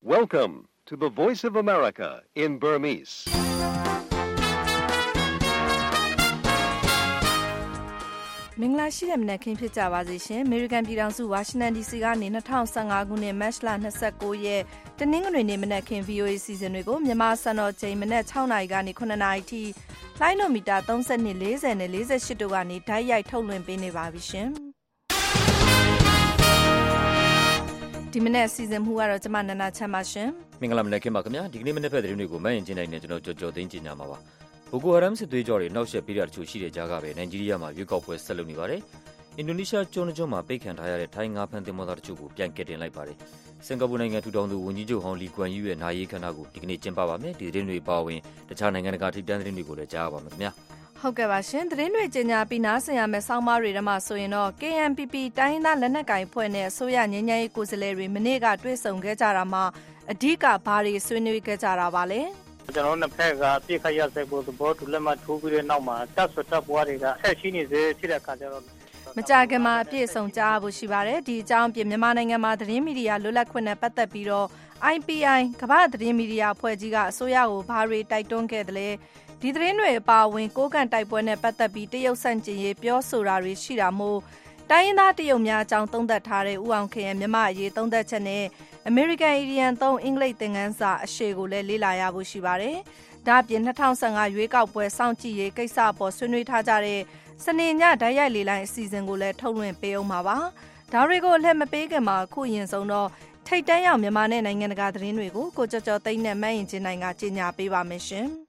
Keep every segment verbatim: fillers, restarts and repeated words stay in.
Welcome to the Voice of America in Burmese. မင်္ဂလာရှိတဲ့မနက်ခင်းဖြစ်ကြပါစေရှင်။ American ပြည်ထောင်စု Washington ဒီ စီ ကနေ၂၀၁၅ခုနှစ် March လ၂၉ရက်တနင်္ဂနွေနေ့မနက်ခင်း ဗွီအိုအေ စီစဉ်တွေကိုမြန်မာစံတော်ချိန်မနက်၆နာရီကနေ၇နာရီထိလိုင်းနိုမီတာ၃၂ ၄၀နဲ့၄၈တို့ကနေဓာတ်ရိုက်ထုတ်လွှင့်ပေးနေပါပြီရှင်။ဒီမနေ့စီစဉ်မှုကတော့ကျမနန္ဒာချမ်းပါရှင်။မင်္ဂလာမနက်ခင်းပါခင်ဗျာ။ဒီကနေ့မနေ့ဖက်သတင်းတွေကိုမရင်ကျင်းနိုင်နေကျွန်တော်ကြော်ကြော်သိန်းကျင်ညာမှာပါ။ဘိုကိုဟာရမ်စစ်သွေးကြွတွေနောက်ဆက်ပေးတာတချို့ရှိတဲ့ကြားကပဲနိုင်ဂျီးရီးယားမှာရွေးကောက်ပွဲဆက်လုပ်နေပါတယ်။အင်ဒိုနီးရှားကျွန်းကျွန်းမှာပိတ်ခံထားရတဲ့ထိုင်းငါးဖမ်းသင်္ဘောသားတချို့ကိုပြန်ကယ်တင်လိုက်ပါတယ်။စင်ကာပူနိုင်ငံထူထောင်သူဝန်ကြီးချုပ်ဟောင်းလီကွမ်ယူရဲ့နာရေးခန္ဓာကိုဒီကနေ့ကျင်းပပါမယ်။ဒီသတင်းတွေပါဝင်တခြားနိုင်ငံတကာထိပ်တန်းသတင်းတွေကိုလည်းကြားရပါမယ်ခင်ဗျာ။ဟုတ်ကဲ့ပါရှင်သတင်းတွေကြေညာပြီးနားဆင်ရမယ့်ဆောင်းပါးတွေထဲမှာဆိုရင်တော့ K N P P တိုင်းရင်းသားလက်နက်ကိုင်ဖွဲ့နဲ့အစိုးရငြိမ်းချမ်းရေးကိုယ်စားလှယ်တွေမနေ့ကတွေ့ဆုံခဲ့ကြတာမှာအဓိကဘာတွေဆွေးနွေးခဲ့ကြတာပါလဲကျွန်တော်နှစ်ဖက်ကပြစ်ခတ်ရဆိုင်ဖို့သဘောတူလက်မှတ်ထိုးပြီးတဲ့နောက်မှာတပ်ဆွတ်တပ်ပွားတွေကဆက်ရှိနေစေဖြစ်တဲ့အခါကျတော့မကြာခင်မှာအပြည့်အစုံကြားဖို့ရှိပါတယ်ဒီအကြောင်းပြင်မြန်မာနိုင်ငံမှာသတင်းမီဒီယာလွတ်လပ်ခွင့်နဲ့ပတ်သက်ပြီးတော့ I P I ကမ္ဘာ့သတင်းမီဒီယာအဖွဲ့ကြီးကအစိုးရကိုဘာတွေတိုက်တွန်းခဲ့တယ်လဲဒီသတင်းတွေအပါအဝင်ကိုးကန်တိုက်ပွဲနဲ့ပတ်သက်ပြီးတရုတ်ဆန့်ကျင်ရေးပြောဆိုတာတွေရှိတာမို့တိုင်းရင်းသားတရုတ်များအကြောင်းသုံးသပ်ထားတဲ့ဦးအောင်ခင်ရဲ့မြန်မာအရေးသုံးသပ်ချက်နဲ့ American Indian သုံးအင်္ဂလိပ်သင်ခန်းစာအရှေ့ကိုလည်းလေ့လာရဖို့ရှိပါတယ်။ဒါ့အပြင်၂၀၁၅ရွေးကောက်ပွဲစောင့်ကြည့်ရေးကိစ္စအပေါ်ဆွေးနွေးထားကြတဲ့စနေညဓာတ်ရိုက်လေလိုင်းအစီအစဉ်ကိုလည်းထုတ်လွှင့်ပေးအောင်ပါပါ။ဒါတွေကိုလည်းမပေးခင်မှာအခုအရင်ဆုံးတော့ထိတ်တန်းရောက်မြန်မာနဲ့နိုင်ငံတကာသတင်းတွေကိုကိုကျော်ကျော်သိန်းနဲ့မန့်ရင်ချင်းနိုင်ကကြီးညာပေးပါမယ်ရှင်။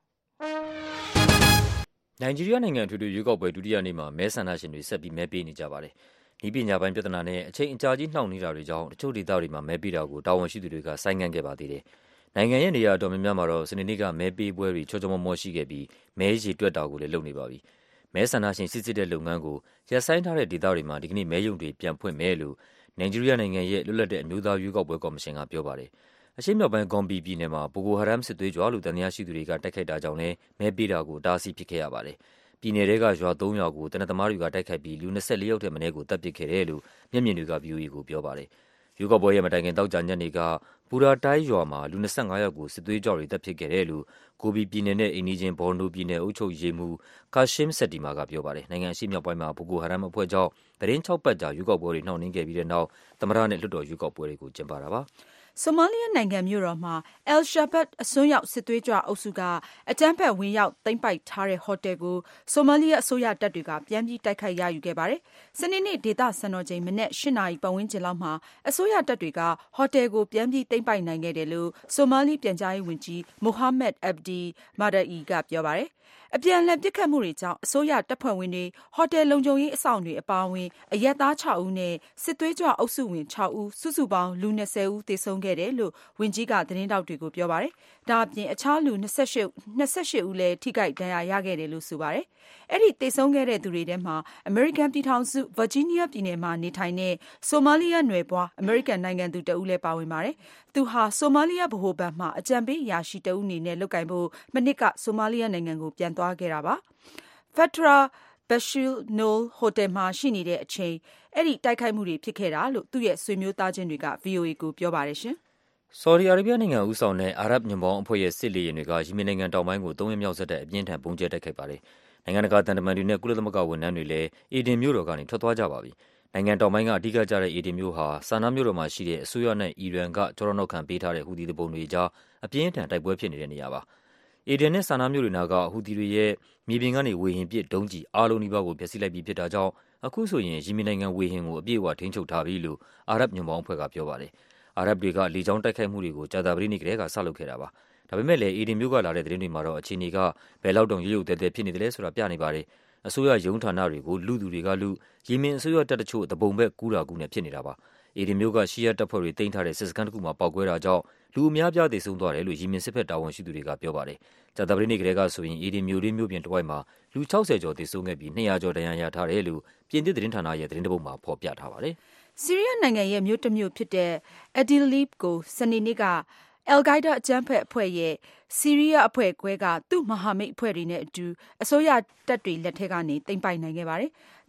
နိုင်ဂျီးရီးယားနိုင်ငံအထွေထွေရွေးကောက်ပွဲဒုတိယနေ့မှာမဲဆန္ဒရှင်တွေဆက်ပြီးမဲပေးနေကြပါတယ်။ဤပညာပိုင်းပြဿနာနဲ့အချိန်အကြာကြီးနှောင့်နှေးတာတွေကြောင့်တချို့ဒေသတွေမှာမဲပေးတာကိုတာဝန်ရှိသူတွေကဆိုင်းငံ့ခဲ့ပါသေးတယ်။နိုင်ငံရဲ့နေရာတော်များများမှာတော့စနေနေ့ကမဲပေးပွဲတွေချောချောမောမောရှိခဲ့ပြီးမဲရေတွက်တာကိုလည်းလုပ်နေပါပြီ။မဲဆန္ဒရှင်စစ်စစ်တဲ့လုပ်ငန်းကိုရပ်ဆိုင်းထားတဲ့ဒေသတွေမှာဒီကနေ့မဲရုံတွေပြန်ဖွင့်မယ်လို့နိုင်ဂျီးရီးယားနိုင်ငံရဲ့လွတ်လပ်တဲ့အမျိုးသားရွေးကောက်ပွဲကော်မရှင်ကပြောပါတယ်။အရှေ့မြောက်ပိုင်းဂွမ်ဘီပြည်နယ်မှာဘိုကိုဟာရမ်စစ်သွေးကြွလို့တန်တရားရှိသူတွေကတိုက်ခိုက်တာကြောင့်လည်းမဲပေးတာကိုတားဆီးဖြစ်ခဲ့ရပါတယ်။ပြည်နယ်တွေကရွာသုံးရွာကိုတနက်သမားတွေကတိုက်ခိုက်ပြီးလူ၂၄ယောက်ထက်မနည်းကိုတပ်ပစ်ခဲ့တယ်လို့မျက်မြင်တွေက ဗွီအိုအေကိုပြောပါတယ်။ရွေးကောက်ပွဲရဲ့မတိုင်ခင်တောက်ကြညနေကပူရာတိုင်းရွာမှာလူ၂၅ယောက်ကိုစစ်သွေးကြွတွေတပ်ပစ်ခဲ့တယ်လို့ကိုဘီပြည်နယ်နဲ့အိမ်နီးချင်းဘော်နိုပြည်နယ်အုပ်ချုပ်ရေးမှူးကာရှင်းဆက်တီမာကပြောပါတယ်။နိုင်ငံအရှေ့မြောက်ပိုင်းမှာဘိုကိုဟာရမ်အဖွဲ့ကြောင့်သတင်း၆ပတ်ကြာရွေးကောက်ပွဲတွေနှောင့်နှေးခဲ့ပြီးတဲ့နောက်သမ္မတနဲ့လွှတ်တော်ရွေးကောက်ပွဲတွေကိုကျင်းပတာပါ။ဆိုမာလီယာနိုင်ငံမြို့တော်မှာ Al-Shabaab အစွန်းရောက်စစ်သွေးကြွအုပ်စုကအကြမ်းဖက်ဝင်ရောက်သိမ်းပိုက်ထားတဲ့ဟိုတယ်ကိုဆိုမာလီယာအစိုးရတပ်တွေကပြန်ပြီးတိုက်ခိုက်ရယူခဲ့ပါတယ်။စနေနေ့ဒေသစံတော်ချိန်မနက်၈နာရီပတ်ဝန်းကျင်လောက်မှာအစိုးရတပ်တွေကဟိုတယ်ကိုပြန်ပြီးသိမ်းပိုက်နိုင်ခဲ့တယ်လို့ဆိုမာလီပြန်ကြားရေးဝန်ကြီးမိုဟာမက်အက်ဘ်ဒီမာဒါအီကပြောပါတယ်။အပြန်အလှန်ပစ်ခတ်မှုတွေကြောင့်အစိုးရတပ်ဖွဲ့ဝင်တွေဟိုတယ်လုံခြုံရေးအဆောင်တွေအပါအဝင်အရက်သား၆ဦးနဲ့စစ်သွေးကြွအုပ်စုဝင်၆ဦးစုစုပေါင်းလူ၂၀ဦးသေဆုံးခဲ့တယ်လို့ဝန်ကြီးကသတင်းတောက်တွေကိုပြောပါတယ်။ဒါအပြင်အခြားလူ၂၈ဦးလည်းထိခိုက်ဒဏ်ရာရခဲ့တယ်လို့ဆိုပါတယ်။အဲ့ဒီသေဆုံးခဲ့တဲ့သူတွေထဲမှာအမေရိကန်ပြည်ထောင်စုဗာဂျီးနီးယားပြည်နယ်မှာနေထိုင်တဲ့ဆိုမာလီယာနွယ်ဖွားအမေရိကန်နိုင်ငံသူတဦးလည်းပါဝင်ပါတယ်။သူဟာဆိုမာလီယာဗဟိုဘဏ်မှာအကြံပေးအရာရှိတဦးအနေနဲ့လုပ်ကိုင်ဖို့မနှစ်ကဆိုမာလီယာနိုင်ငံကိုပြန်သွားခဲ့တာပါ။ Fatra Bashir Noor ဟိုတယ်မှာရှိနေတဲ့အချိန်အဲ့ဒီတိုက်ခိုက်မှုတွေဖြစ်ခဲ့တာလို့သူ့ရဲ့ဆွေမျိုးသားချင်းတွေက ဗွီအိုအေကိုပြောပါတယ်ရှင်။ဆော်ဒီအာရေဗျနိုင်ငံဦးဆောင်တဲ့အာရပ်ညွန့်ပေါင်းအဖွဲ့ရဲ့စစ်လေယာဉ်တွေကယီမင်နိုင်ငံတောင်ပိုင်းကိုသုံးရက်မြောက်ဆက်တဲ့အပြင်းထန်ပုံကျဲတိုက်ခိုက်ပါတယ်။နိုင်ငံတကာတန်တမန်တွေနဲ့ကုလသမဂ္ဂဝန်ထမ်းတွေလည်းအေဒင်မြို့တော်ကနေထွက်သွားကြပါပြီ။နိုင်ငံတောင်ပိုင်းကအဓိကကျတဲ့အေဒင်မြို့ဟာဆာနာမြို့တော်မှာရှိတဲ့အစိုးရနဲ့အီရန်ကကြောတော်နောက်ခံပေးထားတဲ့ဟူသီသူပုန်တွေကြားအပြင်းထန်တိုက်ပွဲဖြစ်နေတဲ့နေရာပါ။အေဒင်နဲ့ဆာနာမြို့တွေနာကဟူသီတွေရဲ့မြေပြင်ကနေဝေဟင်ပစ်ဒုံးကျည်အားလုံးနီးပါးကိုဖျက်ဆီးလိုက်ပြီးဖြစ်တာကြောင့်အခုဆိုရင်ယီမင်နိုင်ငံဝေဟင်ကိုအပြည့်အဝထိန်းချုပ်ထားပြီလို့အာရပ်ညွန့်ပေါင်းအဖွဲ့ကပြောပါတယ်။အာရပ်တွေကလေကြောင်းတိုက်ခိုက်မှုတွေကိုကြာသပတေးနေ့ကတည်းကစလုပ်ခဲ့တာပါ။ဒါပေမဲ့လည်းအေဒင်မြို့ကလာတဲ့သတင်းတွေမှာတော့အခြေအနေကဘယ်လောက်တောင်ရုပ်ရုပ်သဲသဲဖြစ်နေတယ်လဲဆိုတာပြနေပါတယ်။အစိုးရရုံးဌာနတွေကိုလူသူတွေကလူယီမင်အစိုးရတပ်တချို့တပုံဘက်ကူးတာကူးနေဖြစ်နေတာပါ။အေဒင်မြို့ကရှီယာတပ်ဖွဲ့တွေတင်ထားတဲ့စစ်စခန်းတစ်ခုမှာပောက်ကွဲတာကြောင့်လူအများပြားသေဆုံးသွားတယ်လို့ယီမင်စစ်ဖက်တာဝန်ရှိသူတွေကပြောပါတယ်။ကြာသပတေးနေ့ကတည်းကဆိုရင်အေဒင်မြို့လေးမြို့ပြင်တစ်ဝိုက်မှာလူ၆၀ကျော်သေဆုံးခဲ့ပြီး၂၀၀ကျော်ဒဏ်ရာရထားတယ်လို့ပြင်သစ်သတင်းဌာနရဲ့သတင်းတပုဒ်မှာဖော်ပြထားပါတယ်။ဆီးရီးယားနိုင်ငံရဲ့မြို့တစ်မြို့ဖြစ်တဲ့ Idlib ကိုစနေနေ့က Al-Qaeda အကြမ်းဖက်အဖွဲ့ရဲ့ဆီးရီးယားအဖွဲ့ခွဲကသူ့မဟာမိတ်အဖွဲ့တွေနဲ့အတူအစိုးရတပ်တွေလက်ထက်ကနေသိမ်းပိုက်နိုင်ခဲ့ပါတယ်။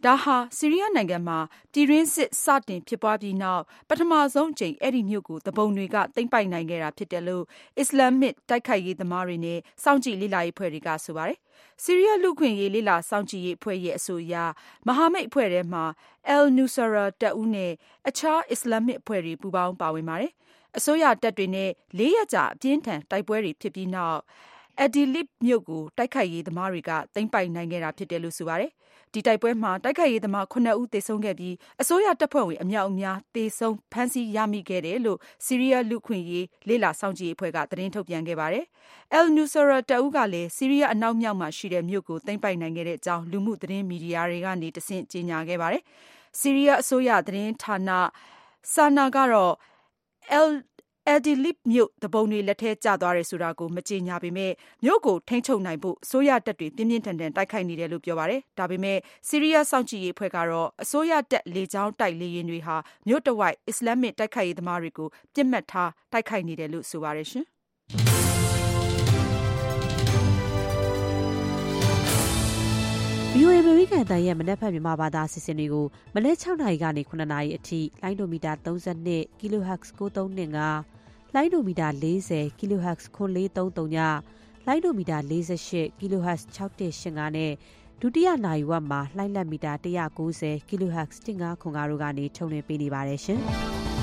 ဒါဟာဆီးရီးယားနိုင်ငံမှာပြည်တွင်းစစ်စတင်ဖြစ်ပွားပြီးနောက်ပထမဆုံးအကြိမ်အဲ့ဒီမြို့ကိုတပုံတွေကသိမ်းပိုက်နိုင်ခဲ့တာဖြစ်တယ်လို့အစ္စလာမစ်တိုက်ခိုက်ရေးသမားတွေနဲ့စောင့်ကြည့်လေ့လာရေးအဖွဲ့တွေကဆိုပါတယ်။ဆီးရီးယားလူခွင့်ရေးလေ့လာစောင့်ကြည့်ရေးအဖွဲ့ရဲ့အဆိုအရမဟာမိတ်အဖွဲ့ထဲမှာ Al-Nusra တပ်ဦးနဲ့အခြားအစ္စလာမစ်အဖွဲ့တွေပူးပေါင်းပါဝင်ပါတယ်။အစိုးရတပ်တွေနဲ့လေးရက်ကြာအပြင်းထန်တိုက်ပွဲတွေဖြစ်ပြီးနောက်Idlib မြို့ကိုတိုက်ခိုက်ရေးသမားတွေကသိမ်းပိုက်နိုင်ခဲ့တာဖြစ်တယ်လို့ဆိုပါတယ်။ဒီတိုက်ပွဲမှာတိုက်ခိုက်ရေးသမားခုနှစ်ဦးသေဆုံးခဲ့ပြီးအစိုးရတပ်ဖွဲ့ဝင်အများအပြားသေဆုံးဖမ်းဆီးရမိခဲ့တယ်လို့ဆီးရီးယားလူခွင့်ရေးလေ့လာစောင့်ကြည့်ရေးအဖွဲ့ကသတင်းထုတ်ပြန်ခဲ့ပါတယ်။ Al-Nusra တပ်ဦးကလည်းဆီးရီးယားအနောက်မြောက်မှာရှိတဲ့မြို့ကိုသိမ်းပိုက်နိုင်ခဲ့တဲ့အကြောင်းလူမှုသတင်းမီဒီယာတွေကနေတဆင့်ကြေညာခဲ့ပါတယ်။ဆီးရီးယားအစိုးရသတင်းဌာန Sana ကတော့ Idlib မြို့တပုံတွေလက်ထဲကျသွားတယ်ဆိုတာကိုမကြေညာပေမဲ့မြို့ကိုထိန်းချုပ်နိုင်ဖို့အစိုးရတပ်တွေပြင်းပြင်းထန်ထန်တိုက်ခိုက်နေတယ်လို့ပြောပါတယ်။ဒါပေမဲ့ဆီးရီးယားစောင့်ကြည့်ရေးအဖွဲ့ကတော့အစိုးရတပ်လေကြောင်းတိုက်လေယာဉ်တွေဟာမြို့တဝိုက်အစ္စလာမစ်တိုက်ခိုက်ရေးသမားတွေကိုပြစ်မှတ်ထားတိုက်ခိုက်နေတယ်လို့ဆိုပါတယ်ရှင်။ဗီအိုအေ အမေရိကန်အသံရဲ့မနက်ဖြန်မြန်မာဘာသာအစီအစဉ်တွေကိုမနက်၆နာရီကနေခုနှစ်နာရီအထိလိုင်းဒိုမီတာသုံး၂ kilohertz ကိုသုံး၂ငါလိုင်းဒိုမီတာ၄၀ kilohertz ခွန်လေးသုံးသုံးညလိုင်းဒိုမီတာ၄၈ kilohertz ၆၁၈၅နဲ့ဒုတိယနာရီဝက်မှာလှိုင်းလက်မီတာ၁၉၀ kilohertz ၁၅ခွန်၅တို့ကနေထုတ်လွှင့်ပေးနေပါတယ်ရှင်။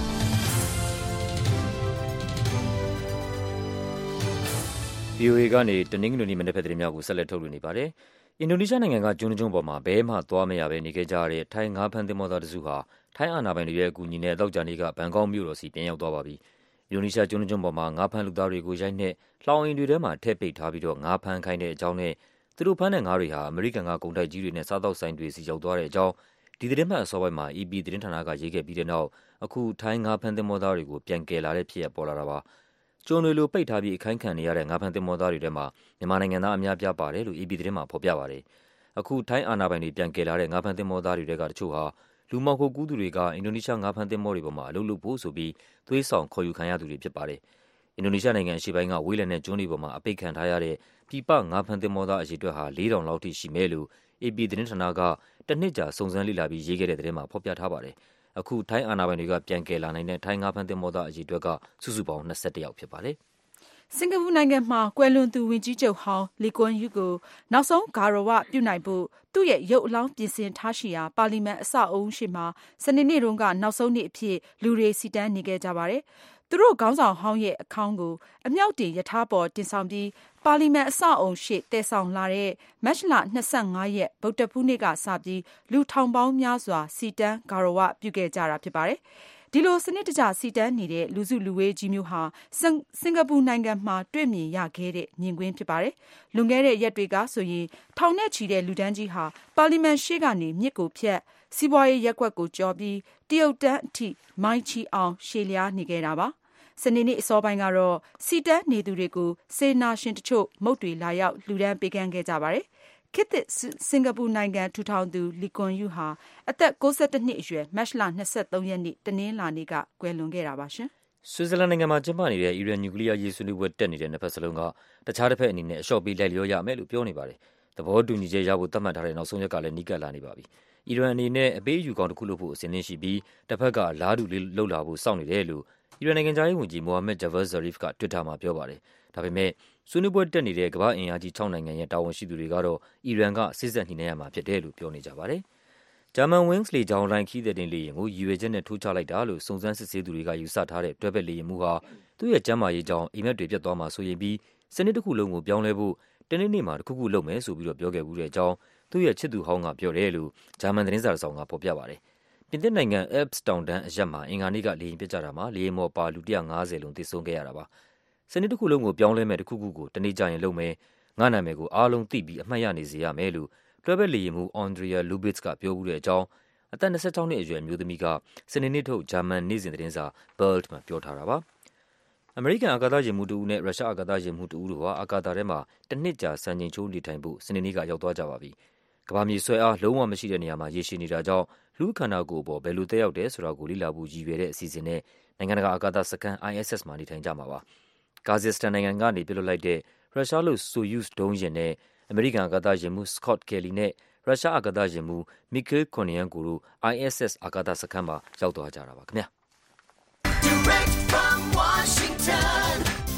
ဗီအိုအေ ကနေတနင်္ဂနွေနေ့မနက်ဖြန်သတင်းများကိုဆက်လက်ထုတ်လွှင့်နေပါတယ်။အင်ဒိုနီးရှားနိုင်ငံကကျွန်းကျွန်းပေါ်မှာဘဲမှသွားမရဘဲနေခဲ့ကြတဲ့ထိုင်းငါးဖမ်းသင်္ဘောသားတစုဟာထိုင်းအာဏာပိုင်တွေရဲ့အကူအညီနဲ့သောကြာနေ့ကဘန်ကောက်မြို့တော်စီပြန်ရောက်သွားပါပြီ။အင်ဒိုနီးရှားကျွန်းကျွန်းပေါ်မှာငါးဖမ်းလူသားတွေကိုရိုက်နှက်လှောင်အိမ်တွေထဲမှာထည့်ပိတ်ထားပြီးတော့ငါးဖမ်းခိုင်းတဲ့အကြောင်းနဲ့သူတို့ဖမ်းတဲ့ငါးတွေဟာအမေရိကန်ကကုန်တိုက်ကြီးတွေနဲ့စားသောက်ဆိုင်တွေစီရောက်သွားတဲ့အကြောင်းဒီသတင်းမှတ်အစောပိုင်းမှာ အေပီ သတင်းဌာနကရေးခဲ့ပြီးတဲ့နောက်အခုထိုင်းငါးဖမ်းသင်္ဘောသားတွေကိုပြန်ကယ်လာတဲ့ဖြစ်ရပ်ပေါ်လာတာပါ။ကျွန်းတွေလိုပိတ်ထားပြီးအခိုင်းခံနေရတဲ့ငါးဖမ်းသင်္ဘောသားတွေထဲမှာမြန်မာနိုင်ငံသားအများပြားပါတယ်လို့ အေပီ သတင်းမှာဖော်ပြပါတယ်။အခုထိုင်းအာဏာပိုင်တွေပြန်ကယ်လာတဲ့ငါးဖမ်းသင်္ဘောသားတွေကတချို့ဟာလူမှောင်ခိုကူးသူတွေကအင်ဒိုနီးရှားငါးဖမ်းသင်္ဘောတွေပေါ်မှာအလုပ်လုပ်ဖို့ဆိုပြီးသွေးဆောင်ခေါ်ယူခံရသူတွေဖြစ်ပါတယ်။အင်ဒိုနီးရှားနိုင်ငံအရှေ့ပိုင်းကဝေးလံတဲ့ကျွန်းတွေပေါ်မှာအပိတ်ခံထားရတဲ့ပြည်ပငါးဖမ်းသင်္ဘောသားအရေအတွက်ဟာလေးထောင်လောက်ထိရှိမယ်လို့ အေပီ သတင်းဌာနကတနှစ်ကြာစုံစမ်းလေ့လာပြီးရေးခဲ့တဲ့သတင်းမှာဖော်ပြထားပါတယ်။အခုထိုင်းအာဏာပိုင်တွေကပြန်ကယ်လာနိုင်တဲ့ထိုင်းငါးဖမ်းသင်္ဘောသားအရေအတွက်ကစုစုပေါင်း၂၁ယောက်ဖြစ်ပါတယ်။စင်ကာပူနိုင်ငံမှာကွယ်လွန်သူဝန်ကြီးချုပ်ဟောင်းလီကွန်ယူကိုနောက်ဆုံးဂါရဝပြုနိုင်ဖို့သူ့ရဲ့ရုပ်အလောင်းပြင်ဆင်ထားရှိရာပါလီမန်အဆောက်အဦရှိမှာစနေနေ့တုန်းကနောက်ဆုံးနေ့အဖြစ်လူတွေစီတန်းနေခဲ့ကြပါတယ်။သူတို့ခေါင်းဆောင်ဟောင်းရဲ့အခေါင်းကိုအမြောက်တင်ယထာပေါ်တင်ဆောင်ပြီးပါလီမန်အဆောက်အဦရှိတည်ဆောင်လာတဲ့မတ်လ၂၅ရက်ဗုဒ္ဓဖူးနေ့ကစပြီးလူထောင်ပေါင်းများစွာစီတန်းဂါရဝပြုခဲ့ကြတာဖြစ်ပါတယ်။ဒီလိုစနစ်တကျစီတန်းနေတဲ့လူစုလူဝေးကြီးမျိုးဟာစင်ကာပူနိုင်ငံမှာတွေ့မြင်ရခဲ့တဲ့မြင်ကွင်းဖြစ်ပါတယ်။လွန်ခဲ့တဲ့ရက်တွေကဆိုရင်ထောင်နဲ့ချီတဲ့လူတန်းကြီးဟာပါလီမန်ရှေ့ကနေမြစ်ကိုဖြတ်စီးပွားရေးရက်ကွက်ကိုကျော်ပြီးတရုတ်တန်းအထိမိုင်းချီအောင်ရှည်လျားနေခဲ့တာပါ။စနေနေ့အစောပိုင်းကတော့စီတန်းနေသူတွေကိုစေနာရှင်တချို့မုတ်တွေလာရောက်လှူဒန်းပေးကမ်းခဲ့ကြပါတယ်။ခေတ်သစ်စင်ကာပူနိုင်ငံထူထောင်သူလီကွန်ယူဟာအသက်၉၁နှစ်အရွယ်မတ်လ၂၃ရက်နေ့တနင်္လာနေ့ကကွယ်လွန်ခဲ့တာပါရှင်။ဆွစ်ဇာလန်နိုင်ငံမှာကျင်းပနေတဲ့အီရန်နျူကလ িয়ার ရေးဆွေးနွေးပွဲတက်နေတဲ့နှစ်ဖက်စလုံးကတခြားတစ်ဖက်အနေနဲ့အလျှော့ပေးလိုက်လျောရမယ်လို့ပြောနေပါတယ်။သဘောတူညီချက်ရဖို့သတ်မှတ်ထားတဲ့နောက်ဆုံးရက်ကလည်းနီးကပ်လာနေပါပြီ။အီရန်အနေနဲ့အပေးအယူကောင်းတစ်ခုလုပ်ဖို့အစဉ်သင့်ရှိပြီးတစ်ဖက်ကလားတူလေးလှုပ်လာဖို့စောင့်နေတယ်လို့အီရန်နိုင်ငံသားရေးဝန်ကြီးမိုဟာမက်ဂျာဗတ်ဇာရီဖ်က Twitter မှာပြောပါတယ်။ဒါပေမဲ့ဆွေးနွေးပွဲတက်နေတဲ့ကမ္ဘာ့အင်အားကြီးခြောက်နိုင်ငံရဲ့တာဝန်ရှိသူတွေကတော့အီရန်ကစိစက်ညှိနှိုင်းရမှာဖြစ်တယ်လို့ပြောနေကြပါတယ်။ဂျာမန် Wings လေကြောင်းလိုင်းခရီးသည်တင်လေယာဉ်ကိုရည်ရွယ်ချက်နဲ့ထိုးချလိုက်တာလို့စုံစမ်းစစ်ဆေးသူတွေကယူဆထားတဲ့တွဲဘက်လေယာဉ်မှူးဟာသူ့ရဲ့ကျန်းမာရေးကြောင့်အိမ်မက်တွေပြတ်သွားမှာဆိုရင်ပြီးစနစ်တစ်ခုလုံးကိုပြောင်းလဲဖို့တနေ့နေ့မှာတစ်ခုခုလုပ်မယ်ဆိုပြီးတော့ပြောခဲ့ဘူးတဲ့အကြောင်းသူ့ရဲ့ချစ်သူဟောင်းကပြောတယ်လို့ဂျာမန်သတင်းစာတစ်စောင်ကဖော်ပြပါတယ်။ပြင်သစ်နိုင်ငံ Alps တောင်တန်းအရပ်မှာအင်္ဂါနေ့ကလေယာဉ်ပျက်ကျတာမှာလေယာဉ်ပေါ်ပါလူ၁၅၀လုံးသေဆုံးခဲ့ရတာပါ။စနစ်တစ်ခုလုံးကိုပြောင်းလဲမဲ့တစ်ခုခုကိုတနေ့ကျရင်လုပ်မယ်ငါနာမည်ကိုအားလုံးသိပြီးအမှတ်ရနေစေရမယ်လို့တွဲဘက်လေယာဉ်မှူး Andrea Lubitz ကပြောဘူးတဲ့အကြောင်းအသက်၂၆နှစ်အရွယ်အမျိုးသမီးကစနေနေ့ထုတ်ဂျာမန်နေ့စဉ်သတင်းစာ Bild မှာပြောထားတာပါ။အမေရိကန်အာကာသယာဉ်မှူးတဦးနဲ့ရုရှားအာကာသယာဉ်မှူးတဦးတို့ဟာအာကာသထဲမှာတစ်နှစ်ကြာစံချိန်ချိုးနေထိုင်ဖို့စနေနေ့ကရောက်သွားကြပါပြီ။ကမ္ဘာမြေဆွဲအားလုံးဝမရှိတဲ့နေရာမှာရေရှည်နေတာကြောင့်လူခန္ဓာကိုယ်ပေါ်ဘယ်လိုသက်ရောက်တယ်ဆိုတာကိုလေ့လာဖို့ရည်ရွယ်တဲ့အစီအစဉ်နဲ့နိုင်ငံတကာအာကာသစခန်း I S S မှာနေထိုင်ကြမှာပါ။ကာဇက်စတန်နိုင်ငံကနေပြလွတ်လိုက်တဲ့ရုရှားလို့ Soyuz ဒုံးယာဉ်နဲ့အမေရိကန်အာကာသယာဉ်မှူး Scott Kelly နဲ့ရုရှားအာကာသယာဉ်မှူး Mikhail Kornienko တို့ အိုင် အက်စ် အက်စ် အာကာသစခန်းမှာရောက်သွားကြတာပါခင်ဗျာ Direct from Washington,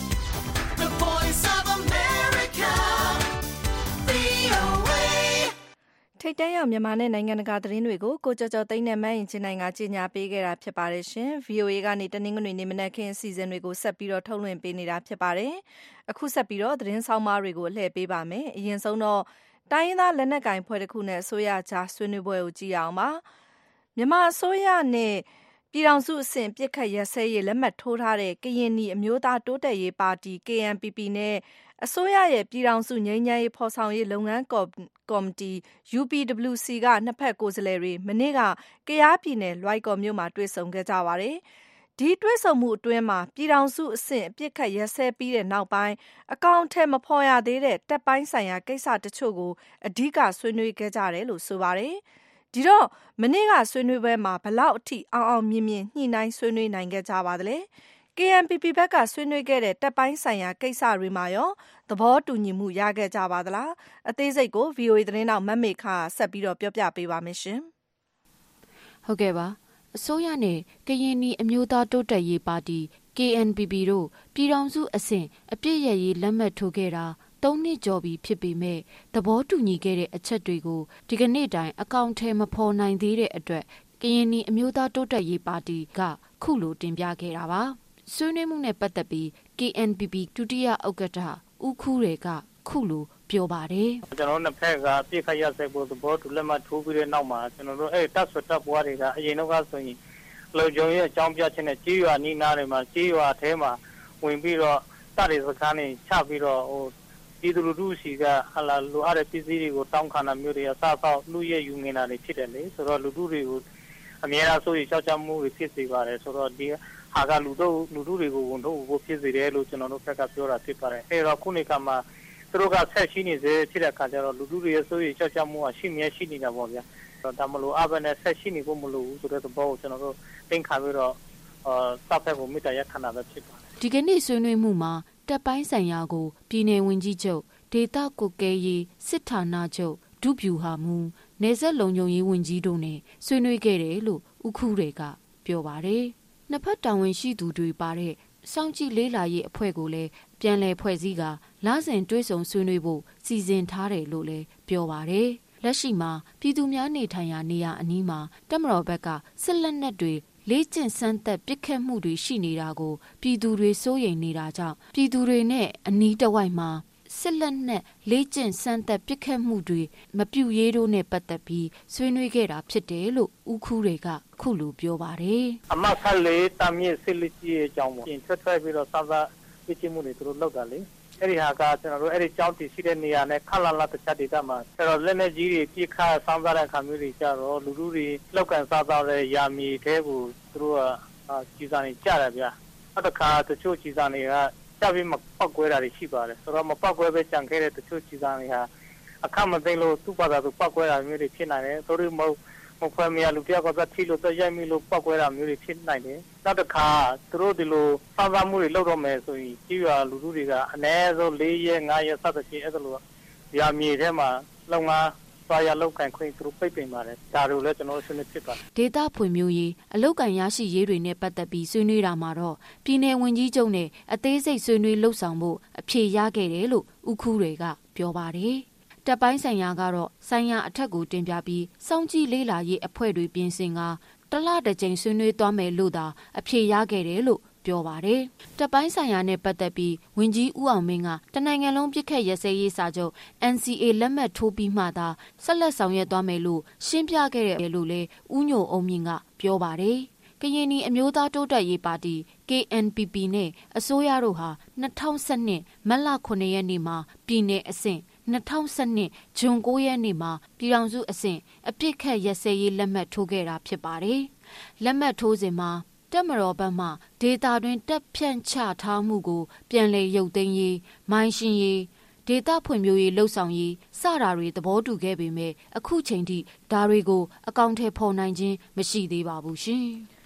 the voice of America, ဗွီအိုအေထိပ်တန်းရောက်မြန်မာနဲ့နိုင်ငံတကာသတင်းတွေကိုကိုကျော်ကျော်သိန်းနဲ့မအင်ဂျင်နိုင်ကကြီးညာပေးခဲ့တာဖြစ်ပါတယ်ရှင်။ ဗွီအိုအေကနေတနင်္ဂနွေနေ့မနက်ခင်းအစီအစဉ်တွေကိုဆက်ပြီးတော့ထုတ်လွှင့်ပေးနေတာဖြစ်ပါတယ်။အခုဆက်ပြီးတော့သတင်းဆောင်မတွေကိုလှည့်ပေးပါမယ်။အရင်ဆုံးတော့တိုင်းရင်းသားလက်နက်ကိုင်ဖွဲ့တစ်ခုနဲ့အစိုးရကြားဆွေးနွေးပွဲကိုကြည့်ရအောင်ပါ။မြန်မာအစိုးရနဲ့ပြည်ထောင်စုအဆင့်ပြစ်ခတ်ရစဲရေးလက်မှတ်ထိုးထားတဲ့ကရင်နီအမျိုးသားတိုးတက်ရေးပါတီ K N P P နဲ့အစိုးရရဲ့ပြည်ထောင်စုငြိမ်းချမ်းရေးဖော်ဆောင်ရေးလုပ်ငန်းကော်မတီ U P W C ကနှစ်ဖက်ကိုယ်စားလှယ်တွေမနေ့ကကယားပြည်နယ်လွိုင်ကော်မြို့မှာတွေ့ဆုံခဲ့ကြပါတယ်။ဒီတွေ့ဆုံမှုအတွင်းမှာပြည်ထောင်စုအဆင့်ပြစ်ခတ်ရစဲပြီးတဲ့နောက်ပိုင်းအကောင့်ထဲမဖော်ရသေးတဲ့တပ်ပိုင်းဆိုင်ရာကိစ္စတချို့ကိုအဓိကဆွေးနွေးခဲ့ကြတယ်လို့ဆိုပါတယ်။ဒီတော့မနေ့ကဆွေးနွေးပွဲမှာဘလောက်အထိအောင်အောင်မြင်မြင်ညှိနှိုင်းဆွေးနွေးနိုင်ခဲ့ကြပါသလဲ။ K N P P ဘက်ကဆွေးနွေးခဲ့တဲ့တပ်ပိုင်းဆိုင်ရာကိစ္စတွေမှာရောသဘောတူညီမှုရခဲ့ကြပါသလား။အသေးစိတ်ကို V O A သတင်းတောက်မမေခါဆက်ပြီးတော့ပြောပြပေးပါမယ်ရှင်။ဟုတ်ကဲ့ပါအစိုးရနဲ့ကရင်နီအမျိုးသားတိုးတက်ရေးပါတီ K N P P တို့ပြည်ထောင်စုအဆင့်အပြစ်ရရေးလက်မှတ်ထိုးခဲ့တာသုံးနှစ်ကျော်ပြီဖြစ်ပေမဲ့သဘောတူညီခဲ့တဲ့အချက်တွေကိုဒီကနေ့တိုင်အကောင့်ထဲမဖော်နိုင်သေးတဲ့အတွက်ကရင်နီအမျိုးသားတိုးတက်ရေးပါတီကခုလိုတင်ပြခဲ့တာပါဆွေးနွေးမှုနဲ့ပတ်သက်ပြီး K N P P ဒုတိယဥက္ကဋ္ဌဦးခူးတွေကခုလိုပြောပါတယ်ကျွန်တော်တို့နှစ်ဖက်ကပြစ်ခတ်ရစဲဖို့သဘောတူလက်မှတ်ထိုးပြီးတဲ့နောက်မှာကျွန်တော်တို့အဲ့တပ်ဆွတ်တပ်ပွားတွေကအရင်တော့ကဆိုရင်လုံခြုံရေးအကြောင်းပြချက်နဲ့ကြေးရွာနီးနားတွေမှာကြေးရွာထဲမှာဝင်ပြီးတော့တပ်တွေစခန်းတွေချပြီးတော့ဟိုဒီလူလူစီကဟလာလိုအပ်တဲ့ပစ္စည်းတွေကိုတောင်းခံတာမျိုးတွေအစားဆောက်လူရဲ့ယူနေတာတွေဖြစ်တယ်လေဆိုတော့လူလူတွေကိုအများအားဆိုရင်ရှောက်ချမှုတွေဖြစ်စေပါတယ်ဆိုတော့ဒီဟာကလူတို့လူတို့တွေကိုဝန်ထုတ်ဖို့ဖြစ်စေတယ်လို့ကျွန်တော်တို့ဘက်ကပြောတာဖြစ်ပါတယ်အဲတော့ခုနေကမှသူတို့ကဆက်ရှိနေစေဖြစ်တဲ့အခါကျတော့လူတို့တွေရဲ့ဆိုရင်ရှောက်ချမှုကရှိမြဲရှိနေတာပေါ့ဗျာဒါမလို့အဘနဲ့ဆက်ရှိနေဖို့မလို့ဆိုတဲ့သဘောကိုကျွန်တော်တို့သင်္ခါပြီးတော့အာတပ်ဖက်ကိုမိတ္တရခဏပဲဖြစ်ပါတယ်ဒီကနေ့ဆွေးနွေးမှုမှာတပ်ပိုင်းဆိုင်ရာကိုပြည်내ဝန်ကြီးချုပ်ဒေသကွက်ကဲရေးစစ်ဌာနချုပ်ဒုဗျူဟာမှူးနေဆက်လုံခြုံရေးဝန်ကြီးတို့နဲ့ဆွေးနွေးခဲ့တယ်လို့ဥခုတွေကပြောပါတယ်နှစ်ဖက်တာဝန်ရှိသူတွေပါတဲ့စောင့်ကြည့်လေးလာရေးအဖွဲ့ကိုလည်းပြန်လည်ဖွဲ့စည်းကလစဉ်တွဲဆုံဆွေးနွေးဖို့စီစဉ်ထားတယ်လို့လည်းပြောပါတယ်လက်ရှိမှာပြည်သူများနေထိုင်ရာနေရာအနီးမှာတပ်မတော်ဘက်ကစစ်လက်နက်တွေလေးကျင့်စမ်းသက်ပစ်ခတ်မှုတွေရှိနေတာကိုပြည်သူတွေစိုးရိမ်နေတာကြောင့်ပြည်သူတွေနဲ့အနီးတစ်ဝိုက်မှာစစ်လက်နက်လေးကျင့်စမ်းသက်ပစ်ခတ်မှုတွေမပြုရေးတို့နဲ့ပတ်သက်ပြီးဆွေးနွေးခဲ့တာဖြစ်တယ်လို့ဦးခူးတွေကခုလိုပြောပါတယ်အမဆလေးတမည့်စစ်လက်ကြီးအကြောင်းပေါ့ပြင်ထွက်ထွက်ပြီးတော့စသပစ်ချမှုတွေသူတို့လောက်တာလေအဲ့ဒီဟာကကျွန်တော်တို့အဲ့ဒီကြောင်းတည်ရှိတဲ့နေရာနဲ့ခက်လာလာတစ်ချက်ဒေသမှာအဲ့တော့လက်နက်ကြီးတွေပြစ်ခတ်ဆောင်းစားတဲ့ခါမျိုးတွေကြတော့လူလူတွေလောက်ကန်စားသားတဲ့ယာမီတဲကိုသူတို့ကကြီးစားနေကြတယ်ဗျာအဲ့တခါတချို့ကြီးစားတွေကကြပြီးမပောက်ကွဲတာတွေရှိပါတယ်ဆိုတော့မပောက်ကွဲပဲကြံခဲ့တဲ့တချို့ကြီးစားတွေဟာအခက်မသိလို့သူ့ဘာသာသူပောက်ကွဲတာမျိုးတွေဖြစ်နိုင်တယ်ဆိုတော့မဟုတ်မဖွယ်မရလူတယောက်ကသက်ထီလို့တရိုက်မိလို့ပောက်ကွဲတာမျိုးတွေဖြစ်နိုင်တယ်နောက်တစ်ခါသူတို့ဒီလိုစားစားမှုတွေလုပ်တော့မယ်ဆိုရင်ကြီးရွာလူလူတွေကအနည်းဆုံး၄ရက်၅ရက်စသဖြင့်အဲ့လိုရာမြေထဲမှာလုံငါသွားရလောက်ကန်ခွင့်သူတို့ပိတ်ပင်ပါတယ်ဒါတို့လည်းကျွန်တော်ဆွေးနွေးဖြစ်ပါတယ်ဒေတာဖွံ့ဖြိုးရေးအလောက်ကန်ရရှိရေးတွေနဲ့ပတ်သက်ပြီးဆွေးနွေးတာမှာတော့ပြည်내ဝန်ကြီးချုပ်နဲ့အသေးစိတ်ဆွေးနွေးလှုပ်ဆောင်ဖို့အဖြေရခဲ့တယ်လို့ဥခူးတွေကပြောပါတယ်တပ်ပိုင်းဆိုင်ရာကတော့ဆိုင်ရာအထက်ကိုတင်ပြပြီးစောင့်ကြည့်လေးလာရေးအဖွဲ့တွေပြင်ဆင်ကတလတစ်ကြိမ်ဆွေးနွေးသွားမယ်လို့သာအဖြေရခဲ့တယ်လို့ပြောပါတယ်တပ်ပိုင်းဆိုင်ရာနဲ့ပတ်သက်ပြီးဝန်ကြီးဦးအောင်မင်းကတနိုင်ငံလုံးပြစ်ခတ်ရစဲရေးစာချုပ် N C A လက်မှတ်ထိုးပြီးမှသာဆက်လက်ဆောင်ရွက်သွားမယ်လို့ရှင်းပြခဲ့တယ်လို့လည်းဦးညိုအောင်မြင့်ကပြောပါတယ်ကရင်နီအမျိုးသားတိုးတက်ရေးပါတီ K N P P နဲ့အစိုးရတို့ဟာ၂၀၁၂မတ်လခုနှစ်ရက်နေ့မှာပြည်내အဆင့်၂၀၁၂ဇွန်၉ရက်နေ့မှာပြည်ထောင်စုအဆင့်အပြစ်ခတ်ရစဲရေးလက်မှတ်ထိုးခဲ့တာဖြစ်ပါတယ်လက်မှတ်ထိုးစဉ်မှာတပ်မတော်ဘက်မှဒေတာတွင်တပ်ဖြန့်ချထားမှုကိုပြန်လည်ရုပ်သိမ်းရေးမိုင်းရှင်းရေးဒေတာဖွံ့ဖြိုးရေးလှုပ်ဆောင်ရေးစတာတွေသဘောတူခဲ့ပေမဲ့အခုချိန်ထိဒါတွေကိုအကောင့်ထဲပေါ်နိုင်ခြင်းမရှိသေးပါဘူးရှင်မ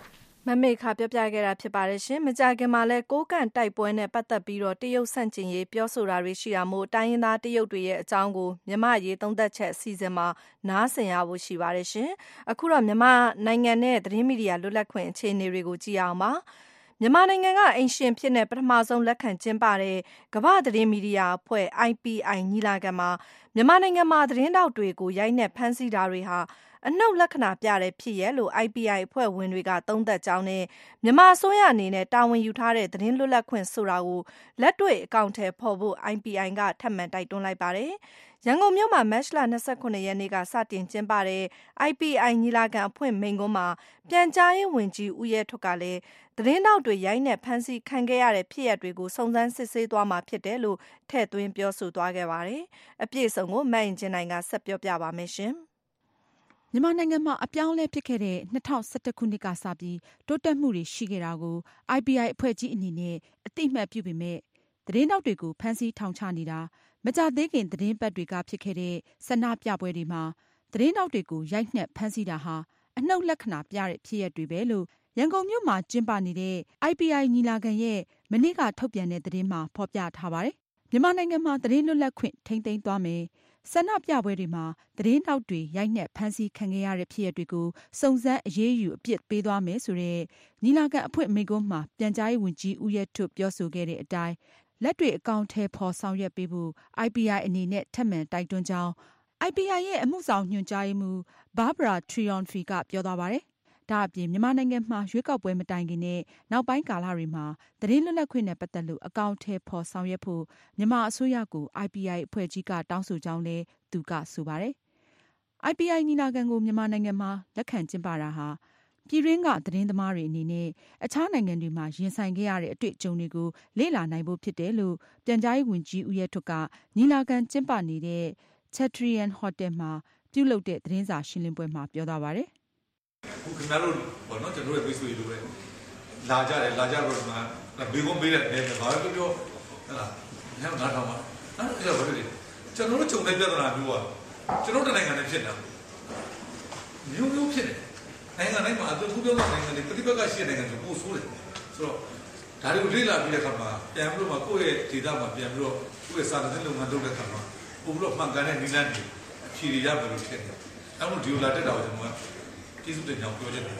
မမေခပြောပြခဲ့တာဖြစ်ပါတယ်ရှင်မကြခင်မှာလဲကိုးကန့်တိုက်ပွဲနဲ့ပတ်သက်ပြီးတော့တရုတ်ဆန့်ကျင်ရေးပြောဆိုတာတွေရှိတာမို့တိုင်းရင်းသားတရုတ်တွေရဲ့အကြောင်းကိုမြန်မာရေးသုံးသက်ချက်အစီအစဉ်မှာနားဆင်ရဖို့ရှိပါတယ်ရှင်အခုတော့မြန်မာနိုင်ငံနဲ့သတင်းမီဒီယာလွတ်လပ်ခွင့်အခြေအနေတွေကိုကြည့်အောင်ပါမြန်မာနိုင်ငံကအိမ်ရှင်ဖြစ်တဲ့ပထမဆုံးလက်ခံကျင်းပတဲ့ကမ္ဘာသတင်းမီဒီယာအဖွဲ့ I P I ညီလာခံမှာမြန်မာနိုင်ငံမှာသတင်းတောက်တွေကိုရိုက်နှက်ဖမ်းဆီးတာတွေဟာအနှုတ်လက္ခဏာပြတဲ့ဖြစ်ရလို့ I P I အဖွဲ့ဝင်တွေကသုံးသပ်ကြောင်းနဲ့မြန်မာအစိုးရအနေနဲ့တာဝန်ယူထားတဲ့သတင်းလွတ်လပ်ခွင့်ဆိုတာကိုလက်တွေ့အကောင့်ထဲပေါ်ဖို့ I P I ကထပ်မံတိုက်တွန်းလိုက်ပါတယ်။ရန်ကုန်မြို့မှာမတ်လ၂၉ရက်နေ့ကစတင်ကျင်းပတဲ့ I P I ညီလာခံအဖွင့်မိန့်ခွန်းမှာပြန်ကြားရေးဝန်ကြီးဦးရဲထွဋ်ကလည်းသတင်းတောက်တွေရိုက်နှက်ဖမ်းဆီးခံခဲ့ရတဲ့ဖြစ်ရပ်တွေကိုစုံစမ်းစစ်ဆေးသွားမှာဖြစ်တယ်လို့ထည့်သွင်းပြောဆိုသွားခဲ့ပါတယ်။အပြည့်အစုံကိုမအင်ကြင်းနိုင်ကဆက်ပြောပြပါမယ်ရှင်။မြန်မာနိုင်ငံမှာအပြောင်းအလဲဖြစ်ခဲ့တဲ့၂၀၁၁ခုနှစ်ကစပြီးတိုးတက်မှုတွေရှိခဲ့တာကို I P I အဖွဲ့ကြီးအနေနဲ့အသိအမှတ်ပြုပေမဲ့သတင်းတောက်တွေကိုဖမ်းဆီးထောင်ချနေတာမကြသေးခင်သတင်းပတ်တွေကဖြစ်ခဲ့တဲ့ဆန္ဒပြပွဲတွေမှာသတင်းတောက်တွေကိုရိုက်နှက်ဖမ်းဆီးတာဟာအနှုတ်လက္ခဏာပြတဲ့ဖြစ်ရပ်တွေပဲလို့ရန်ကုန်မြို့မှာကျင်းပနေတဲ့ I P I ညီလာခံရဲ့မနေ့ကထုတ်ပြန်တဲ့သတင်းမှာဖော်ပြထားပါတယ်။မြန်မာနိုင်ငံမှာသတင်းလွတ်လပ်ခွင့်ထိန်းသိမ်းသွားမယ်ဆန္ဒပြပွဲတွေမှာသတင်းတောက်တွေရိုက်နှက်ဖမ်းဆီးခံခဲ့ရတဲ့ဖြစ်ရပ်တွေကိုစုံစမ်းအရေးယူအပြစ်ပေးသွားမယ်ဆိုတဲ့ညီလာခံအဖွင့်မိန့်ခွန်းမှာပြန်ကြားရေးဝန်ကြီးဦးရဲထွဋ်ပြောဆိုခဲ့တဲ့အတိုင်းလက်တွေအကောင့်ထဲပေါ်ဆောင်ရွက်ပေးဖို့ I P I အနေနဲ့ထပ်မံတိုက်တွန်းကြောင်း I P I ရဲ့အမှုဆောင်ညွှန်ကြားရေးမှူး Barbara Triumfi ကပြောသွားပါတယ်။ဒါအပြင်မြန်မာနိုင်ငံမှာရွေးကောက်ပွဲမတိုင်ခင်နဲ့နောက်ပိုင်းကာလတွေမှာသတင်းလွတ်လပ်ခွင့်နဲ့ပတ်သက်လို့အကောင့်ထဲပေါ်ဆောင်ရွက်ဖို့မြန်မာအစိုးရကို I P I အဖွဲ့ကြီးကတောင်းဆိုကြောင်းလည်းသူကဆိုပါတယ်။ I P I ညီလာခံကိုမြန်မာနိုင်ငံမှာလက်ခံကျင်းပတာဟာပြည်တွင်းကသတင်းသမားတွေအနေနဲ့အခြားနိုင်ငံတွေမှာရင်ဆိုင်ခဲ့ရတဲ့အတွေ့အကြုံတွေကိုလေ့လာနိုင်ဖို့ဖြစ်တယ်လို့ပြန်ကြားရေးဝန်ကြီးဦးရဲထွဋ်ကညီလာခံကျင်းပနေတဲ့ Chatrian Hotel မှာပြုလုပ်တဲ့သတင်းစာရှင်းလင်းပွဲမှာပြောသွားပါတယ်။ခုခင်ဗျားတို့ဘောနော်ကျွန်တော်တို့ပြေးဆိုရလို့ပဲလာကြတယ်လာကြတော့မှဘေကုန်းပေးတဲ့နေမှာဘာပဲပြောဟဲ့လားညငါထောင်မှာအဲ့ဒါဘာလဲကျွန်တော်တို့ချုပ်တဲ့ပြဿနာမျိုးอ่ะကျွန်တော်တို့နိုင်ငံနဲ့ဖြစ်တာမျိုးမျိုးဖြစ်တယ်နိုင်ငံတိုင်းမှာအခုပြောတဲ့နိုင်ငံတွေပြိပက္ခရှိတဲ့နိုင်ငံတွေပို့ဆိုးတယ်ဆိုတော့ဒါတွေကိုလေ့လာပြီးတဲ့အခါမှာပြန်ပြီးတော့မှကိုယ့်ရဲ့ဒေတာမှာပြန်ပြီးတော့ကိုယ့်ရဲ့စာသတင်းလုပ်ငန်းလုပ်တဲ့အခါမှာပို့ပြီးတော့မှန်ကန်တဲ့နည်းလမ်းတွေအဖြေတွေရမယ်လို့ဖြစ်တယ်အဲ့လိုဒီလိုလာတက်တာကိုကျွန်တော်ကကျေးဇူးတင်ကြောင်းပြောချင်တယ်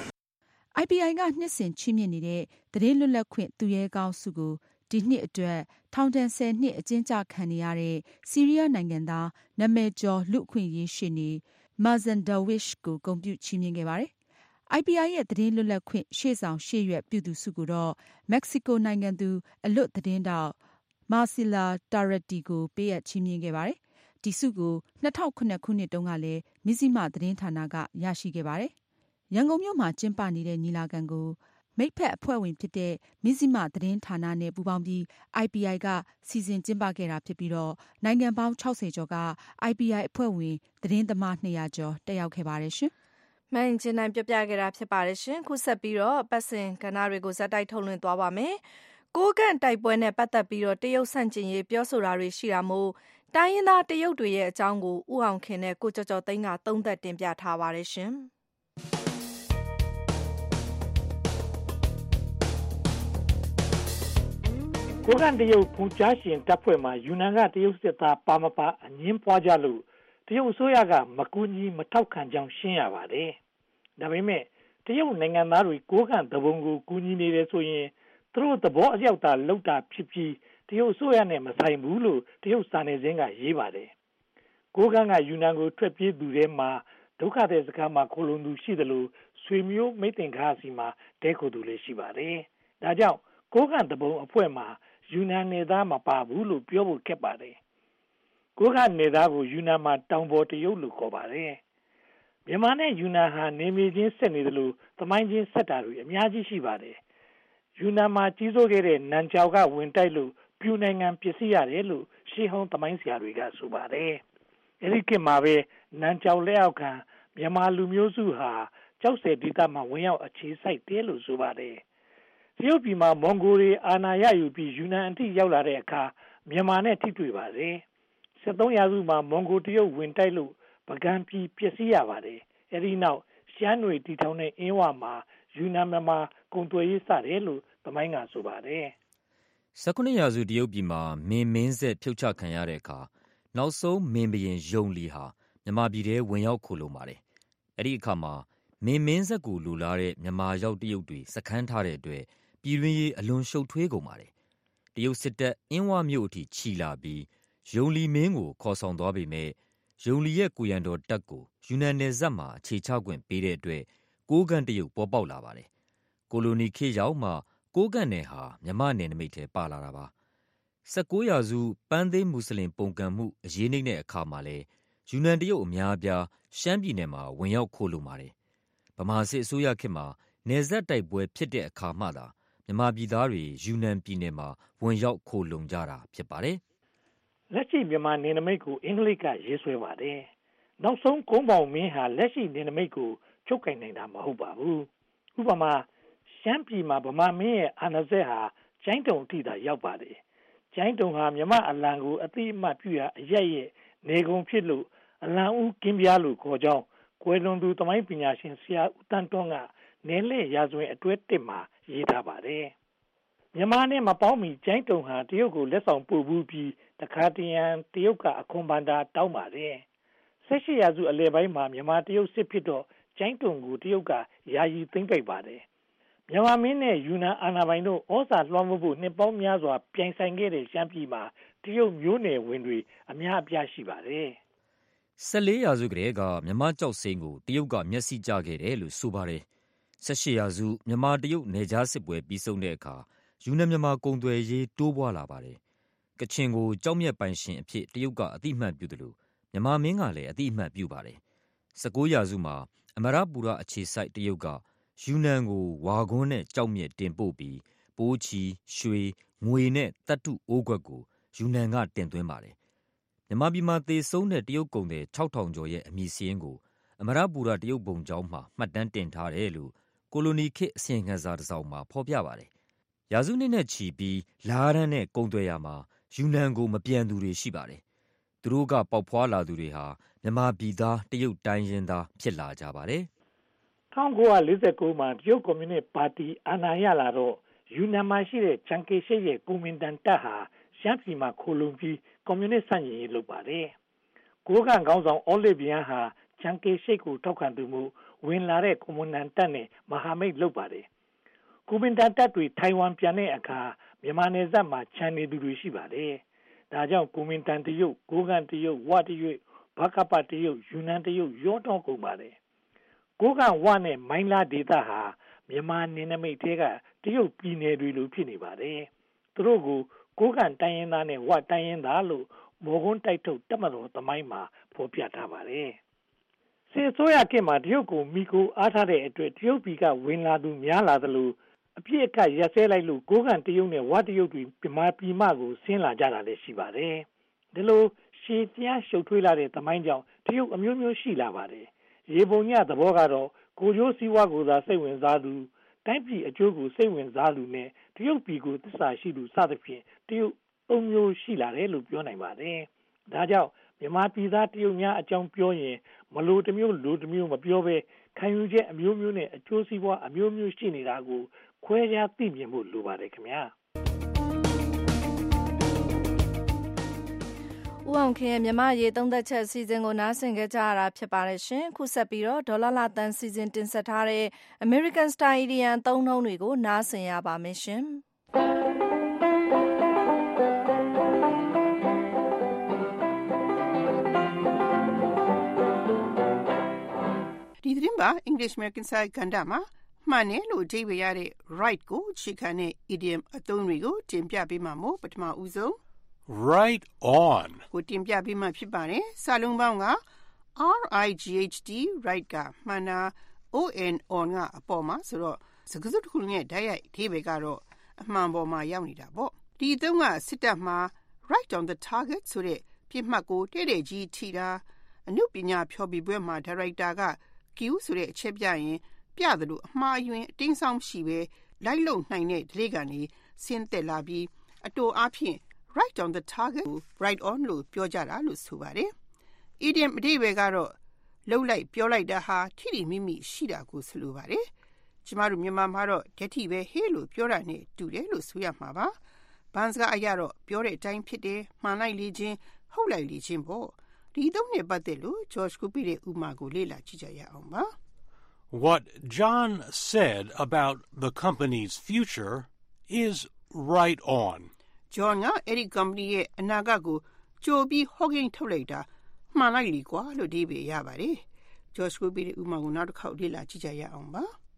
I P I ကနှစ်စဉ်ချီးမြှင့်နေတဲ့သတင်းလွတ်လပ်ခွင့်သူရဲကောင်းဆုကိုဒီနှစ်အတွက်ထောင်ဒဏ်ဆယ်နှစ်အကျဉ်းချခံနေရတဲ့ဆီးရီးယားနိုင်ငံသားနာမည်ကျော်လူ့အခွင့်အရေးရှေ့နေ Mazen Darwish ကိုဂုဏ်ပြုချီးမြှင့်ခဲ့ပါတယ်။ I P I ရဲ့သတင်းလွတ်လပ်ခွင့်ရှေ့ဆောင်ရှေ့ရွက်ပြုသူဆုကိုတော့မက္ကဆီကိုနိုင်ငံသူအလွတ်သတင်းထောက် Marcela Tarretti ကိုပေးအပ်ချီးမြှင့်ခဲ့ပါတယ်။ဒီဆုကို၂၀၀၇ခုနှစ်တုန်းကလည်းမဇ္ဈိမသတင်းဌာနကရရှိခဲ့ပါတယ်။ရန်ကုန်မြို့မှာကျင်းပနေတဲ့ညီလာခံကိုမိတ်ဖက်အဖွဲ့ဝင်ဖြစ်တဲ့မဇ္ဈိမသတင်းဌာနနဲ့ပူးပေါင်းပြီး I P I ကစီစဉ်ကျင်းပခဲ့တာဖြစ်ပြီးတော့နိုင်ငံပေါင်း၆၀ကျော်က I P I အဖွဲ့ဝင်သတင်းသမား၂၀၀ကျော်တက်ရောက်ခဲ့ပါတယ်ရှင်။မှန်ကျင်နိုင်ပြပြခဲ့တာဖြစ်ပါတယ်ရှင်။ခုဆက်ပြီးတော့ပတ်စင်ကဏ္ဍတွေကိုဇက်တိုက်ထုတ်လွှင့်သွားပါမယ်။ကိုးကန့်တိုက်ပွဲနဲ့ပတ်သက်ပြီးတော့တရုတ်ဆန့်ကျင်ရေးပြောဆိုတာတွေရှိတာမို့တိုင်းရင်းသားတရုတ်တွေရဲ့အကြောင်းကိုဦးအောင်ခင်နဲ့ကိုကျော်ကျော်သိန်းကသုံးသပ်တင်ပြထားပါတယ်ရှင်။ကိုကန့်တရုတ်ဖုန်ကြားရှင်တပ်ဖွဲ့မှာယူနန်ကတရုတ်စစ်သားပါမပါအငင်းပွားကြလို့တရုတ်အစိုးရကမကူညီမထောက်ခံကြောင်းရှင်းရပါတယ်။ဒါပေမဲ့တရုတ်နိုင်ငံသားတွေကိုကန့်တဘုံကိုကူညီနေတယ်ဆိုရင်သူတို့သဘောအလျောက်သာလောက်တာဖြစ်ပြီးတရုတ်အစိုးရနဲ့မဆိုင်ဘူးလို့တရုတ်စာနယ်ဇင်းကရေးပါတယ်။ကိုကန့်ကယူနန်ကိုထွက်ပြေးသူတွေမှာဒုက္ခသည်စခန်းမှာခိုလုံသူရှိတယ်လို့ဆွေမျိုးမိတ်တင်ကားစီမှာတဲခိုသူလည်းရှိပါတယ်။ဒါကြောင့်ကိုကန့်တဘုံအဖွဲ့မှာယူနန်နယ်သားမပါဘူးလို့ပြောဖို့ခက်ပါတယ်။ကိုကန့်နယ်သားကိုယူနန်မှာတောင်ပေါ်တရုတ်လို့ခေါ်ပါတယ်။မြန်မာနဲ့ယူနန်ဟာနေမီချင်းဆက်နေတယ်လို့သမိုင်းချင်းဆက်တာတွေအများကြီးရှိပါတယ်။ယူနန်မှာကြီးစိုးခဲ့တဲ့နန်ကြောင်ကဝင်တိုက်လို့ပြူနိုင်ငံပစ္စည်းရတယ်လို့ရှေးဟောင်းသမိုင်းဆရာတွေကဆိုပါတယ်။အဲဒီခေတ်မှာပဲနန်ကြောင်လက်အောက်ခံမြန်မာလူမျိုးစုဟာကျောက်ဆည်ဒေသမှာဝင်ရောက်အခြေစိုက်တယ်လို့ဆိုပါတယ်။တရုတ်ပြည်မှာမွန်ဂိုတွေအာဏာရယူပြီးယူနန်အထိရောက်လာတဲ့အခါမြန်မာနဲ့ထိတွေ့ပါတယ်။ဆက်သုံးရာစုမှာမွန်ဂိုတရုတ်ဝင်တိုက်လို့ပကံပြည်ပျက်စီးရပါတယ်။အဲဒီနောက်ရှမ်းတွေတီထောင်တဲ့အင်းဝမှာယူနန်မြန်မာကုန်သွယ်ရေးစတယ်လို့သမိုင်းကဆိုပါတယ်။၁၉ရာစုတရုတ်ပြည်မှာမင်းမင်းဆက်ဖြုတ်ချခံရတဲ့အခါနောက်ဆုံးမင်းဘုရင်ယုန်လီဟာမြန်မာပြည်ထဲဝင်ရောက်ခိုလုံပါတယ်။အဲဒီအခါမှာမင်းမင်းဆက်ကိုလူလာတဲ့မြန်မာရောက်တရုတ်တွေစခန်းထားတဲ့အတွက်ပြည်တွင်းရေးအလွန်ရှုပ်ထွေးကုန်ပါတယ်။တရုတ်စစ်တပ်အင်းဝမြို့အထိခြီလာပြီးယုန်လီမင်းကိုခေါ်ဆောင်သွားပေမဲ့ယုန်လီရဲ့ကိုရံတော်တပ်ကိုယူနန်နယ်စပ်မှာအခြေချခွင့်ပေးတဲ့အတွက်ကိုးကန့်တရုတ်ပေါ်ပေါက်လာပါတယ်။ကိုလိုနီခေတ်ရောက်မှကိုးကန့်နယ်ဟာမြန်မာနယ်နိမိတ်ထဲပါလာတာပါ။၁၉ရာစုပန်းသိမ်းမွတ်စလင်ပုန်ကန်မှုအရေးနှိမ့်တဲ့အခါမှာလဲယူနန်တရုတ်အများအပြားရှမ်းပြည်နယ်မှာဝင်ရောက်ခိုလုံပါတယ်။ဗမာစစ်အစိုးရခေတ်မှာနယ်စပ်တိုက်ပွဲဖြစ်တဲ့အခါမှသာမြန်မာပြည်သားတွေယူနန်ပြည်နယ်မှာဝင်ရောက်ခိုလုံကြတာဖြစ်ပါတယ်။လက်ရှိမြန်မာနယ်နိမိတ်ကိုအင်္ဂလိပ်ကရေးဆွဲပါတယ်။နောက်ဆုံးကုန်းပေါင်မင်းဟာလက်ရှိနယ်နိမိတ်ကိုချုပ်ကိုင်နိုင်တာမဟုတ်ပါဘူး။ဥပမာရှမ်းပြည်မှာဗမာမင်းရဲ့အာဏာစက်ဟာကျိုင်းတုံအထိသာရောက်ပါတယ်။ကျိုင်းတုံဟာမြမအလံကိုအသိအမှတ်ပြုရာအရက်ရဲ့နေကုန်ဖြစ်လို့အလံဦးကင်းပြားလို့ခေါ်ကြောင်းကွယ်လွန်သူသမိုင်းပညာရှင်ဆရာဦးတန်းတွန်းကနယ်လေရာဇဝင်အတွဲတစ်မှာရေးထားပါတယ်။မြန်မာနဲ့မပေါင်းမီကျိုင်းတုံဟာတရုတ်ကိုလက်ဆောင်ပို့ဘူးပြီးတခါတရံတရုတ်ကအခွန်ဘန္တာတောင်းပါတယ်။၁၈ရာစုအလယ်ပိုင်းမှာမြန်မာတရုတ်စစ်ဖြစ်တော့ကျိုင်းတုံကိုတရုတ်ကယာယီသိမ်းပိုက်ပါတယ်။မြန်မာမင်းနဲ့ယူနန်အာဏာပိုင်တို့ဩဇာလွှမ်းမိုးဖို့နှစ်ပေါင်းများစွာပြိုင်ဆိုင်ခဲ့တဲ့ရှမ်းပြည်မှာတရုတ်မျိုးနယ်ဝင်တွေအများအပြားရှိပါတယ်။၁၄ရာစုကတည်းကမြန်မာကျောက်စိမ်းကိုတရုတ်ကမျက်စိကျခဲ့တယ်လို့ဆိုပါတယ်။၁၈ရာစုမြန်မာတရုတ်နယ်ခြားစစ်ပွဲပြီးဆုံးတဲ့အခါယူနန်မြန်မာကုန်သွယ်ရေးတိုးပွားလာပါတယ်။ကချင်ကိုကြောက်မြတ်ပိုင်ရှင်အဖြစ်တရုတ်ကအတိအမှတ်ပြုတယ်လို့မြန်မာမင်းကလည်းအတိအမှတ်ပြုပါတယ်။၁၉ရာစုမှာအမရပူရအခြေစိုက်တရုတ်ကယူနန်ကိုဝါခွန်းနဲ့ကြောက်မြတ်တင်ပို့ပြီးပိုးချီရွှေငွေနဲ့တတ္တုအိုးခွက်ကိုယူနန်ကတင်သွင်းပါတယ်။မြန်မာပြည်မှာသေဆုံးတဲ့တရုတ်ကုန်သည်၆ထောင်ကျော်ရဲ့အမည်စာရင်းကိုအမရပူရတရုတ်ဘုံကျောင်းမှာမှတ်တမ်းတင်ထားတယ်လို့ကိုလိုနီခေတ်အစီရင်ခံစာတစ်စောင်မှာဖော်ပြပါတယ်။ရာစုနှစ်နဲ့ချီပြီးလာရန်နဲ့ကုန်သွယ်ရမှာယူနန်ကိုမပြန်သူတွေရှိပါတယ်။သူတို့ကပေါက်ဖွာလာသူတွေဟာမြန်မာပြည်သားတရုတ်တိုင်းရင်းသားဖြစ်လာကြပါတယ်။၁၉၄၉မှာတရုတ်ကွန်မြူနစ်ပါတီအာဏာရလာတော့ယူနန်မှာရှိတဲ့ချန်ကေရှိရဲ့ကွန်မင်တန်တပ်ဟာရှမ်းပြည်မှာခိုလုံပြီးကွန်မြူနစ်ဆန့်ကျင်ရေးလုပ်ပါတယ်။ကိုးကန့်ခေါင်းဆောင်အော်လစ်ဗျန်ဟာချန်ကေရှိကိုထောက်ခံသူမှုဝင်လာတဲ့ကွန်မြူနန်တပ်နဲ့မဟာမိတ်လုပ်ပါတယ်။ကွန်မင်တန်တပ်တွေထိုင်ဝမ်ပြန်တဲ့အခါမြန်မာနယ်စပ်မှာခြံနေသူတွေရှိပါတယ်။ဒါကြောင့်ကွန်မင်တန်တရုတ်ကိုးကန့်တရုတ်ဝတရုတ်ဘကပတရုတ်ယူနန်တရုတ်ရောတော့ကုန်ပါတယ်။ကိုးကန့်ဝနဲ့မိုင်းလားဒေသဟာမြန်မာနယ်နိမိတ်ထဲကတရုတ်ပြည်နယ်တွေလိုဖြစ်နေပါတယ်။သူတို့ကိုကိုးကန့်တိုင်းရင်းသားနဲ့ဝတိုင်းရင်းသားလို့မော်ကွန်းတိုက်ထုတ်တပ်မတော်သမိုင်းမှာဖော်ပြထားပါတယ်။စစ်အစိုးရခေတ်မှာတရုတ်ကိုမိကိုအားထားတဲ့အတွက်တရုတ်ပြည်ကဝင်လာသူများလာသလိုအပြစ်အခတ်ရက်စဲလိုက်လို့ကိုးကန့်တရုတ်နဲ့ဝတရုတ်တွေမြန်မာပြည်မကိုဆင်းလာကြတာလည်းရှိပါတယ်။ဒီလိုရှည်တရားရှုပ်ထွေးလာတဲ့သမိုင်းကြောင့်တရုတ်အမျိုးမျိုးရှိလာပါတယ်။ရေပုံညသဘောကတော့ကိုကျိုးစည်းဝါးကိုသာစိတ်ဝင်စားသူတိုင်းပြည်အကျိုးကိုစိတ်ဝင်စားသူနဲ့တရုတ်ပြည်ကိုသစ္စာရှိသူစသဖြင့်တရုတ်သုံးမျိုးရှိလာတယ်လို့ပြောနိုင်ပါတယ်။ဒါကြောင့်မြန်မာပြည်သားတရုတ်များအကြောင်းပြောရင်မလိုတစ်မျိုးလိုတစ်မျိုးမပြောဘဲခံယူချက်အမျိုးမျိုးနဲ့အကျိုးစီးပွားအမျိုးမျိုးရှိနေတာကိုခွဲခြားသိမြင်ဖို့လိုပါတယ်ခင်ဗျာ။ဦးအောင်ခင်ရဲ့မြန်မာရေးသုံးသက်ချက်အစီအစဉ်ကိုနားဆင်ကြကြရတာဖြစ်ပါတယ်ရှင်။ခုဆက်ပြီးတော့ဒေါ်လာလာတန်စီစဉ်တင်ဆက်ထားတဲ့ American Style Indian သုံးနှုန်းတွေကိုနားဆင်ရပါမယ်ရှင်။ဒီသတင်းပါ English American Style ကဏ္ဍမှာမှန်တယ်လို့အဓိပ္ပာယ်ရတဲ့ right ကိုအခြေခံတဲ့ idiom အသုံးတွေကိုတင်ပြပေးမှာမို့ပထမဦးဆုံး Right on ကိုတင်ပြပေးမှာဖြစ်ပါတယ်။စာလုံးပေါင်းက R I G H T right ကမှန်တာ O N on ကအပေါ်မှာဆိုတော့စကားစုတစ်ခုနဲ့ဓာတ်ရိုက်အဓိပ္ပာယ်ကတော့အမှန်ပေါ်မှာရောက်နေတာပေါ့။ဒီအသုံးကစစ်တပ်မှာ right on the target ဆိုတဲ့ပြစ်မှတ်ကိုတဲ့တဲ့ကြီးထိတာအနုပညာဖျော်ပြပွဲမှာဒါရိုက်တာက Q ဆိုတဲ့အချက်ပြရင်ပြသလိုအမှားယွင်းအတင်းဆောင်ရှိပဲလိုက်လုံနိုင်တဲ့ဒလေးကနေဆင်းသက်လာပြီးအတူအဖြစ် right on the target ကို right on လို့ပြောကြတာလို့ဆိုပါတယ်။ idiom အဓိပ္ပာယ်ကတော့လှုပ်လိုက်ပြောလိုက်တာဟာထိထိမိမိရှိတာကိုဆိုလိုပါတယ်။ကျမတို့မြန်မာမှာတော့ဓာတ်ထိပဲဟေးလို့ပြောတာနဲ့တူတယ်လို့ဆိုရမှာပါဘန်စကားအရတော့ပြောတဲ့အတိုင်းဖြစ်တယ်မှန်လိုက်လေချင်းဟုတ်လိုက်လေချင်းပေါ့ဒီသုံးနဲ့ပတ်သက်လို့ George Cooper ရဲ့ဥမာကိုလေ့လာကြည့်ကြရအောင်ပါ What John said about the company's future is right on. John ကအဲ့ဒီ company ရဲ့အနာဂတ်ကိုကြိုပြီးဟောကိန်းထုတ်လိုက်တာမှန်လိုက်လေကွာလို့ဒီပဲရပါတယ် George Cooper ရဲ့ဥမာကိုနောက်တစ်ခေါက်လေ့လာကြည့်ကြရအောင်ပါ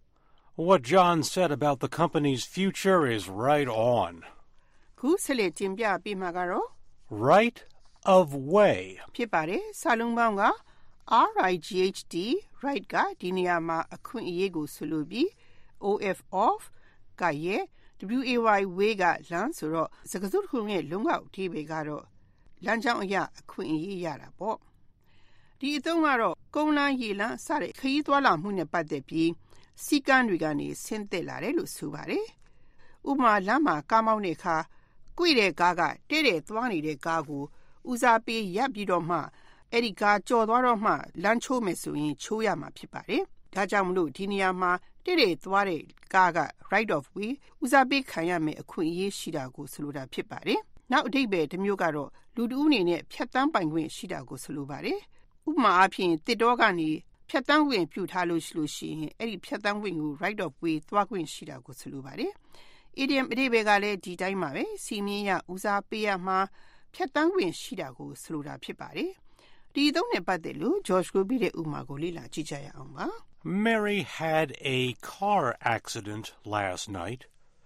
What John said about the company's future is right on. ခုဆက်လက်တင်ပြပေးမှာကတော့ Right of way. ဖြစ်ပါတယ်စာလုံးပေါင်းက R I G H T right ကဒီနေရာမှာအခွင့်အရေးကိုဆိုလိုပြီး O F off ကရဲ့ W A Y way ကလမ်းဆိုတော့စကားစုတစ်ခုနဲ့လုံးဝအဓိပ္ပာယ်ကတော့လမ်းကြောင်းအရာအခွင့်အရေးရတာပေါ့ဒီအသုံးကတော့ကုန်းလမ်းရေလမ်းစတဲ့ခရီးသွားလာမှုနဲ့ပတ်သက်ပြီးစီကံတွေကနေဆင်းသက်လာတယ်လို့ဆိုပါတယ်ဥပမာလမ်းမှာကားမောင်းတဲ့အခါကွေ့တဲ့ကားကတဲ့တဲ့သွားနေတဲ့ကားကိုဦးစားပေးရပ်ပြီးတော့မှအဲ့ဒီကားကြော်သွားတော့မှလမ်းချိုးမယ်ဆိုရင်ချိုးရမှာဖြစ်ပါတယ်ဒါကြောင့်မလို့ဒီနေရာမှာတဲ့တဲ့သွားတဲ့ကားက right of way ဦးစားပေးခံရမယ်အခွင့်အရေးရှိတာကိုဆိုလိုတာဖြစ်ပါတယ်နောက်အဓိပ္ပာယ်တစ်မျိုးကတော့လူတဦးအနေနဲ့ဖြတ်တန်းပိုင်ခွင့်ရှိတာကိုဆိုလိုပါတယ်ဥပမာအဖြစ်တစ်တော့ကနေဖြတ်တန်းခွင့်ပြုထားလို့ရှိလို့ရှိရင်အဲ့ဒီဖြတ်တန်းခွင့်ကို right of way သွားခွင့်ရှိတာကိုဆိုလိုပါတယ် idiom အဓိပ္ပာယ်ကလည်းဒီတိုင်းပါပဲစီမင်းရဦးစားပေးရမှာဖြတ်တန်းခွင့်ရှိတာကိုဆိုလိုတာဖြစ်ပါတယ်ဒီသုံးနဲ့ပတ်သက်လို့ George Cooper ရဲ့ဥမာကိုလေ့လာကြည့်ကြရအောင်ပါ Mary had a car accident last night,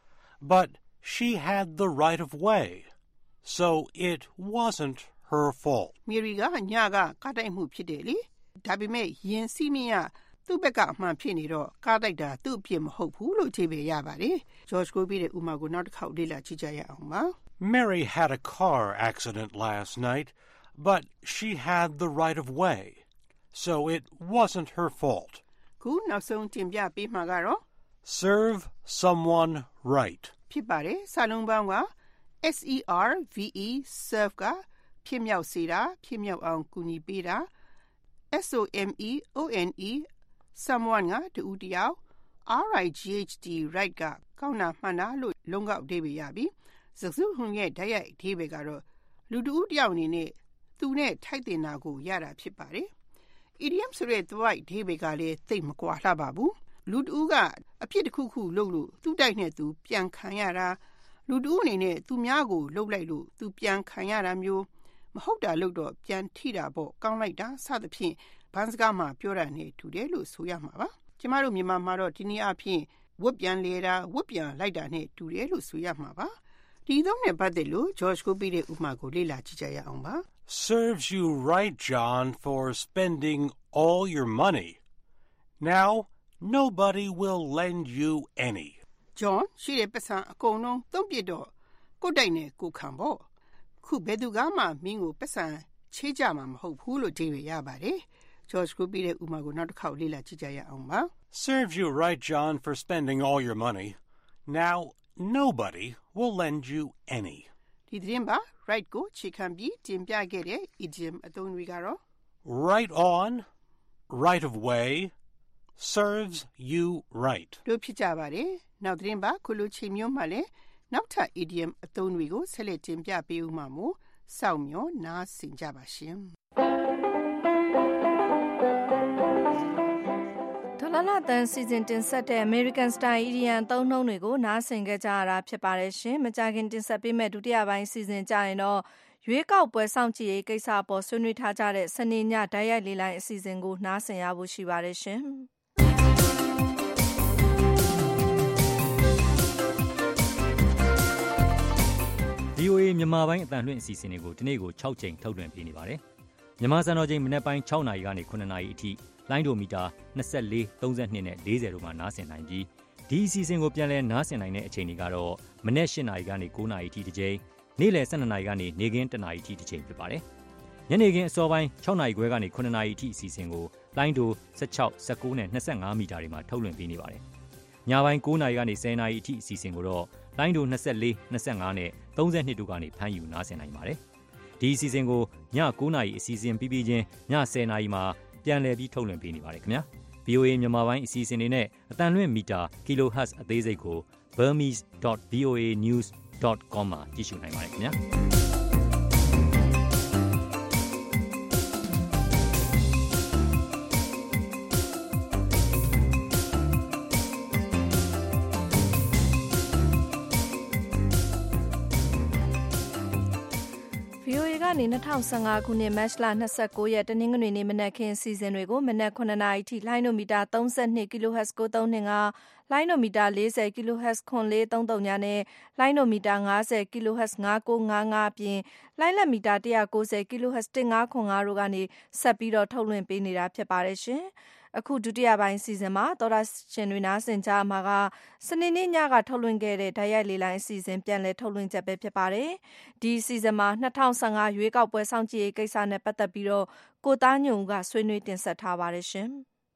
but she had the right of way, so it wasn't her fault. Mary ကညကကားတိုက်မှုဖြစ်တယ်လေဒါပေမဲ့ယင်စီမင်းရသူ့ဘက်ကအမှန်ဖြစ်နေတော့ကားတိုက်တာသူ့အပြစ်မဟုတ်ဘူးလို့အဓိပ္ပာယ်ရပါတယ် George Cooper ရဲ့ဥမာကိုနောက်တစ်ခေါက်လေ့လာကြည့်ကြရအောင်ပါ Mary had a car accident last night, but she had the right of way, so it wasn't her fault. ခုနောက်ဆုံးတင်ပြပေးမှာကတော့ Serve someone right. ဖြစ်ပါတယ်စာလုံးပေါင်းက S E R V E serve ကဖြစ်မြောက်စေတာဖြစ်မြောက်အောင်ကူညီပေးတာ S O M E O N E someone ကတူတယောက် R I G H T right ကကောင်းတာမှန်တာလို့လုံးကောက်အဓိပ္ပာယ်ရပြီစကားစုဟုန်ရဲ့ဓာတ်ရိုက်အဓိပ္ပာယ်ကတော့လူတူတယောက်အနေနဲ့သူနဲ့ထိုက်တင်တာကိုရတာဖြစ်ပါတယ် idiom ဆိုတဲ့သူ့အဓိပ္ပာယ်ကလည်းသိပ်မကွာလှပါဘူးလူတူကအဖြစ်တစ်ခုခုလုပ်လို့သူ့တိုက်နဲ့သူပြန်ခံရတာလူတူအနေနဲ့သူများကိုလှုပ်လိုက်လို့သူပြန်ခံရတာမျိုးမဟုတ်တာလို့တော့ပြန်ထိတာပေါ့ကောင်းလိုက်တာစသဖြင့်ဘန်းစကားမှာပြောတာနဲ့တူတယ်လို့ဆိုရမှာပါကျမတို့မြန်မာမှာတော့ဒီနေ့အဖြစ်ဝတ်ပြန်လေတာဝတ်ပြန်လိုက်တာနဲ့တူတယ်လို့ဆိုရမှာပါဒီသုံးနဲ့ပတ်သက်လို့ George Cooper ရဲ့ဥမာကိုလေ့လာကြည့်ကြရအောင်ပါ Serves you right, John, for spending all your money. Now, nobody will lend you any. John ရှိတဲ့ပတ်စံအကုန်လုံးသုံးပြတော့ကိုယ်တိုင်နဲ့ကိုခံပေါ့ခုဘယ်သူကမှမင်းကိုပတ်စံချေးကြမှာမဟုတ်ဘူးလို့ဒီရရပါတယ် George Cooper ရဲ့ဥမာကိုနောက်တစ်ခေါက်လေ့လာကြည့်ကြရအောင်ပါ Serves you right, John, for spending all your money. Now, nobody will lend you any. ဒီသတင်းပါ right ကိုခြေခံပြီးတင်ပြခဲ့တဲ့ idiom အသုံးတွေကတော့ Right on, right of way, serves you right. တို့ဖြစ်ကြပါတယ်နောက်သတင်းပါခုလိုချိန်မျိုးမှလည်းနောက်ထပ် idiom အသုံးတွေကိုဆက်လက်တင်ပြပေးဦးမှာမို့စောင့်မျှော်နားဆင်ကြပါရှင်ဒေါ်လာလာတန်စီစဉ်တင်ဆက်တဲ့ American Style Idiom သုံးနှုန်းတွေကိုနားဆင်ကြကြရတာဖြစ်ပါတယ်ရှင်မကြာခင်တင်ဆက်ပေးမဲ့ဒုတိယပိုင်းစီစဉ်ကြရင်တော့ရွေးကောက်ပွဲစောင့်ကြည့်ရေးကိစ္စပေါ်ဆွေးနွေးထားကြတဲ့စနေညဓာတ်ရိုက်လေးလိုင်းအစီအစဉ်ကိုနားဆင်ရဖို့ရှိပါတယ်ရှင်ဗွီအိုအေ မြန်မာပိုင်းအသံလွှင့်အစီအစဉ်တွေကိုဒီနေ့ကို၆ချိန်ထုတ်လွှင့်ပေးနေပါတယ်။မြန်မာစံတော်ချိန်မနက်ပိုင်း၆နာရီကနေခုနှစ်နာရီအထိလိုင်းဒိုမီတာ၂၄ ၃၂နဲ့၄၀တို့မှာနားဆင်နိုင်ပြီးဒီအစီအစဉ်ကိုပြန်လည်နားဆင်နိုင်တဲ့အချိန်တွေကတော့မနက်၈နာရီကနေ၉နာရီအထိတစ်ချိန်နေ့လယ်၁၂နာရီကနေနေ့ခင်း၁နာရီအထိတစ်ချိန်ဖြစ်ပါတယ်။ညနေခင်းအစောပိုင်း၆နာရီခွဲကနေခုနှစ်နာရီအထိအစီအစဉ်ကိုလိုင်းဒို၁၆ ၁၉နဲ့၂၅မီတာတွေမှာထုတ်လွှင့်ပေးနေပါတယ်။ညပိုင်း၉နာရီကနေ၁၀နာရီအထိအစီအစဉ်ကိုတော့လိုင်းဒို၂၄ ၂၅နဲ့၃၂တို့ကနေဖမ်းယူနားဆင်နိုင်ပါတယ်။ဒီအစီအစဉ်ကိုည၉နာရီအစီအစဉ်ပြီးပြီးချင်းည၁၀နာရီမှာပြန်လည်ပြီးထုတ်လွှင့်ပေးနေပါတယ်ခင်ဗျာ။ဗွီအိုအေ မြန်မာပိုင်းအစီအစဉ်တွေနဲ့အသံလွှင့်မီတာ kilohertz အသေးစိတ်ကို burmese dot v o a news dot com မှာကြည့်ရှုနိုင်ပါတယ်ခင်ဗျာကနေ၂၀၁၅ခုနှစ်မတ်လ၂၉ရက်တနင်္ဂနွေနေ့မနက်ခင်းအစီအစဉ်တွေကိုမနက်၇နာရီထိလိုင်းနိုမီတာ၃၂ kilohertz ၉၃၂၅လိုင်းနိုမီတာ၄၀ kilohertz ခွန်၄၃၃ညနဲ့လိုင်းနိုမီတာ၅၀ kilohertz ၅၉၅၅အပြင်လိုင်းလက်မီတာ၁၉၀ kilohertz ၁၅ခွန်၅တို့ကနေဆက်ပြီးတော့ထုတ်လွှင့်ပေးနေတာဖြစ်ပါတယ်ရှင်အခုဒုတိယပိုင်းအစီအစဉ်မှာသောတာရှင်တွေနားဆင်ကြမှာကစနေနေ့ညကထုတ်လွှင့်ခဲ့တဲ့ဓာတ်ရိုက်လေလိုင်းအစီအစဉ်ပြန်လည်ထုတ်လွှင့်ချက်ပဲဖြစ်ပါတယ်ဒီအစီအစဉ်မှာ၂၀၁၅ရွေးကောက်ပွဲစောင့်ကြည့်ရေးကိစ္စနဲ့ပတ်သက်ပြီးတော့ကိုသားညုံကဆွေးနွေးတင်ဆက်ထားပါတယ်ရှင်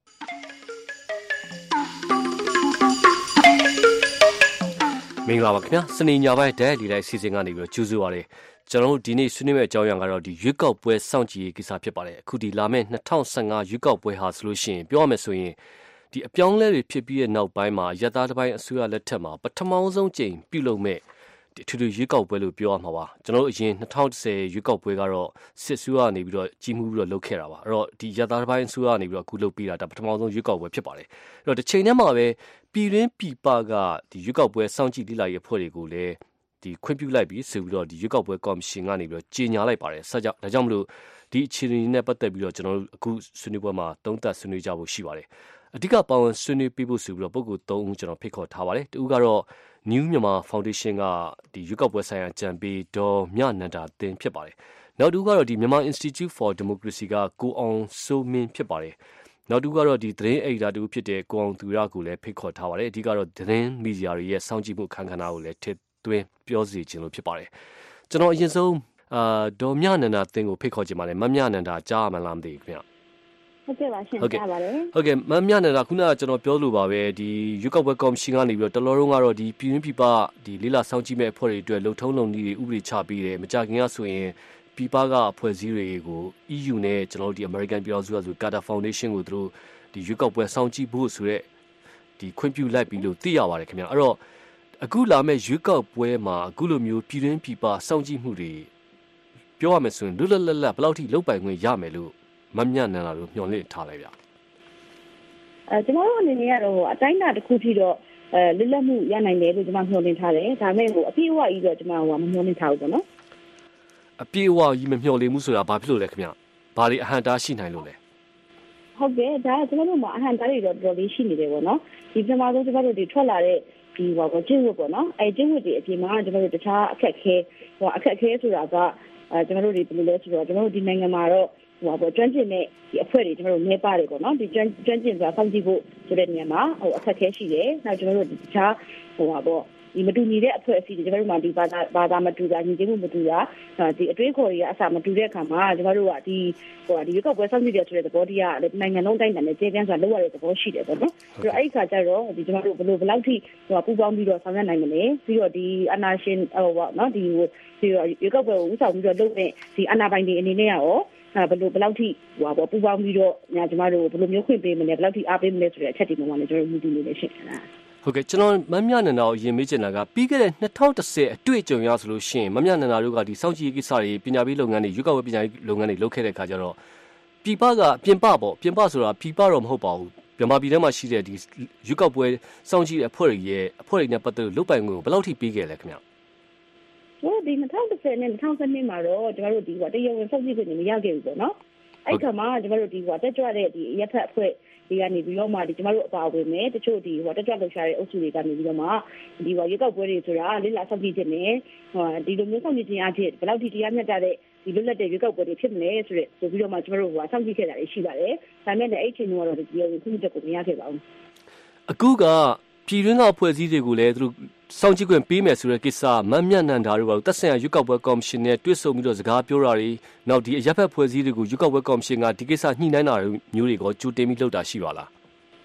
မင်္ဂလာပါခင်ဗျာစနေညပိုင်းဓာတ်ရိုက်လေလိုင်းအစီအစဉ်ကနေပြီးတော့ကြိုဆိုပါရစေကျွန်တော်တို့ဒီနေ့ဆွေးနွေးမယ့်အကြောင်းအရာကတော့ဒီရွေးကောက်ပွဲစောင့်ကြည့်ရေးကိစ္စဖြစ်ပါတယ်အခုဒီလာမယ့်၂၀၁၅ရွေးကောက်ပွဲဟာဆိုလို့ရှိရင်ပြောရမယ်ဆိုရင်ဒီအပြောင်းလဲတွေဖြစ်ပြီးတဲ့နောက်ပိုင်းမှာရသတစ်ပိုင်းအစိုးရလက်ထက်မှာပထမဆုံးကြိမ်ပြုလုပ်မဲ့ဒီထူးထူးရွေးကောက်ပွဲလို့ပြောရမှာပါကျွန်တော်တို့အရင်၂၀၁၀ရွေးကောက်ပွဲကတော့စစ်အစိုးရကနေပြီးတော့ကြီးမှုပြီးတော့လုပ်ခဲ့တာပါအဲ့တော့ဒီရသတစ်ပိုင်းအစိုးရကနေပြီးတော့အခုလုပ်ပြီးတာဒါပထမဆုံးရွေးကောက်ပွဲဖြစ်ပါတယ်အဲ့တော့တစ်ချိန်တည်းမှာပဲပြည်တွင်းပြည်ပကဒီရွေးကောက်ပွဲစောင့်ကြည့်လေ့လာရေးအဖွဲ့တွေကိုလည်းဒီခွင့်ပြုလိုက်ပြီးဆိုပြီးတော့ဒီရွေးကောက်ပွဲကော်မရှင်ကနေပြီးတော့ကြေညာလိုက်ပါတယ်ဆက်ကြောင့်ဒါကြောင့်မလို့ဒီအခြေအနေနဲ့ပတ်သက်ပြီးတော့ကျွန်တော်တို့အခုဆွေးနွေးပွဲမှာသုံးသပ်ဆွေးနွေးကြဖို့ရှိပါတယ်အဓိကပါဝင်ဆွေးနွေးပြဖို့ဆိုပြီးတော့ပုဂ္ဂိုလ်၃ဦးကျွန်တော်ဖိတ်ခေါ်ထားပါတယ်တူကတော့ New Myanmar Foundation ကဒီရွေးကောက်ပွဲဆိုင်ရာကြံပေးဒေါ်မြနန္ဒာတင်ဖြစ်ပါတယ်နောက်တူကတော့ဒီ Myanmar Institute for Democracy ကကိုအောင်စိုးမင်းဖြစ်ပါတယ်နောက်တူကတော့ဒီသတင်းအေဒါတူဖြစ်တဲ့ကိုအောင်သူရကိုလည်းဖိတ်ခေါ်ထားပါတယ်အဓိကတော့သတင်းမီဒီယာတွေရဲ့စောင့်ကြည့်မှုအခမ်းအနားကိုလည်းထည့်သွင်းပြောစီခြင်းလို့ဖြစ်ပါတယ်ကျွန်တော်အရင်ဆုံးအာဒေါ်မြနန္ဒာတင်ကိုဖိတ်ခေါ်ခြင်းပါတယ်မမြနန္ဒာကြားရမလားမသိဘူးခင်ဗျဟုတ်ကဲ့ပါရှင်ကြားပါတယ်ဟုတ်ကဲ့မမြနန္ဒာခုနကကျွန်တော်ပြောလို့ပါပဲဒီရွေးကောက်ပွဲကော်မရှင်ကနေပြီးတော့တလောလုံးကတော့ဒီပြည်ရင်းပြည်ပဒီလေးလာစောင့်ကြည့်မဲ့အဖွဲ့တွေအတွက်လုံထုံးလုံနည်းတွေဥပဒေချပြီးတယ်မကြခင်ကဆိုရင်ပြည်ပကအဖွဲ့အစည်းတွေကို E U နဲ့ကျွန်တော်တို့ဒီ American ပြည်တော်စုကဆို Carter Foundation ကိုသူတို့ဒီရွေးကောက်ပွဲစောင့်ကြည့်ဖို့ဆိုတဲ့ဒီခွင့်ပြုလိုက်ပြီးလို့သိရပါတယ်ခင်ဗျအဲ့တော့အခုလာမဲ့ရွေးကောက်ပွဲမှာအခုလိုမျိုးပြည်တွင်းပြည်ပစောင့်ကြည့်မှုတွေပြောရမယ်ဆိုရင်လွတ်လွတ်လပ်လပ်ဘယ်လောက်ထိလုပ်ပိုင်ခွင့်ရမယ်လို့မမြနန္ဒာတို့ညွှန်လင့်ထားလိုက်ဗျအဲကျွန်တော်တို့အနေနဲ့ကတော့အတိုင်းအတာတစ်ခုထိတော့အဲလွတ်လပ်မှုရနိုင်တယ်လို့ကျွန်တော်ညွှန်လင့်ထားတယ်ဒါပေမဲ့ဟိုအပြည့်အဝကြီးတော့ကျွန်တော်ဟိုမညွှန်လင့်ထားဘူးပေါ့နော်အပြည့်အဝကြီးမမျှော်လင့်မှုဆိုတာဘာဖြစ်လို့လဲခင်ဗျဘာတွေအဟန့်တားရှိနိုင်လို့လဲဟုတ်ကဲ့ဒါကျွန်တော်တို့မှာအဟန့်တားတွေတော့တော်တော်လေးရှိနေတယ်ပေါ့နော်ဒီပထမဆုံးကျွန်တော်တို့ဒီထွက်လာတဲ့ဒီဟိုကျင်းဝတ်ပေါ့နော်အဲကျင်းဝတ်တွေအပြင်မှာကျွန်တော်တို့တခြားအခက်ခဲဟိုအခက်ခဲဆိုတာကအဲကျွန်တော်တို့ဒီဘယ်လိုလဲဆိုတော့ကျွန်တော်တို့ဒီနိုင်ငံမှာတော့ဟိုပေါ့ကျွမ်းကျင်တဲ့ဒီအဖွဲ့တွေကျွန်တော်တို့နေပါတယ်ပေါ့နော်ဒီကျွမ်းကျွမ်းကျင်စွာစောင့်ကြည့်ဖို့ဆိုတဲ့နေရာမှာဟိုအခက်ခဲရှိတယ်နောက်ကျွန်တော်တို့တခြားဟိုပါပေါ့ဒီမတူညီတဲ့အဖွဲ့အစည်းတွေကျွန်တော်တို့မှာဒီဘာသာဘာသာမတူတာညီချင်းမှုမတူတာဒီအတွေးခေါ်တွေကအစမတူတဲ့အခါမှာကျွန်တော်တို့ကဒီဟိုဒီရွေးကောက်ပွဲစောင့်ကြည့်တဲ့ဆိုတဲ့သဘောတရားနိုင်ငံလုံးတိုင်းတိုင်းနဲ့ကျေပြန်းစွာလုပ်ရတဲ့သဘောရှိတယ်ပေါ့နော်ပြီးတော့အဲ့ဒီခါကျတော့ဒီကျွန်တော်တို့ဘယ်လိုဘယ်လောက်ထိဟိုပူပေါင်းပြီးတော့ဆောင်ရွက်နိုင်မလဲပြီးတော့ဒီအနာရှင်ဟိုပေါ့နော်ဒီဟိုဒီရွေးကောက်ပွဲကိုဥဆောင်ပြီးတော့လုပ်တဲ့ဒီအနာပိုင်တွေအနေနဲ့ရောဘယ်လိုဘယ်လောက်ထိဟိုပါပူပေါင်းပြီးတော့ညာကျမတို့ဘယ်လိုမျိုးခွင့်ပေးမလဲဘယ်လောက်ထိအားပေးမလဲဆိုတဲ့အချက်တွေမှလည်းကျွန်တော်တို့မြင်နေနေရှင်းတာဟုတ်ကဲ့ကျွန်တော်မမြနန္ဒာကိုယင်မေးချင်တာကပြီးခဲ့တဲ့၂၀၁၀အတွေ့အကြုံရဆိုလို့ရှိရင်မမြနန္ဒာတို့ကဒီစောင့်ကြည့်ရေးကိစ္စတွေပညာပေးလုပ်ငန်းတွေရွေးကောက်ပွဲပညာရေးလုပ်ငန်းတွေလုပ်ခဲ့တဲ့အခါကျတော့ပြည်ပကပြင်ပပေါ့ပြင်ပဆိုတာပြည်ပတော့မဟုတ်ပါဘူးမြန်မာပြည်ထဲမှာရှိတဲ့ဒီရွေးကောက်ပွဲစောင့်ကြည့်တဲ့အဖွဲ့တွေရဲ့အဖွဲ့တွေနဲ့ပတ်သက်လို့လုပ်ပိုင်ခွင့်ကိုဘယ်လောက်ထိပေးခဲ့လဲခင်ဗျဟိုဒီ၂၀၁၀နဲ့၂၀၁၂မှာတော့ကျွန်တော်တို့ဒီကတရားဝင်စောင့်ကြည့်ခွင့်မရခဲ့ဘူးပေါ့နော်အဲ့ခါမှာကျွန်တော်တို့ဒီကတက်ကြွတဲ့ဒီရက်ဖက်အဖွဲ့ဒီကနေပြီးတော့မှဒီကျမတို့အပါအဝင်နဲ့တချို့ဒီဟိုတက်ကြွလှုပ်ရှားတဲ့အုပ်စုတွေကနေပြီးတော့မှဒီဟိုရွေးကောက်ပွဲတွေဆိုတာလေးလာစောင့်ကြည့်ခြင်းနဲ့ဟိုဒီလိုမျိုးစောင့်ကြည့်ခြင်းအဖြစ်ဘယ်လောက်ထိတရားမျှတတဲ့ဒီလွတ်လပ်တဲ့ရွေးကောက်ပွဲတွေဖြစ်မလဲဆိုတဲ့ဆိုပြီးတော့မှကျမတို့ဟိုစောင့်ကြည့်ခဲ့တာတွေရှိပါတယ်ဒါပေမဲ့လည်းအဲ့ချိန်တုန်းကတော့ဒီရုံခွင့်ချက်ကိုမရခဲ့ပါဘူးအခုကပြည်တွင်းကအဖွဲ့အစည်းတွေကိုလည်းသူတို့စောင့်ကြည့်ခွင့်ပေးမယ်ဆိုတဲ့ကိစ္စမမြနန္ဒာတို့ကသက်ဆိုင်ရာရွေးကောက်ပွဲကော်မရှင်နဲ့တွေ့ဆုံပြီးတော့စကားပြောတာတွေနောက်ဒီအရပ်ဘက်အဖွဲ့အစည်းတွေကိုရွေးကောက်ပွဲကော်မရှင်ကဒီကိစ္စညှိနှိုင်းတာမျိုးတွေကိုကြိုတင်ပြီးလုပ်တာရှိပါလား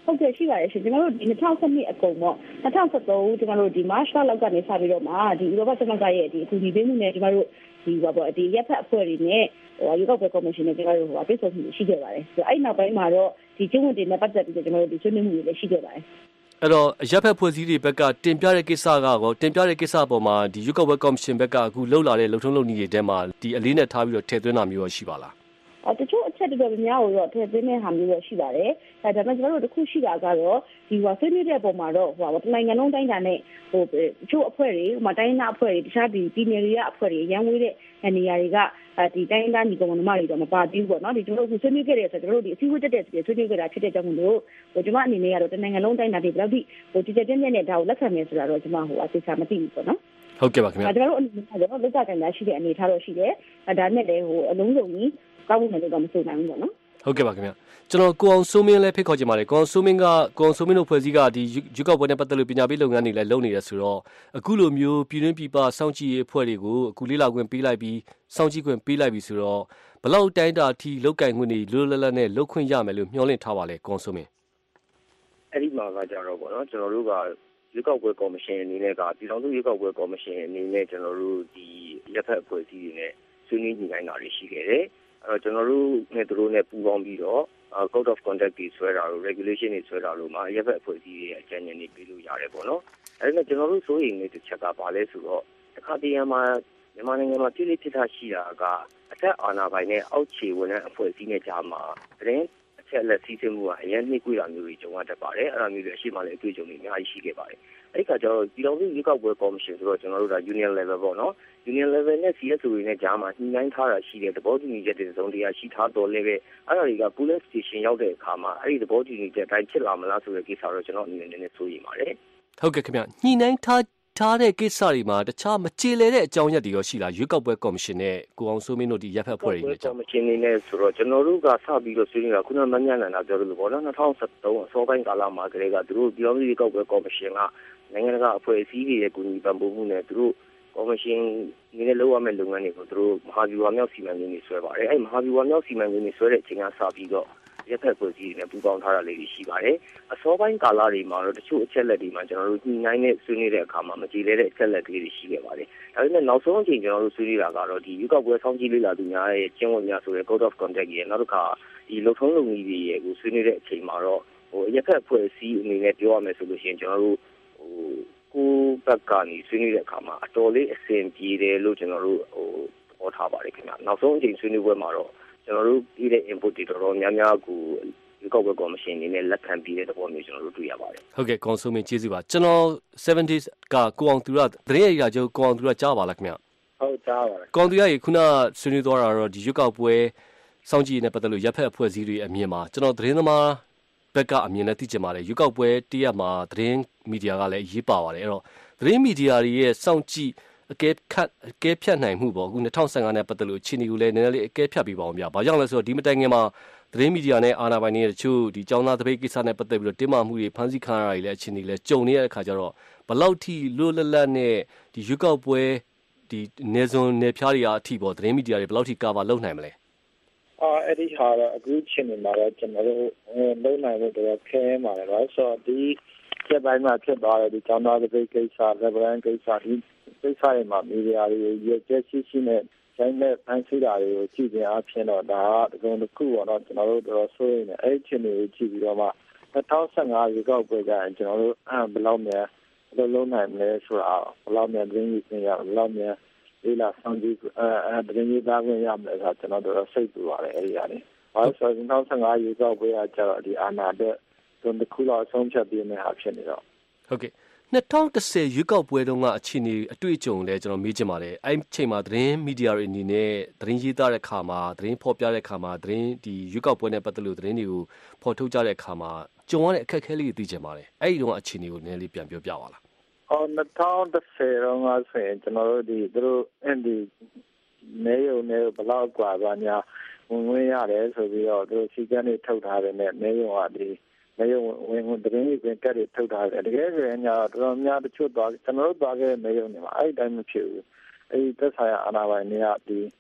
ဟုတ်ကဲ့ရှိပါတယ်ရှင်ကျွန်တော်တို့ဒီ၂၀၁၂အကုန်ပေါ့၂၀၁၃ကျွန်တော်တို့ဒီ March လလောက်ကနေစပြီးတော့မှဒီဥရောပသမဂ္ဂရဲ့ဒီအကူအညီပေးမှုနဲ့ကျွန်တော်တို့ဒီဘာပေါ့ဒီရက်ဖက်အဖွဲ့တွေနဲ့ဟိုရုပ်ောက်ပွဲကော်မရှင်နဲ့ကျွန်တော်တို့ဟိုအပိတ်ဆိုမှုရှိခဲ့ပါတယ်ဆိုတော့အဲ့နောက်ပိုင်းမှာတော့ဒီကျင်းဝင်တွေနဲ့ပတ်သက်ပြီးကျွန်တော်တို့ဒီဆွေးနွေးမှုတွေလည်းရှိခဲ့ပါတယ်အဲ့တော့ရပ်ဖက်ဖွဲ့စည်းတွေဘက်ကတင်ပြတဲ့ကိစ္စကတော့တင်ပြတဲ့ကိစ္စအပေါ်မှာဒီရုပ်ောက်ပွဲကော်မရှင်ဘက်ကအခုလှုပ်လာတဲ့လှုပ်ထုံးလုပ်နည်းတွေထဲမှာဒီအလေးနဲ့ထားပြီးတော့ထည့်သွင်းတာမျိုးရှိပါလားတချို့အချက်တော်တော်များကိုတော့ထည့်သွင်းတဲ့ဟာမျိုးတော့ရှိပါတယ်။ဒါပေမဲ့ကျွန်တော်တို့တစ်ခုရှိတာကတော့ဒီဟိုဆွေးနွေးတဲ့ပုံမှာတော့ဟိုတနိုင်ငံလုံးတိုင်းတာနဲ့ဟိုတချို့အဖွဲ့တွေဟိုမှာတိုင်းနာအဖွဲ့တွေတခြားဒီပြည်နယ်တွေကအဖွဲ့တွေရန်ဝေးတဲ့နေရာတွေကဒီတိုင်းသားညီကောင်မတွေတော့မပါသေးဘူးပေါ့နော်။ဒီကျွန်တော်တို့ဆွေးနွေးခဲ့တဲ့ဆိုတော့ကျွန်တော်တို့ဒီအစည်းအဝေးတက်တဲ့ဆွေးနွေးခဲ့တာဖြစ်တဲ့ကြောင့်မို့လို့ဟိုကျွန်မအနေနဲ့ကတော့တနိုင်ငံလုံးတိုင်းတာတွေဘယ်လောက်ထိဟိုကြည်ကြဲပြင်းပြင်းနဲ့ဒါကိုလက်ခံမယ်ဆိုတာတော့ကျွန်မဟိုအသိချာမသိဘူးပေါ့နော်။ဟုတ်ကဲ့ပါခင်ဗျာ။ကျွန်တော်တို့အနေနဲ့ကတော့လက်ကျကန်တာရှိတဲ့အနေထားတော့ရှိတယ်။ဒါနဲ့လည်းဟိုအလုံးစုံကြီးကောင်းမှုလည်းတော့မဆိုနိုင်ဘူးပေါ့နော်ဟုတ်ကဲ့ပါခင်ဗျာကျွန်တော်ကိုအောင်စိုးမင်းလည်းဖိတ်ခေါ်ချင်ပါတယ်ကိုအောင်စိုးမင်းကကိုအောင်စိုးမင်းတို့ဖွဲ့စည်းကဒီရွေးကောက်ပွဲနဲ့ပတ်သက်လို့ပညာပေးလုပ်ငန်းတွေလည်းလုပ်နေတယ်ဆိုတော့အခုလိုမျိုးပြည်တွင်းပြည်ပစောင့်ကြည့်ရေးအဖွဲ့တွေကိုအခုလေးလာခွင့်ပေးလိုက်ပြီးစောင့်ကြည့်ခွင့်ပေးလိုက်ပြီးဆိုတော့ဘလောက်တိုင်းတာအထိလောက်ကင်ခွင့်တွေလွတ်လွတ်လပ်လပ်နဲ့လုပ်ခွင့်ရမယ်လို့မျှော်လင့်ထားပါလေကိုအောင်စိုးမင်းအဲ့ဒီမှာကကြတော့ပေါ့နော်ကျွန်တော်တို့ကရွေးကောက်ပွဲကော်မရှင်အနေနဲ့ကပြည်ထောင်စုရွေးကောက်ပွဲကော်မရှင်အနေနဲ့ကျွန်တော်တို့ဒီရပ်ဖက်အဖွဲ့အစည်းတွေနဲ့ဆွေးနွေးညှိနှိုင်းတာတွေရှိခဲ့တယ်အဲ့တော့ကျွန်တော်တို့နဲ့သူတို့နဲ့ပူးပေါင်းပြီးတော့ code of conduct တွေဆွဲတာလို့ regulation တွေဆွဲတာလို့မှာရပ်ဖက်အဖွဲ့အစည်းတွေအကြံဉာဏ်တွေပေးလို့ရတယ်ပေါ့နော်အဲ့ဒါနဲ့ကျွန်တော်တို့စိုးရိမ်နေတဲ့ချက်ကဘာလဲဆိုတော့တစ်ခါတည်းမှာမြန်မာနိုင်ငံမှာပြည်လိဖြစ်တာရှိတာကအထက်အာဏာပိုင်နဲ့အောက်ခြေဝန်ထမ်းအဖွဲ့အစည်းနဲ့ကြားမှာသတင်းအချက်အလက်စီးဆင်းမှုကအရင်နှိကွေးတာမျိုးတွေကြုံရတတ်ပါတယ်အဲ့ဒါမျိုးတွေအရှိမှလည်းအတွေ့အကြုံတွေအများကြီးရှိခဲ့ပါတယ်အဲ့ဒီကကျတော့ပြည်တော်စုရွေးကောက်ပွဲကော်မရှင်ဆိုတော့ကျွန်တော်တို့က union level ပေါ့နော် union level နဲ့ စီ အက်စ် အို တွေနဲ့ကြားမှာညှိနှိုင်းထားတာရှိတဲ့သဘောတူညီချက်တွေစုံတရားရှိထားတော်လည်းပဲအဲ့ဒါတွေက police station ရောက်တဲ့အခါမှာအဲ့ဒီသဘောတူညီချက်တိုင်းဖြစ်လာမလားဆိုတဲ့ကိစ္စတော့ကျွန်တော်အနေနဲ့နည်းနည်းစိုးရိမ်ပါတယ်ဟုတ်ကဲ့ခင်ဗျညှိနှိုင်းထားထားတဲ့ကိစ္စတွေမှာတခြားမကြေလည်တဲ့အကြောင်းအရာတွေရောရှိလားရွေးကောက်ပွဲကော်မရှင်နဲ့ကိုအောင်စိုးမင်းတို့ဒီရပ်ဖက်အဖွဲ့တွေနဲ့ကော်မရှင်နေနဲ့ဆိုတော့ကျွန်တော်တို့ကစပြီးတော့ဆွေးနွေးတာခုနမညနန္ဒာပြောလို့ပေါ့နော်၂၀၁၃အစောပိုင်းကာလမှာကလေးကသူတို့ပြောင်းရွေးကောက်ပွဲကော်မရှင်ကနိုင်ငံတကာအဖွဲ့အစည်းတွေရဲ့ကူညီပံ့ပိုးမှုနဲ့သူတို့ကော်မရှင်နေနဲ့လုပ်ရမယ့်လုပ်ငန်းတွေကိုသူတို့မဟာဗျူဟာမြောက်စီမံကိန်းတွေဆွဲပါတယ်အဲ့မဟာဗျူဟာမြောက်စီမံကိန်းတွေဆွဲတဲ့အချိန်ကစပြီးတော့ရပ်ဖက်ဖွဲ့စည်းတွေနဲ့ပူးပေါင်းထားတာလေးတွေရှိပါတယ်အစောပိုင်းကာလတွေမှာတော့တချို့အချက်လက်တွေမှာကျွန်တော်တို့ညှိနှိုင်းနဲ့ဆွေးနွေးတဲ့အခါမှာမကြည်လဲတဲ့အချက်လက်တွေရှိခဲ့ပါတယ်ဒါပေမဲ့နောက်ဆုံးအချိန်ကျွန်တော်တို့ဆွေးနွေးတာကတော့ဒီရွေးကောက်ပွဲစောင့်ကြည့်လေ့လာသူများရဲ့ကျင့်ဝတ်များဆိုတဲ့ code of conduct ရဲ့နောက်တစ်ခါဒီလုံထုံးလုံနည်းတွေရဲ့ကိုဆွေးနွေးတဲ့အချိန်မှာတော့ဟိုရပ်ဖက်ဖွဲ့စည်းအနေနဲ့ပြောရမယ်ဆိုလို့ရှိရင်ကျွန်တော်တို့ဟိုကိုဘက်ကနေဆွေးနွေးတဲ့အခါမှာအတော်လေးအဆင်ပြေတယ်လို့ကျွန်တော်တို့ဟိုသဘောထားပါတယ်ခင်ဗျနောက်ဆုံးအချိန်ဆွေးနွေးပွဲမှာတော့ကျွန်တော်တို့ပြီးတဲ့ input တွေတော်တော်များများကိုဒီကောက်ပွဲကော်မရှင်အနေနဲ့လက်ခံပြီးတဲ့သဘောမျိုးကျွန်တော်တို့တွေ့ရပါတယ်ဟုတ်ကဲ့ကောင်ဆိုမင်းကျေးဇူးပါကျွန်တော် seventies ကကိုအောင်သူရသတင်းရည်ရကျုပ်ကိုအောင်သူရကြားပါလားခင်ဗျဟုတ်ကြားပါတယ်ကောင်သူရရေခုနဆွေးနွေးသွားတာတော့ဒီရွက်ကောက်ပွဲစောင့်ကြည့်နေပတ်သက်လို့ရပ်ဖက်အဖွဲ့အစည်းတွေအမြင်မှာကျွန်တော်သတင်းသမားဘက်ကအမြင်နဲ့သိချင်ပါတယ်ရွက်ကောက်ပွဲတရက်မှာသတင်းမီဒီယာကလည်းရေးပါပါတယ်အဲ့တော့သတင်းမီဒီယာတွေရဲ့စောင့်ကြည့်အကဲခတ်အကဲဖြတ်နိုင်မှုပေါ့အခု၂၀၁၅နဲ့ပတ်သက်လို့ချင်းဒီကိုလည်းနည်းနည်းလေးအကဲဖြတ်ပြီးပါအောင်ဗျာဘာကြောင့်လဲဆိုတော့ဒီမတိုင်ခင်မှာသတင်းမီဒီယာနဲ့အာဏာပိုင်တွေတချို့ဒီចောင်းသားတပိတ်ကိစ္စနဲ့ပတ်သက်ပြီးတော့တင်းမာမှုတွေဖမ်းဆီးခံရတာတွေလည်းအချင်းတွေလည်းကြုံနေရတဲ့အခါကျတော့ဘလောက်ထိလွတ်လပ်လပ်နဲ့ဒီရွက်ကောက်ပွဲဒီနေစုံနေဖျားတွေအထိပေါ့သတင်းမီဒီယာတွေဘလောက်ထိကာဗာလုပ်နိုင်မလဲအာအဲ့ဒီဟာတော့အခုချင်းနေမှာတော့ကျွန်တော်တို့လုံးနိုင်လို့တော့ခဲမှာလေတော့ဆိုတော့ဒီချက်ပိုင်းမှာဖြစ်သွားတယ်ဒီចောင်းသားတပိတ်ကိစ္စရဗရန်ကိစ္စဒီကိစ္စတွေမှာမီဒီယာတွေရဲ့ကျက်ရှိရှိနဲ့တိုင်းနဲ့ဖန်ဆီးတာတွေကိုကြည့်ကြအားဖြင့်တော့ဒါကတကယ်တစ်ခုပေါ့နော်ကျွန်တော်တို့တော့ဆိုရင်အဲ့ဒီချင်းတွေကိုကြည့်ပြီးတော့မှ၂၀၁၅ရေကောက်ပွဲကြရင်ကျွန်တော်တို့ဘယ်လောက်များဘယ်လိုလုပ်နိုင်မလဲဆိုတာဘယ်လောက်များသတင်းကြီးသိရဘယ်လောက်များလေးလာဆောင်ကြည့်အဲသတင်းကြီးသားခွင့်ရမလဲဆိုတော့ကျွန်တော်တို့စိတ်ပူပါတယ်အဲ့ဒီဟာတွေဘာလို့ဆိုတော့၂၀၁၅ရေကောက်ပွဲကကျတော့ဒီအာဏာတဲ့တွန်းတစ်ခုလောက်အဆုံးဖြတ်ပြီးနေတာဖြစ်နေတော့ဟုတ်ကဲ့၂၀၁၀ရွေးကောက်ပွဲတုန်းကအခြေအနေအတွေ့အကြုံလည်းကျွန်တော်မေးချင်ပါတယ်အဲ့ဒီချိန်မှာသတင်းမီဒီယာတွေအနေနဲ့သတင်းရေးသားတဲ့အခါမှာသတင်းဖော်ပြတဲ့အခါမှာသတင်းဒီရွေးကောက်ပွဲနဲ့ပတ်သက်လို့သတင်းတွေကိုဖော်ထုတ်ကြတဲ့အခါမှာကြုံရတဲ့အခက်အခဲလေးတွေသိချင်ပါတယ်အဲ့ဒီတုန်းကအခြေအနေကိုနည်းနည်းလေးပြန်ပြောပြပါလားအော်၂၀၁၀တုန်းကဆိုရင်ကျွန်တော်တို့ဒီသူတို့အဲ့ဒီနေရုံနဲ့ဘလောက်กว่าပါများဝင်ဝင်ရတယ်ဆိုပြီးတော့သူတို့စီကံတွေထုတ်ထားတယ်နဲ့နေရုံကဒီနေရုံဝင်ဝင်သတင်းတွေပြန်ကတ်တွေထုတ်ထားတယ်တကယ်ဆိုရင်ညာတော်တော်များတချို့သွားကျွန်တော်တို့သွားခဲ့တဲ့နေရုံတွေမှာအဲ့ဒီတိုင်းမဖြစ်ဘူးအဲ့ဒီသက်ဆိုင်ရာအာဏာပိုင်တွေကဒီ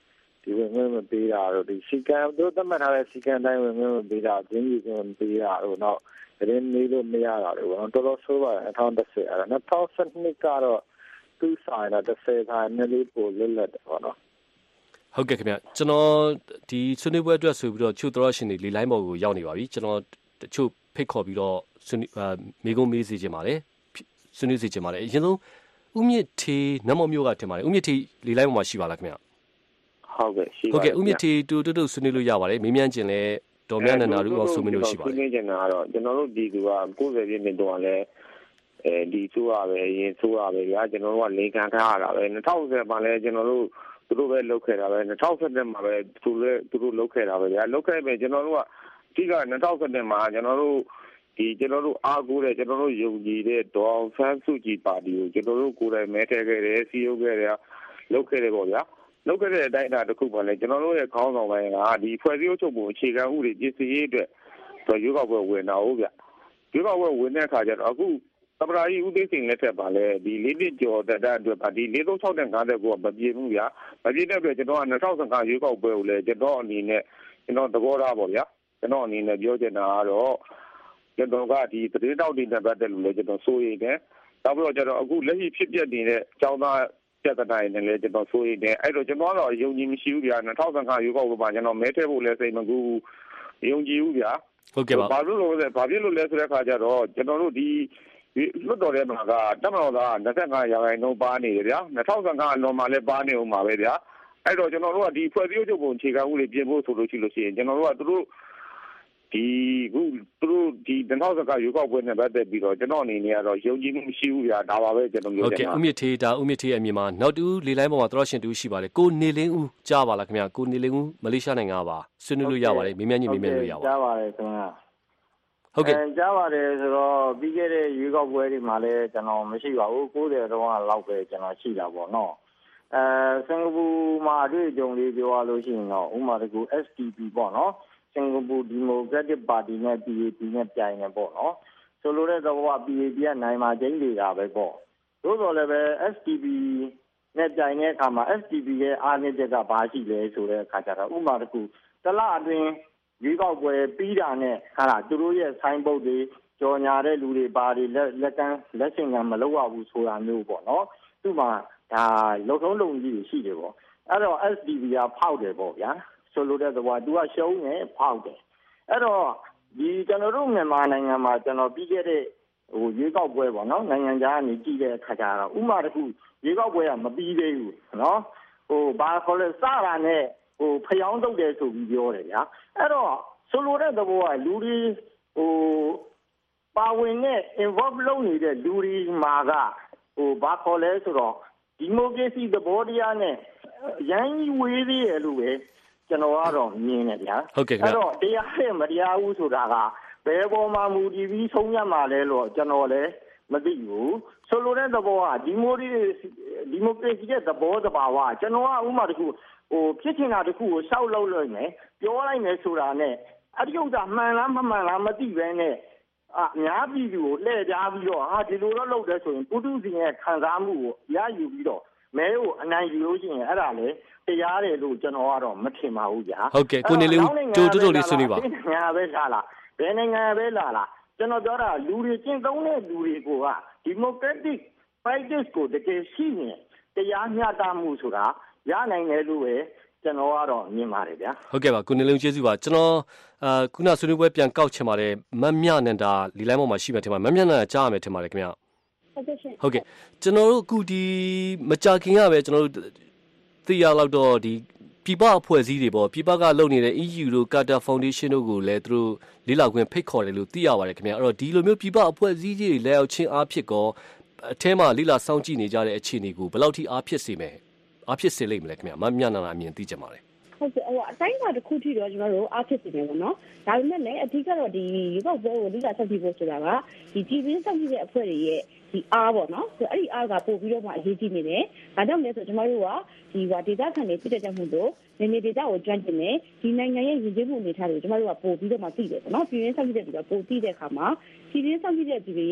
ဒီဝင်ငွေမပေးတာတော့ဒီစီကံတို့သတ်မှတ်ထားတဲ့စီကံတိုင်းဝင်ငွေမပေးတာကျင်းကြီးကမပေးတာတော့နောက်သတင်းမေးလို့မရတာလေဘောတော်တော်ဆိုးပါတယ်၂၀၁၀အဲ့ဒါ၂၀၁၂ကတော့သူဆိုင်တာတစ်ဆယ်ခိုင်နည်းလေးပိုလွတ်လပ်တယ်ပေါ့နော်ဟုတ်ကဲ့ခင်ဗျကျွန်တော်ဒီဆွေးနွေးပွဲအတွက်ဆိုပြီးတော့ချို့တော်ရှင်တွေလေလိုင်းပေါ်ကိုရောက်နေပါပြီကျွန်တော်တချို့ဖိတ်ခေါ်ပြီးတော့ဆွေးနွေးမိကုံးမေးစီခြင်းပါတယ်ဆွေးနွေးစီခြင်းပါတယ်အရင်ဆုံးဦးမြင့်ထေးနမောမျိုးကထင်ပါတယ်ဦးမြင့်ထေးလေလိုင်းပေါ်မှာရှိပါလားခင်ဗျဟုတ်ကဲ့ရှိပါဟုတ်ကဲ့ဦးမြင့်ထေးတူတူတူဆွေးနွေးလို့ရပါတယ်မေးမြန်းခြင်းလဲဒေါ်မြနန္ဒာတို့အောင်ဆွေးနွေးလို့ရှိပါတယ်ဆွေးနွေးခြင်းကတော့ကျွန်တော်တို့ဒီကကိုယ်ပဲပြည့်နေတော့လဲအဲဒီဆိုရပဲရင်ဆိုရပဲဗျာကျွန်တော်တို့ကလိန်ခံထားရတာပဲ၂၀၁၀မှာလဲကျွန်တော်တို့သူတို့ပဲလုပ်ခဲ့တာပဲ၂၀၁၇မှာပဲသူလည်းသူတို့လုပ်ခဲ့တာပဲဗျာလုပ်ခဲ့ပဲကျွန်တော်တို့ကအဓိက၂၀၁၇မှာကျွန်တော်တို့ဒီကျွန်တော်တို့အားကိုးတဲ့ကျွန်တော်တို့ယုံကြည်တဲ့ဒေါ်ဆန်းစုကြည်ပါတီကိုကျွန်တော်တို့ကိုယ်တိုင်မဲထည့်ခဲ့တယ်စီယုတ်ခဲ့တယ်လုပ်ခဲ့တယ်ပေါ့ဗျာလုပ်ခဲ့တဲ့အတိုင်းအတာတစ်ခုပါလဲကျွန်တော်တို့ရဲ့ခေါင်းဆောင်ပိုင်းကဒီဖွဲ့စည်းအုပ်ချုပ်ပုံအခြေခံဥပဒေပြင်ဆင်ရေးအတွက်ရွေးကောက်ပွဲဝင်တာဟုတ်ဗျရွေးကောက်ပွဲဝင်တဲ့အခါကျတော့အခုသမ္မတကြီးဦးသိန်းစိန်လက်ထက်ပါလဲဒီလေးနှစ်ကျော်တက်တဲ့အတွက်ပါဒီလေးသုံးခြောက်နဲ့ငါးတဲ့ကိုမပြေဘူးဗျာမပြေတဲ့အတွက်ကျွန်တော်က၂၀၁၅ရွေးကောက်ပွဲကိုလဲကျွန်တော်အနေနဲ့ကျွန်တော်သဘောထားပေါ့ဗျာကျွန်တော်အနေနဲ့ပြောချင်တာကတော့ကျွန်တော်ကဒီသတင်းတောက်တွေနဲ့ပတ်သက်လို့လဲကျွန်တော်စိုးရိမ်တယ်နောက်ပြီးတော့ကျွန်တော်အခုလက်ရှိဖြစ်ပျက်နေတဲ့အကြောင်းသားပြဿနာတွေနဲ့ကျွန်တော်စိုးရိမ်တယ်အဲ့တော့ကျွန်တော်ကတော့ယုံကြည်မရှိဘူးဗျာ၂၀၁၅ရွေးကောက်ပွဲမှာကျွန်တော်မဲထည့်ဖို့လဲစိတ်မကူဘူးယုံကြည်ဘူးဗျာဟုတ်ကဲ့ပါဘာလို့လဲဘာဖြစ်လို့လဲဆိုတဲ့အခါကျတော့ကျွန်တော်တို့ဒီလွတ်တော်ထဲမှာကတပ်မတော်သား၂၅ရာခိုင်နှုန်းပါနေတယ်ဗျာ၂၀၁၅အလွန်မှာလည်းပါနေအောင်ပါပဲဗျာအဲ့တော့ကျွန်တော်တို့ကဒီဖွဲ့စည်းအုပ်ချုပ်ပုံအခြေခံဥပဒေပြင်ဖို့ဆိုလို့ရှိလို့ရှိရင်ကျွန်တော်တို့ကသူတို့ဒီခုသူတို့ဒီ၂၀၁၅ရွေးကောက်ပွဲနဲ့ပတ်သက်ပြီးတော့ကျွန်တော်အနေနဲ့ကတော့ယုံကြည်မှုမရှိဘူးဗျာဒါပါပဲကျွန်တော်ပြောချင်တာဟုတ်ကဲ့ဦးမြင့်ထေးဒါဦးမြင့်ထေးအမြင်မှာနောက်တူလေလိုင်းပေါ်မှာတော်ရှင်တူရှိပါတယ်ကိုနေလင်းဦးကြားပါလားခင်ဗျာကိုနေလင်းဦးမလေးရှားနိုင်ငံကပါဆွေးနွေးလို့ရပါတယ်မေးမြန်းကြီးမေးမြန်းလို့ရပါကြားပါတယ်ခင်ဗျာဟုတ်ကဲ့ကြားပါတယ်ဆိုတော့ပြီးခဲ့တဲ့ရွေးကောက်ပွဲတွေမှာလည်းကျွန်တော်မရှိပါဘူး၉၀တောင်းလောက်ပဲကျွန်တော်ရှိတာပေါ့နော်အဲစင်ကာပူမှာအတွေ့အကြုံလေးပြောရလို့ရှိရင်တော့ဥပမာတကူ S D P ပေါ့နော်စင်ကာပူဒီမိုကရက်တစ်ပါတီနဲ့ P A P နဲ့ပြိုင်နေပေါ့နော်ဆိုလိုတဲ့သဘောက P A P ကနိုင်မှာကျင်းနေတာပဲပေါ့သို့တော်လည်းပဲ S D P နဲ့ပြိုင်တဲ့အခါမှာ S D P ရဲ့အားနည်းချက်ကဘာရှိလဲဆိုတဲ့အခါကျတော့ဥပမာတကူတလအတွင်းရွေးကောက်ပွဲပြီးတာနဲ့ဟာသူတို့ရဲ့ဆိုင်းဘုတ်တွေကြော်ညာတဲ့လူတွေပါတွေလက်လက်ကမ်းလက်ဆင်ကမ်းမလုပ်ရဘူးဆိုတာမျိုးပေါ့နော်သူ့မှာဒါလုံထုံးလုံကြီးရှိတယ်ပေါ့အဲ့တော့ S D P ကဖောက်တယ်ပေါ့ဗျာဆိုလိုတဲ့သဘောက तू ကရှုံးနေဖောက်တယ်အဲ့တော့ဒီကျွန်တော်တို့မြန်မာနိုင်ငံမှာကျွန်တော်ပြီးခဲ့တဲ့ဟိုရွေးကောက်ပွဲပေါ့နော်နိုင်ငံခြားကနေကြည့်တဲ့အခါကျတော့ဥမာတခုရွေးကောက်ပွဲကမပြီးသေးဘူးနော်ဟိုဘာခေါ်လဲစတာနဲ့ဟိုဖျောင်းတုတ်တယ်ဆိုပြီးပြောတယ်ဗျာအဲ့တော့ဆိုလိုတဲ့သဘောကလူတွေဟိုပါဝင်တဲ့ involve လုပ်နေတဲ့လူတွေမှာကဟိုဘာခေါ်လဲဆိုတော့ဒီမိုကရေစီသဘောတရားနဲ့ရန်ကြီးဝေးသေးတယ်လို့ပဲကျွန်တော်ကတော့မြင်နေဗျာဟုတ်ကဲ့ခင်ဗျအဲ့တော့တရားနဲ့မတရားဘူးဆိုတာကဘယ်ပေါ်မှာမူတည်ပြီးဆုံးဖြတ်မှာလဲလို့ကျွန်တော်လည်းမသိဘူးဆိုလိုတဲ့သဘောကဒီမိုကရေစီဒီမိုကရေစီရဲ့သဘောတဘာဝကျွန်တော်ကဥမာတခုဟိုဖြစ်ချင်တာတခုကိုရှောက်လုပ်လို့မယ်ပြောလိုက်မယ်ဆိုတာနဲ့အဲ့ဒီဥစ္စာမှန်လားမမှန်လားမသိဘဲနဲ့အများပြည်သူကိုလှည့်ကြားပြီးတော့ဟာဒီလိုတော့လုပ်တယ်ဆိုရင်ပုထုဇဉ်ရဲ့ခံစားမှုကိုရယူပြီးတော့မဲကိုအနိုင်ယူလို့ရှိရင်အဲ့ဒါလေတရားတယ်လို့ကျွန်တော်ကတော့မထင်ပါဘူးဗျာဟုတ်ကဲ့ကိုနေလေးတိုးတိုးတိုးလေးဆွေးနွေးပါညာပဲလာလားဘယ်နိုင်ငံပဲလာလားကျွန်တော်ပြောတာလူတွေကျင့်သုံးတဲ့လူတွေကိုက democratic practice ကိုတကယ်ရှိနေတရားမျှတမှုဆိုတာရနိုင်တယ်လို့ပဲကျွန်တော်ကတော့မြင်ပါတယ်ဗျာဟုတ်ကဲ့ပါကိုနေလုံးကျေးဇူးပါကျွန်တော်အာခုနဆွေးနွေးပွဲပြန်ကောက်ချင်ပါတယ်မမြနန္ဒာလီလိုင်းပေါ်မှာရှိမှထင်ပါတယ်မမြနန္ဒာကြားရမယ်ထင်ပါတယ်ခင်ဗျဟုတ်ကဲ့ရှင်ဟုတ်ကဲ့ကျွန်တော်တို့အခုဒီမကြခင်ရပဲကျွန်တော်တို့သိရလောက်တော့ဒီပြည်ပအဖွဲ့အစည်းတွေပေါ့ပြည်ပကလုပ်နေတဲ့ E U တို့ Carter Foundation တို့ကိုလည်းသူတို့လေးလာခွင့်ဖိတ်ခေါ်တယ်လို့သိရပါတယ်ခင်ဗျအဲ့တော့ဒီလိုမျိုးပြည်ပအဖွဲ့အစည်းကြီးတွေလက်အောက်ချင်းအားဖြစ်ကောအထဲမှာလေးလာစောင့်ကြည့်နေကြတဲ့အခြေအနေကိုဘယ်လောက်ထိအားဖြစ်စေမယ်အားဖြစ်စေလိမ့်မလဲခင်ဗျမမြနန္ဒာအမြင်သိကြပါတယ်ဟုတ်ကဲ့ဟိုအတိုင်းအတာတစ်ခုထိတော့ကျွန်တော်တို့အားဖြစ်နေတယ်ပေါ့နော်ဒါပေမဲ့လည်းအထူးကတော့ဒီရုပ်ပွဲကိုလိလာဆက်ပြီးဖို့ဆိုတာကဒီကြည်ပြင်းဆက်ပြီးတဲ့အဖွဲ့တွေရဲ့ဒီအားပေါ့နော်ဆိုအဲ့ဒီအားကပို့ပြီးတော့မှအရေးကြီးနေတယ်ဒါကြောင့်လည်းဆိုကျွန်တော်တို့ကဒီဟာဒေတာခံတွေပြည့်တဲ့မှုတို့နေနေဒေတာကိုကျွမ်းကျင်တယ်ဒီနိုင်ငံရဲ့ရည်ရွယ်မှုအနေထားတွေကိုကျွန်တော်တို့ကပို့ပြီးတော့မှသိတယ်ပေါ့နော်ပြည်ရင်းဆက်ပြီးတဲ့သူကပို့သိတဲ့အခါမှာပြည်ရင်းဆက်ပြီးတဲ့သူတွေရဲ့ဒီ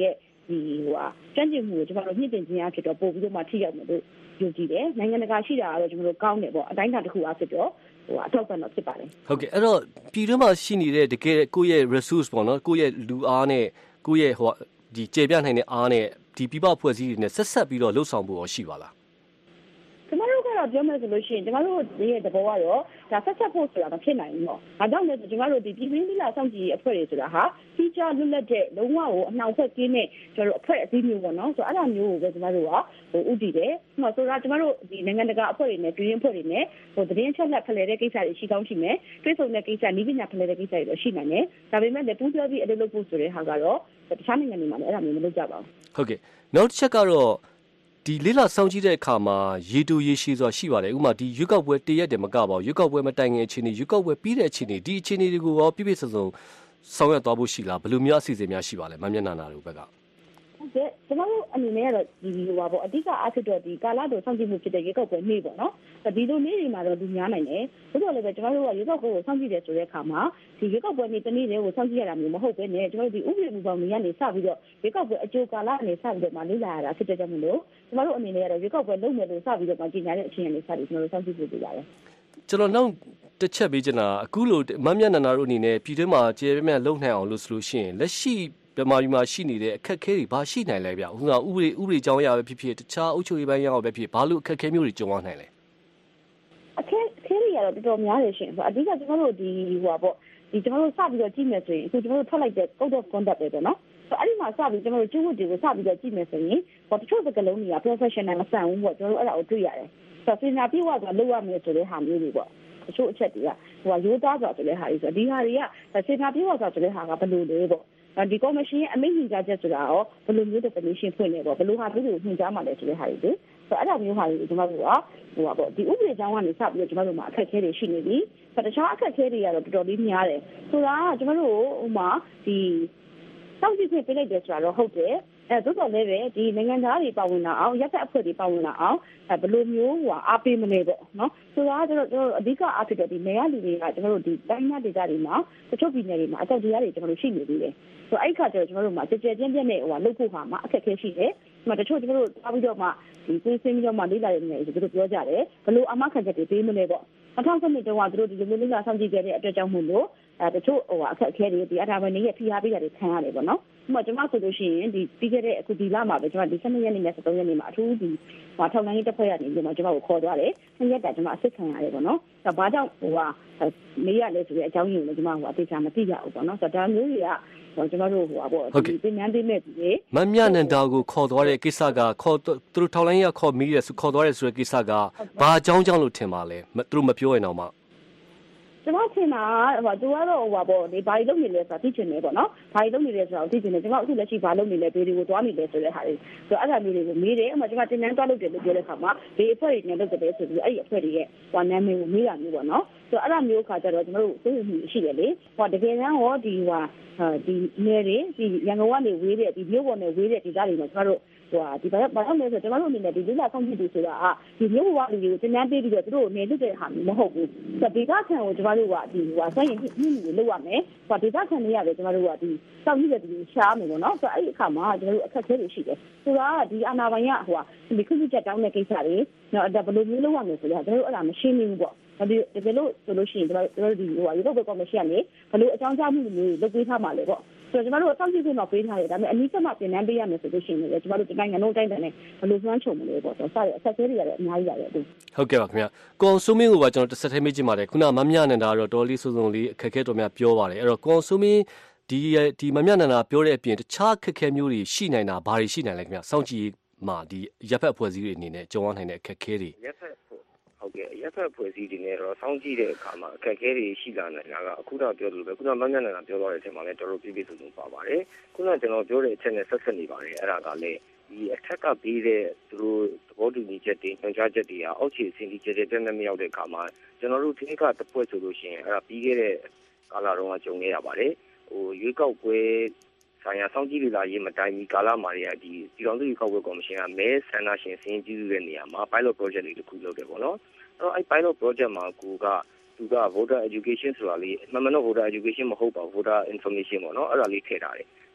ဒီဟိုကျွမ်းကျင်မှုကိုကျွန်တော်တို့မြင့်တင်ခြင်းအဖြစ်တော့ပို့ပြီးတော့မှထိရောက်မယ်လို့ယုံကြည်တယ်နိုင်ငံတကာရှိတာကတော့ကျွန်တော်တို့ကောင်းတယ်ပေါ့အတိုင်းအတာတစ်ခုအဖြစ်တော့ဟိုအထောက်ပံ့တော့ဖြစ်ပါတယ်ဟုတ်ကဲ့အဲ့တော့ပြည်တွင်းမှာရှိနေတဲ့တကယ်ကိုယ့်ရဲ့ resource ပေါ့နော်ကိုယ့်ရဲ့လူအားနဲ့ကိုယ့်ရဲ့ဟိုဒီကျေပြနိုင်တဲ့အားနဲ့ဒီပြပဖွဲ့စည်းတွေနဲ့ဆက်ဆက်ပြီးတော့လှုပ်ဆောင်ဖို့ရောရှိပါလားကျမတို့ကတော့ပြောမယ်ဆိုလို့ရှိရင်ကျမတို့ရဲ့သဘောကတော့ဒါဆက်ဆက်ဖို့ဆိုတာမဖြစ်နိုင်ဘူးပေါ့။ဒါကြောင့်လည်းကျမတို့ဒီပြည်တွင်းလိလာစောင့်ကြည့်အဖွဲ့တွေဆိုတာဟာကြီးကြလွတ်လပ်တဲ့လုံးဝကိုအနှောင့်အယှက်ကင်းတဲ့ကျမတို့အဖွဲ့အစည်းမျိုးပေါ့နော်။ဆိုတော့အဲ့ဒါမျိုးကိုပဲကျမတို့ကဟိုဥတည်တယ်။ဟိုဆိုတာကျမတို့ဒီနိုင်ငံတကာအဖွဲ့တွေနဲ့ပြည်တွင်းအဖွဲ့တွေနဲ့ဟိုသတင်းချက်လက်ဖလှယ်တဲ့ကိစ္စတွေရှိကောင်းရှိမယ်။တွေ့ဆုံတဲ့ကိစ္စ၊နည်းပညာဖလှယ်တဲ့ကိစ္စတွေတော့ရှိနိုင်တယ်။ဒါပေမဲ့လည်းပူးပြောပြီးအလုပ်လုပ်ဖို့ဆိုတဲ့ဟာကတော့တခြားနိုင်ငံတွေမှာလည်းအဲ့ဒါမျိုးမလုပ်ကြပါဘူး။ဟုတ်ကဲ့။နောက်တစ်ချက်ကတော့ဒီလေးလာစောင့်ကြည့်တဲ့အခါမှာရေတူရေရှည်ဆိုတာရှိပါတယ်ဥပမာဒီရွက်ကောက်ပွဲတရက်တည်းမကပါဘူးရွက်ကောက်ပွဲမတိုင်ခင်အခြေအနေရွက်ကောက်ပွဲပြီးတဲ့အခြေအနေဒီအခြေအနေတွေကိုရောပြည့်ပြည့်စုံစုံဆောင်ရွက်သွားဖို့ရှိလားဘယ်လိုမျိုးအစီအစဉ်များရှိပါလဲမမျက်နှာနာတို့ဘက်ကဟုတ်ကဲ့ကျွန်တော်တို့အနေနဲ့ကတော့ဒီဟိုပါပေါ့အဓိကအားဖြင့်တော့ဒီကာလတို့စောင့်ကြည့်မှုဖြစ်တဲ့ရေကောက်ပွဲနေ့ပေါ့နော်ဒီလိုနေ့တွေမှာတော့လူများနိုင်တယ်ဘယ်လိုလဲပဲကျွန်တော်တို့ကရေကောက်ပွဲကိုစောင့်ကြည့်တယ်ဆိုတဲ့အခါမှာဒီရေကောက်ပွဲနေ့တနေ့တည်းကိုစောင့်ကြည့်ရတာမျိုးမဟုတ်ဘဲနဲ့ကျွန်တော်တို့ဒီဥပဒေမူပေါင်းတွေကနေစပြီးတော့ရေကောက်ပွဲအကျိုးကာလအနေစပြီးတော့မှလေ့လာရတာဖြစ်တဲ့ကြောင့်မလို့ကျွန်တော်တို့အနေနဲ့ကတော့ရေကောက်ပွဲလုပ်မယ်လို့စပြီးတော့မှကြီးညာတဲ့အချိန်ကနေစပြီးကျွန်တော်တို့စောင့်ကြည့်ဖို့ပြရတယ်ကျွန်တော်နောက်တစ်ချက်ပေးချင်တာအခုလိုမမျက်နှာနာတို့အနေနဲ့ပြည်တွင်းမှာကျေပြည့်လုံနိုင်အောင်လို့ဆိုလို့ရှိရင်လက်ရှိမြန်မာပြည်မှာရှိနေတဲ့အခက်အခဲတွေဘာရှိနိုင်လဲဗျ။ဥပမာဥပဒေဥပဒေကြောင်းအရာပဲဖြစ်ဖြစ်တခြားအုပ်ချုပ်ရေးပိုင်းအရာပဲဖြစ်ဘာလို့အခက်အခဲမျိုးတွေကြုံရနိုင်လဲ။အခက်အခဲတွေကတော့တော်တော်များတယ်ရှင်။အဓိကကျွန်တော်တို့ဒီဟိုပါပေါ့ဒီကျွန်တော်တို့စပြီးတော့ကြည့်မယ်ဆိုရင်အခုကျွန်တော်တို့ထွက်လိုက်တဲ့ Code of Conduct ပဲပေါ့နော်။ဆိုအဲ့ဒီမှာစပြီးကျွန်တော်တို့ကျင့်ဝတ်တွေကိုစပြီးတော့ကြည့်မယ်ဆိုရင်ဟိုတချို့စကားလုံးတွေက professional မဆန်ဘူးပေါ့ကျွန်တော်တို့အဲ့ဒါကိုတွေ့ရတယ်။ဆိုတော့ပြင်နာပြေဝဆိုလုပ်ရမယ်ဆိုတဲ့ဟာမျိုးတွေပေါ့။တချို့အချက်တွေကဟိုရိုးသားဆိုတဲ့ဟာတွေဆိုဒီဟာတွေကစေနာပြေဝဆိုတဲ့ဟာကဘယ်လိုလဲပေါ့ဒီကော်မရှင်ရဲ့အမိန့်ညွှန်ကြားချက်ဆိုတာရောဘယ်လိုမျိုး definition ဖွင့်နေပေါ့ဘယ်လိုဟာမျိုးတွေကိုညွှန်ကြားမှာလဲဆိုတဲ့ဟာတွေလေဆိုတော့အဲ့ဒါမျိုးဟာတွေကိုကျွန်တော်တို့ကဟိုပါပေါ့ဒီဥပဒေကြောင်းကနေစပြီးတော့ကျွန်တော်တို့မှာအခက်အခဲတွေရှိနေပြီဆိုတော့တခြားအခက်အခဲတွေကတော့တော်တော်လေးများတယ်ဆိုတာကကျွန်တော်တို့ဟိုမှာဒီစောင့်ကြည့်ခွင့်ပေးလိုက်တယ်ဆိုတာတော့ဟုတ်တယ်အဲသို့တော်လည်းပဲဒီနိုင်ငံသားတွေပါဝင်လာအောင်ရပ်သက်အဖွဲ့တွေပါဝင်လာအောင်အဲဘယ်လိုမျိုးဟိုအားပေးမလဲပေါ့နော်ဆိုတာကကျွန်တော်တို့အဓိကအားဖြင့်တော့ဒီနေရာလူတွေကကျွန်တော်တို့ဒီတိုင်းနာဒေသတွေမှာတချို့ပြည်နယ်တွေမှာအကြောက်တရားတွေကျွန်တော်တို့ရှိနေသေးတယ်ဆိုအဲ့ခါကျတော့ကျွန်တော်တို့မှာကြကြပြင်းပြင်းနဲ့ဟိုလုပ်ဖို့ဟာမှာအခက်အခဲရှိတယ်။ဒီမှာတချို့ကျွန်တော်တို့သွားပြီးတော့မှဒီကိုယ်စင်းပြီးတော့မှလေးလာရနေတယ်ဆိုသူတို့ပြောကြတယ်ဘယ်လိုအမှခံချက်တွေပေးမလဲပေါ့။၂၀၁၂တုန်းကသူတို့ဒီလိုလေးလာဆောင်ကြည့်ခဲ့တဲ့အတွက်ကြောင့်မို့လို့အဲတချို့ဟိုအခက်အခဲတွေဒီအထာပိုင်းတွေရဲ့ဖိအားပေးတာတွေခံရတယ်ပေါ့နော်။ဒီမှာကျွန်မဆိုလို့ရှိရင်ဒီပြီးခဲ့တဲ့အခုဒီလမှာပဲကျွန်မဒီ၁၂ရက်နေ့နဲ့၁၃ရက်နေ့မှာအထူးဒီဟိုထောက်လိုင်းရေးတစ်ဖွဲ့ရနေပြီးတော့ကျွန်မကိုခေါ်သွားတယ်။နှစ်ရက်တာကျွန်မအစ်စ်ခံရတယ်ပေါ့နော်။ဒါဘာကြောင့်ဟိုမေးရလဲဆိုတဲ့အကြောင်းရင်းကိုကျွန်မဟိုအသေးချာမသိကြဘူးပေါ့နော်။ဆိုတော့ဒါမျိုးတွေကကျွန်တော်တို့ဟိုပါပေါ့ဒီသင်တန်းပေးမဲ့သူတွေမမြနန္ဒာကိုခေါ်သွားတဲ့ကိစ္စကခေါ်သူတို့ထောက်လိုင်းရခေါ်မိရဲဆိုခေါ်သွားရဲဆိုတဲ့ကိစ္စကဘာအကြောင်းကြောင့်လို့ထင်ပါလဲသူတို့မပြောရင်တော့မှကျွန်တော်ထင်တာဟိုသူကတော့ဟိုပါပေါ့ဒီဘာလို့လုပ်နေလဲဆိုတာသိချင်တယ်ပေါ့နော်ဘာလို့လုပ်နေလဲဆိုတာသိချင်တယ်ကျွန်တော်အခုလက်ရှိဘာလုပ်နေလဲဘေးတွေကိုသွားနေလဲဆိုတဲ့ဟာတွေဆိုတော့အဲ့ဒါမျိုးတွေကိုမေးတယ်အမှကျွန်မတင်တန်းသွားလုပ်တယ်လို့ပြောတဲ့အခါမှာဘေးအဖွဲ့တွေနဲ့လုပ်တယ်ဆိုပြီးအဲ့ဒီအဖွဲ့တွေရဲ့ဟိုနာမည်ကိုမေးတာမျိုးပေါ့နော်ဆိုတော့အဲ့ဒါမျိုးခါကျတော့ကျွန်တော်တို့သိမှုရှိတယ်လေဟိုတကယ်တမ်းဟောဒီဟိုဒီနေတွေဒီရန်ကုန်ကနေဝေးတဲ့ဒီမြို့ပေါ်နဲ့ဝေးတဲ့ဒေသတွေမှာကျွန်တော်တို့ဟိုဒီဘာဘာလို့လဲဆိုတော့ကျွန်တော်တို့အနေနဲ့ဒီလိလာဆောင်ကြည့်သူဆိုတာကဒီမြို့ပေါ်လူတွေကိုတင်တန်းပေးပြီးတော့သူတို့နေလွတ်တဲ့ဟာမျိုးမဟုတ်ဘူးဆိုတော့ဒေသခံကိုကျွန်တော်တို့ကဒီဟိုဆိုင်ရင်ပြည်မှုတွေလုပ်ရမယ်ဟိုဒေသခံတွေရတယ်ကျွန်တော်တို့ကဒီစောင့်ကြည့်တဲ့သူတွေရှားမယ်ပေါ့နော်ဆိုတော့အဲ့ဒီအခါမှာကျွန်တော်တို့အခက်အခဲတွေရှိတယ်ဆိုတာကဒီအာဏာပိုင်ကဟိုဒီခုခုချက်တောင်းတဲ့ကိစ္စတွေနော်ဒါဘယ်လိုမျိုးလုပ်ရမလဲဆိုတော့ကျွန်တော်တို့အဲ့ဒါမရှင်းဘူးပေါ့ဒီတကယ်လို့ဆိုလို့ရှိရင်ကျွန်တော်တို့ဒီဟိုရုပ်ဘက်ကော်မရှင်ကနေဘယ်လိုအကြောင်းကြားမှုမျိုးလုပ်ပေးထားမှာလဲပေါ့ဆိုတော့ကျွန်တော်တို့အဆောင်ကြည့်ခွင့်တော့ပေးထားတယ်ဒါပေမဲ့အနည်းဆုံးမှပြင်နှန်းပေးရမယ်ဆိုလို့ရှိရင်လည်းကျွန်တော်တို့တိုင်းနိုင်ငံလုံးတိုင်းတိုင်းနဲ့ဘယ်လိုစွမ်းချုံမလဲပေါ့ဆိုတော့စရအဆက်သေးတွေရတယ်အများကြီးရတယ်အခုဟုတ်ကဲ့ပါခင်ဗျာကွန်ဆူမင်းကိုပါကျွန်တော်တစ်ဆက်ထဲမေးကြည့်ပါတယ်ခုနမမြနန္ဒာကတော့တော်လေးစုံစုံလေးအခက်အခဲတော်များပြောပါတယ်အဲ့တော့ကွန်ဆူမင်းဒီဒီမမြနန္ဒာပြောတဲ့အပြင်တခြားအခက်အခဲမျိုးတွေရှိနိုင်တာဘာတွေရှိနိုင်လဲခင်ဗျာစောင့်ကြည့်မှာဒီရပ်ဖက်အဖွဲ့အစည်းတွေအနေနဲ့ကြုံရနိုင်တဲ့အခက်အခဲတွေရပ်ဖက်ဟုတ်ကဲ့ရပ်ဖက်ဖွဲ့စည်းတွေနဲ့တော့စောင့်ကြည့်တဲ့အခါမှာအခက်အခဲတွေရှိလာနိုင်တာကအခုတော့ပြောသလိုပဲခုနမညံ့နေတာပြောသွားတဲ့အချိန်မှာလည်းတော်တော်ပြည့်ပြည့်စုံစုံပါပါတယ်ခုနကျွန်တော်ပြောတဲ့အချက်နဲ့ဆက်ဆက်နေပါတယ်အဲ့ဒါကလည်းဒီအထက်ကပြီးတဲ့သူတို့သဘောတူညီချက်တွေညွှန်ကြားချက်တွေကအောက်ခြေအဆင့်ကြီးကျေကျေပြတ်ပြတ်မရောက်တဲ့အခါမှာကျွန်တော်တို့ဒီကတစ်ဖွဲ့ဆိုလို့ရှိရင်အဲ့ဒါပြီးခဲ့တဲ့ကာလတုန်းကကြုံခဲ့ရပါတယ်ဟိုရွေးကောက်ပွဲဆိုင်ရာစောင့်ကြည့်လေ့လာရေးမတိုင်မီကာလမှာတွေကဒီပြည်တော်စုရွေးကောက်ပွဲကော်မရှင်ကမဲဆန္ဒရှင်စည်းကြည့်တဲ့နေရာမှာ pilot project တွေတစ်ခုလုပ်တယ်ပေါ့နော်အဲ့တော့အဲ့ pilot project မှာကိုကသူက voter education ဆိုတာလေးမမနော် voter education မဟုတ်ပါဘူး voter information ပေါ့နော်အဲ့ဒါလေးထည့်ထားတယ်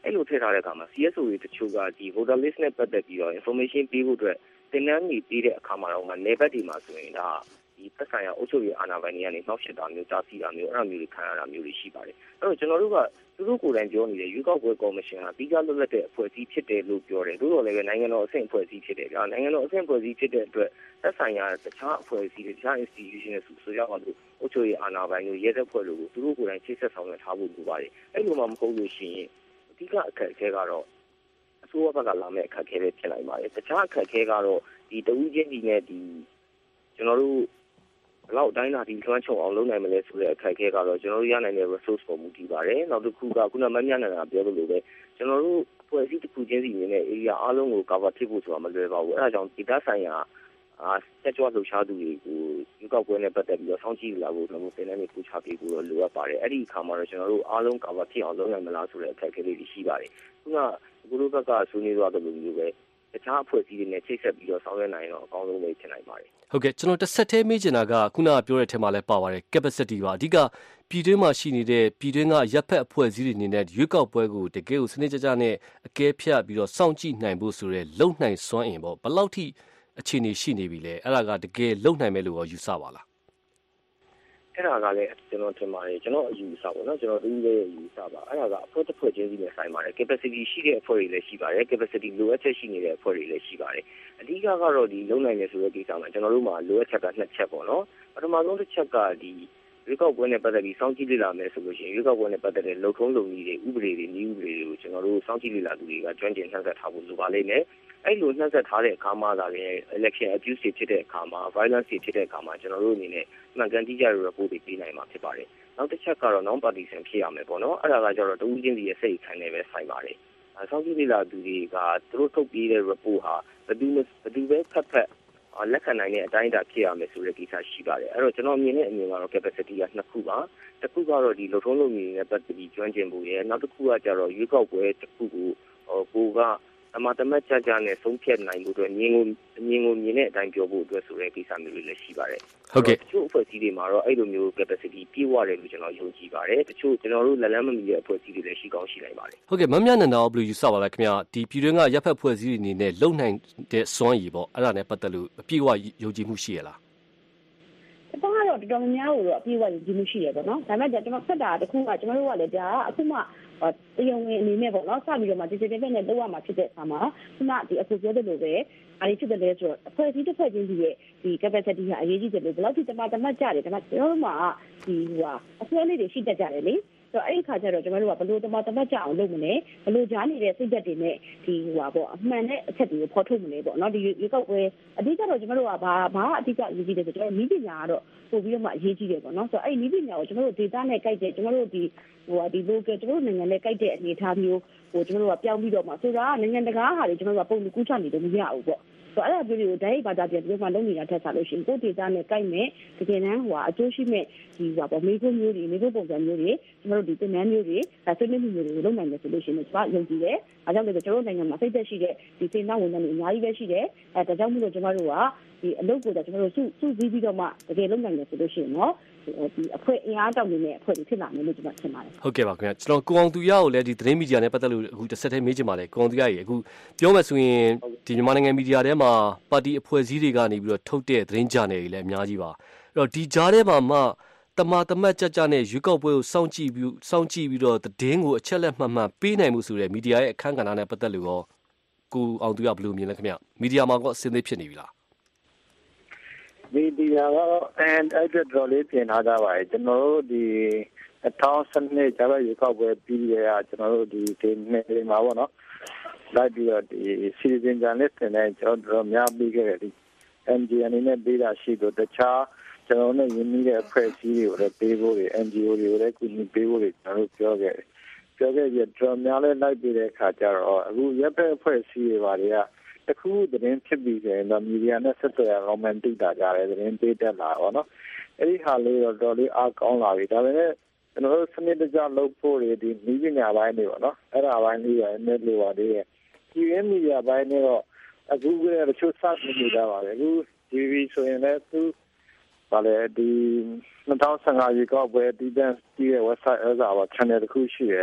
အဲ့လိုထည့်ထားတဲ့အခါမှာ C S O တွေတချို့ကဒီ voter list နဲ့ပတ်သက်ပြီးတော့ information ပေးဖို့အတွက်တင်နန်းကြီးပေးတဲ့အခါမှာတော့နေဘက်ဒီမှာဆိုရင်ဒါဒီသက်ဆိုင်ရာအုပ်ချုပ်ရေးအာဏာပိုင်တွေကနေနှောက်ယှက်တာမျိုးကြားစီတာမျိုးအဲ့လိုမျိုးတွေခံရတာမျိုးတွေရှိပါတယ်အဲ့တော့ကျွန်တော်တို့ကသူတို့ကိုယ်တိုင်ပြောနေတဲ့ရွေးကောက်ပွဲကော်မရှင်ကပြီးကြလွတ်လပ်တဲ့အဖွဲ့အစည်းဖြစ်တယ်လို့ပြောတယ်သို့တော်လည်းပဲနိုင်ငံတော်အဆင့်အဖွဲ့အစည်းဖြစ်တယ်ကြာနိုင်ငံတော်အဆင့်အဖွဲ့အစည်းဖြစ်တဲ့အတွက်သက်ဆိုင်ရာတခြားအဖွဲ့အစည်းတွေတခြား institution တွေဆိုရအောင်လို့အုပ်ချုပ်ရေးအာဏာပိုင်တွေရဲတပ်ဖွဲ့တို့ကိုသူတို့ကိုယ်တိုင်ချိတ်ဆက်ဆောင်ရွက်ထားဖို့လိုပါတယ်အဲ့လိုမှမဟုတ်လို့ရှိရင်အဓိကအခက်အခဲကတော့အစိုးရဘက်ကလာမဲ့အခက်အခဲတွေဖြစ်နိုင်ပါတယ်တခြားအခက်အခဲကတော့ဒီတဦးချင်းဒီနဲ့ဒီကျွန်တော်တို့ဘလောက်တိုင်းလာဒီလွှမ်းခြုံအောင်လုပ်နိုင်မလဲဆိုတဲ့အခက်အခဲကတော့ကျွန်တော်တို့ရနိုင်တဲ့ resource ပေါ်မူတည်ပါတယ်နောက်တစ်ခုကခုနမမြနာပြောလို့လို့ပဲကျွန်တော်တို့ဖွဲ့စည်းတစ်ခုချင်းစီနေတဲ့ area အားလုံးကို cover ဖြစ်ဖို့ဆိုတာမလွယ်ပါဘူးအဲဒါကြောင့်ဒေသဆိုင်ရာအာဆက်ကြွလှုပ်ရှားသူတွေကိုရွေးကောက်ပွဲနဲ့ပတ်သက်ပြီးတော့စောင့်ကြည့်လာဖို့ကျွန်တော်တို့တင်တဲ့နေပူချပေးဖို့တော့လိုအပ်ပါတယ်အဲ့ဒီအခါမှာတော့ကျွန်တော်တို့အားလုံး cover ဖြစ်အောင်လုပ်နိုင်မလားဆိုတဲ့အခက်အခဲလေးတွေရှိပါတယ်ခုနကဘုလိုဘက်ကဆွေးနွေးသွားတယ်လို့မျိုးပဲတခြားအဖွဲ့အစည်းတွေနဲ့ချိတ်ဆက်ပြီးတော့ဆောင်ရွက်နိုင်တော့အကောင်းဆုံးပဲဖြစ်နိုင်ပါတယ်ဟုတ်ကဲ့ကျွန်တော်တစ်ဆက်တည်းမေးချင်တာကခုနကပြောတဲ့အထက်မှာလည်းပါပါတယ် capacity ပါအဓိကပြည်တွင်းမှာရှိနေတဲ့ပြည်တွင်းကရပ်ဖက်အဖွဲ့အစည်းတွေအနေနဲ့ရွေးကောက်ပွဲကိုတကယ်ကိုစနစ်ကြကြနဲ့အကဲဖြတ်ပြီးတော့စောင့်ကြည့်နိုင်ဖို့ဆိုရဲလုံနိုင်စွမ်းအင်ပေါ့ဘယ်လောက်ထိအခြေအနေရှိနေပြီလဲအဲ့ဒါကတကယ်လုံနိုင်မယ်လို့ယူဆပါလားအဲ့ဒါကလည်းကျွန်တော်ထင်ပါတယ်ကျွန်တော်အယူအဆပါနော်ကျွန်တော်ဒီလေးအယူအဆပါအဲ့ဒါကအဖွဲ့တစ်ဖွဲ့ချင်းစီနဲ့ဆိုင်ပါတယ် capacity ရှိတဲ့အဖွဲ့တွေလည်းရှိပါတယ် capacity လိုအပ်ချက်ရှိနေတဲ့အဖွဲ့တွေလည်းရှိပါတယ်အဓိကကတော့ဒီလုံနိုင်ရဆိုတဲ့ကိစ္စမှာကျွန်တော်တို့မှာလိုအပ်ချက်ကနှစ်ချက်ပေါ့နော်ပထမဆုံးတစ်ချက်ကဒီရွေးကောက်ပွဲနဲ့ပတ်သက်ပြီးစောင့်ကြည့်လေ့လာမယ်ဆိုလို့ရှိရင်ရွေးကောက်ပွဲနဲ့ပတ်သက်တဲ့လုံထုံးလုံနည်းတွေဥပဒေတွေနည်းဥပဒေတွေကိုကျွန်တော်တို့စောင့်ကြည့်လေ့လာသူတွေကကျွမ်းကျင်နှံ့ဆက်ထားဖို့လိုပါလိမ့်မယ်အဲ့လိုနှံ့ဆက်ထားတဲ့အခါမှာဒါလည်း election abuse တွေဖြစ်တဲ့အခါမှာ violence တွေဖြစ်တဲ့အခါမှာကျွန်တော်တို့အနေနဲ့မှန်ကန်တိကျတဲ့ report တွေပေးနိုင်မှာဖြစ်ပါတယ်နောက်တစ်ချက်ကတော့ non partisan ဖြစ်ရမယ်ပေါ့နော်အဲ့ဒါကကျတော့တဦးချင်းစီရဲ့စိတ်ခံနေပဲဆိုင်ပါတယ်အဲစောင့်ကြည့်လေ့လာသူတွေကသူတို့ထုတ်ပေးတဲ့ report ဟာဘယ်သူဘယ်သူပဲဖက်ဖက်လက်ခံနိုင်တဲ့အတိုင်းအတာဖြစ်ရမယ်ဆိုတဲ့ကိစ္စရှိပါတယ်အဲ့တော့ကျွန်တော်မြင်တဲ့အမြင်ကတော့ capacity ကနှစ်ခုပါတစ်ခုကတော့ဒီလုံထုံးလုံနည်းနဲ့ပတ်သက်ပြီးကျွမ်းကျင်ဖို့ရယ်နောက်တစ်ခုကကျတော့ရွေးကောက်ပွဲတစ်ခုကိုဟိုကိုကအမှတမတ်ကြကြနဲ့ဆုံးဖြတ်နိုင်ဖို့အတွက်မြင်ကိုမြင်ကိုမြင်တဲ့အတိုင်းပြောဖို့အတွက်ဆိုတဲ့ကိစ္စမျိုးတွေလည်းရှိပါတယ်ဟုတ်ကဲ့တချို့အဖွဲ့အစည်းတွေမှာတော့အဲ့လိုမျိုး capacity ပြည့်ဝတယ်လို့ကျွန်တော်ယုံကြည်ပါတယ်တချို့ကျွန်တော်တို့လက်လန်းမမီတဲ့အဖွဲ့အစည်းတွေလည်းရှိကောင်းရှိနိုင်ပါတယ်ဟုတ်ကဲ့မမြနန္ဒာဘယ်လိုယူဆပါလဲခင်ဗျာဒီပြည်တွင်းကရပ်ဖက်အဖွဲ့အစည်းတွေအနေနဲ့လုံနိုင်တဲ့စွမ်းရည်ပေါ့အဲ့ဒါနဲ့ပတ်သက်လို့အပြည့်အဝယုံကြည်မှုရှိရလားကျွန်တော်ကတော့တော်တော်များများကိုတော့အပြည့်အဝယုံကြည်မှုရှိတယ်ပေါ့နော်ဒါပေမဲ့ကျွန်တော်ဆက်တာတစ်ခုကကျွန်တော်တို့ကလည်းဒါအခုမှတရားဝင်အနေနဲ့ပေါ့နော်စပြီးတော့မှဒီဒီတဲ့နဲ့လောက်ရမှာဖြစ်တဲ့အခါမှာခုနဒီအခုပြောတဲ့လိုပဲအားဖြစ်တယ်လဲဆိုတော့အဖွဲ့အစည်းတစ်ဖွဲ့ချင်းစီရဲ့ဒီ capacity ဟာအရေးကြီးတယ်လို့ဘယ်လောက်ထိတမတမတ်ကြတယ်ဒါမှကျွန်တော်တို့မှာဒီဟိုဟာအဆွဲလေးတွေရှိတတ်ကြတယ်လေဆိုတော့အဲ့ဒီခါကျတော့ကျွန်တော်တို့ကဘယ်လိုတမတမတ်ကြအောင်လုပ်မလဲဘယ်လိုကြားနေတဲ့စိတ်သက်တွေနဲ့ဒီဟိုဟာပေါ့အမှန်နဲ့အချက်တွေကိုဖော်ထုတ်မလဲပေါ့နော်ဒီရွေးကောက်ပွဲအဓိကတော့ကျွန်တော်တို့ကဘာဘာအဓိကအရေးကြီးတယ်ဆိုတော့နည်းပညာကတော့ပို့ပြီးတော့မှအရေးကြီးတယ်ပေါ့နော်ဆိုတော့အဲ့ဒီနည်းပညာကိုကျွန်တော်တို့ data နဲ့ကိုက်တဲ့ကျွန်တော်တို့ဒီဟိုဟာဒီ local ကျွန်တော်တို့နိုင်ငံနဲ့ကိုက်တဲ့အနေအထားမျိုးဟိုကျွန်တော်တို့ကပြောင်းပြီးတော့မှဆိုတာကနိုင်ငံတကာဟာတွေကျွန်တော်တို့ကပုံကူးချနေလို့မရဘူးပေါ့ဆိုတော့အဲ့ဒါမျိုးတွေကိုဓာတ်ရိုက်ဘာသာပြန်ပြောမှလုပ်နေတာထက်စားလို့ရှိရင်ကိုယ်ဒေတာနဲ့ကိုက်မဲ့တကယ်တမ်းဟိုကအကျိုးရှိမဲ့ဒီဟိုပေါ့မေးခွန်းမျိုးတွေမေးခွန်းပုံစံမျိုးတွေကျွန်တော်တို့ဒီသင်တန်းမျိုးတွေဒါဆွေးနွေးမှုမျိုးတွေကိုလုပ်နိုင်တယ်ဆိုလို့ရှိရင်ကျွန်တော်ယုံကြည်တယ်။အားကြောင့်လည်းကျွန်တော်တို့နိုင်ငံမှာစိတ်သက်ရှိတဲ့ဒီစေနာဝန်ထမ်းတွေအများကြီးပဲရှိတယ်။အဲဒါကြောင့်မို့လို့ကျွန်တော်တို့ကဒီအလုပ်ကိုကျွန်တော်တို့စုစုစည်းပြီးတော့မှတကယ်လုပ်နိုင်တယ်ဆိုလို့ရှိရင်တော့ဒီအဖွဲ့အင်အားတောင်းနေတဲ့အဖွဲ့တွေဖြစ်လာမယ်လို့ကျွန်တော်ထင်ပါတယ်ဟုတ်ကဲ့ပါခင်ဗျာကျွန်တော်ကိုအောင်သူရကိုလည်းဒီသတင်းမီဒီယာနဲ့ပတ်သက်လို့အခုတစ်ဆက်တည်းမေးချင်ပါတယ်ကိုအောင်သူရကြီးအခုပြောမှဆိုရင်ဒီမြန်မာနိုင်ငံမီဒီယာထဲမှာပါတီအဖွဲ့အစည်းတွေကနေပြီးတော့ထုတ်တဲ့သတင်းဂျာနယ်တွေလည်းအများကြီးပါအဲ့တော့ဒီဂျာထဲမှာမှတမာတမတ်ကြကြနဲ့ရွေးကောက်ပွဲကိုစောင့်ကြည့်ပြီးစောင့်ကြည့်ပြီးတော့သတင်းကိုအချက်လက်မှန်မှန်ပေးနိုင်မှုဆိုတဲ့မီဒီယာရဲ့အခန်းကဏ္ဍနဲ့ပတ်သက်လို့ရောကိုအောင်သူရဘယ်လိုမြင်လဲခင်ဗျာမီဒီယာမှာကောအစင်းသေးဖြစ်နေပြီလားမီဒီယာကတော့အဲအဲ့တော်လေးပြင်ထားကြပါတယ်ကျွန်တော်တို့ဒီ၂၀၁၂ကျတော့ရေကောက်ပွဲပြီးရကျွန်တော်တို့ဒီဒီနေ့မှာပေါ့နော်လိုက်ပြီးတော့ဒီ citizen journalist နဲ့ကျွန်တော်တို့များပြီးခဲ့တဲ့ဒီ N G O အနေနဲ့ပေးတာရှိတော့တခြားကျွန်တော်တို့ရင်းနှီးတဲ့အဖွဲ့အစည်းတွေကိုလည်းပေးဖို့တွေ N G O တွေကိုလည်းကူညီပေးဖို့တွေကျွန်တော်တို့ပြောခဲ့တယ်ပြောခဲ့ပြီးတော့များလည်းလိုက်ပြီးတဲ့အခါကျတော့အခုရပ်ဖက်အဖွဲ့အစည်းတွေပါတွေကတခုသတင်းဖြစ်ပြီးဆိုရင်တော့မီဒီယာနဲ့ဆက်သွယ်ရောမန်တိတာကြတယ်သတင်းပေးတတ်လာတော့နော်အဲ့ဒီဟာလေးတော့တော်လေးအားကောင်းလာပြီဒါပေမဲ့ကျွန်တော်တို့စနစ်တကျလုပ်ဖို့တွေဒီမီဒီယာပိုင်းတွေပေါ့နော်အဲ့ဒါပိုင်းလေးရနေလို့ပါသေးတယ်ဒီမီဒီယာပိုင်းတွေတော့အခုကတချို့စနေတာပါပဲအခု T V ဆိုရင်လည်းသူဘာလဲဒီ၂၀၁၅ရေကောက်ပွဲဒီတန်းဒီရဲ့ website အဲ့ဒါပါ channel တစ်ခုရှိတယ်